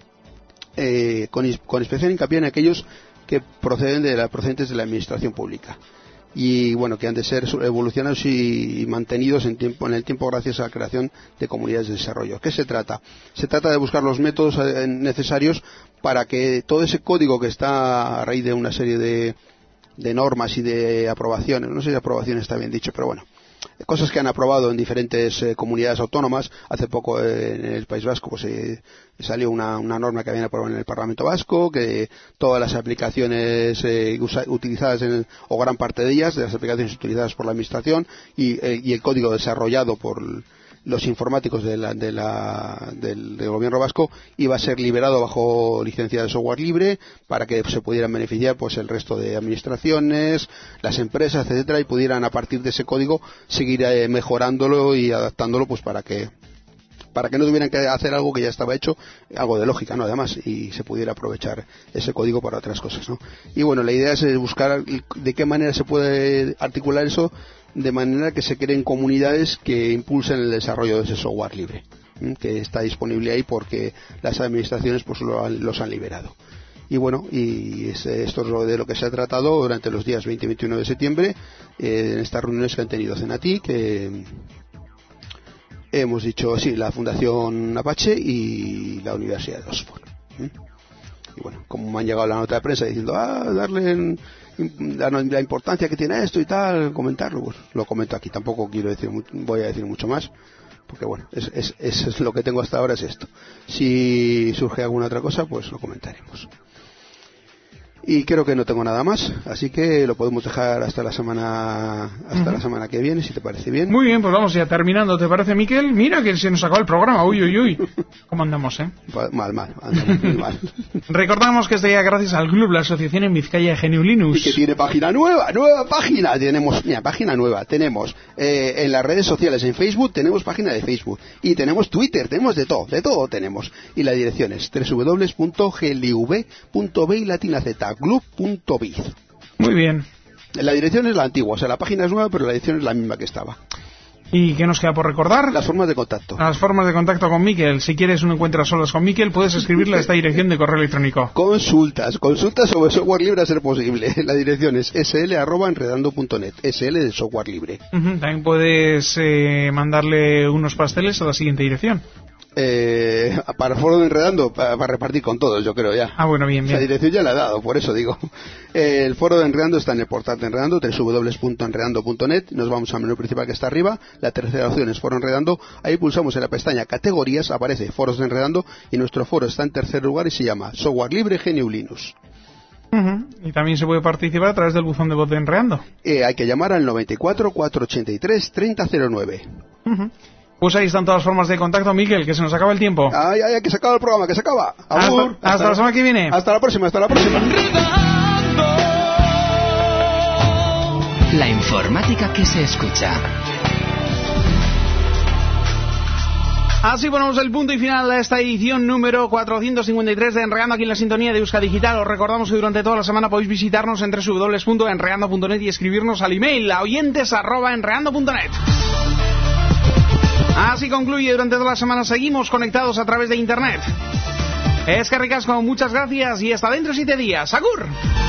con especial hincapié en aquellos que procedentes de la administración pública. Y bueno, que han de ser evolucionados y mantenidos en el tiempo gracias a la creación de comunidades de desarrollo. ¿Qué se trata? Se trata de buscar los métodos necesarios para que todo ese código que está a raíz de una serie de normas y de aprobaciones, no sé si aprobaciones está bien dicho, pero bueno, cosas que han aprobado en diferentes comunidades autónomas. Hace poco en el País Vasco pues salió una norma que habían aprobado en el Parlamento Vasco, que todas las aplicaciones utilizadas o gran parte de ellas, de las aplicaciones utilizadas por la administración y el código desarrollado por los informáticos del gobierno vasco, iba a ser liberado bajo licencia de software libre para que se pudieran beneficiar pues el resto de administraciones, las empresas, etcétera, y pudieran a partir de ese código seguir mejorándolo y adaptándolo pues para que no tuvieran que hacer algo que ya estaba hecho, algo de lógica, ¿no? Además, y se pudiera aprovechar ese código para otras cosas, ¿no? Y bueno, la idea es buscar de qué manera se puede articular eso, de manera que se creen comunidades que impulsen el desarrollo de ese software libre, que está disponible ahí porque las administraciones pues los han liberado. Y bueno, esto es de lo que se ha tratado durante los días 20 y 21 de septiembre, en estas reuniones que han tenido CENATIC, hemos dicho, sí, la Fundación Apache y la Universidad de Oxford. Y bueno, como me han llegado la nota de prensa diciendo, darle la importancia que tiene esto y tal, comentarlo, pues lo comento aquí. Tampoco voy a decir mucho más, porque bueno, es lo que tengo hasta ahora, es esto. Si surge alguna otra cosa, pues lo comentaremos. Y creo que no tengo nada más, así que lo podemos dejar hasta la semana que viene, si te parece bien. Muy bien, pues vamos ya terminando, ¿te parece, Miquel? Mira que se nos acabó el programa, uy. ¿Cómo andamos, Mal, andamos muy mal. Recordamos que este día gracias al Club, la asociación en Vizcaya de GNU Linux. Y que tiene página nueva página. Tenemos, página nueva. Tenemos en las redes sociales, en Facebook, tenemos página de Facebook. Y tenemos Twitter, tenemos de todo tenemos. Y la dirección es www.glv.b latina z Muy bien. La dirección es la antigua, o sea, la página es nueva, pero la dirección es la misma que estaba. ¿Y qué nos queda por recordar? Las formas de contacto. Las formas de contacto con Miquel. Si quieres un encuentro a solas con Miquel, puedes escribirle a esta dirección de correo electrónico. Consultas sobre software libre a ser posible. La dirección es sl@enredando.net. SL de software libre. También puedes mandarle unos pasteles a la siguiente dirección. Para el foro de Enredando, para repartir con todos, yo creo ya. Bueno, bien. La dirección ya la he dado, por eso digo. El foro de Enredando está en el portal de Enredando, www.enredando.net. Nos vamos al menú principal que está arriba. La tercera opción es Foro Enredando. Ahí pulsamos en la pestaña Categorías, aparece Foros de Enredando, y nuestro foro está en tercer lugar y se llama Software Libre GNU Linux. Y también se puede participar a través del buzón de voz de Enredando. Hay que llamar al 94 483 3009. Pues ahí están todas las formas de contacto, Miquel, que se nos acaba el tiempo. Ay, que se acaba el programa, que se acaba. Hasta la semana que viene. Hasta la próxima. La informática que se escucha. Así ponemos el punto y final a esta edición número 453 de Enredando aquí en la sintonía de Euskadi Digital. Os recordamos que durante toda la semana podéis visitarnos en www.enredando.net y escribirnos al email a oyentes@enredando.net. Así concluye. Durante toda la semana seguimos conectados a través de internet. Es que ricasco, muchas gracias y hasta dentro de 7 días. ¡Agur!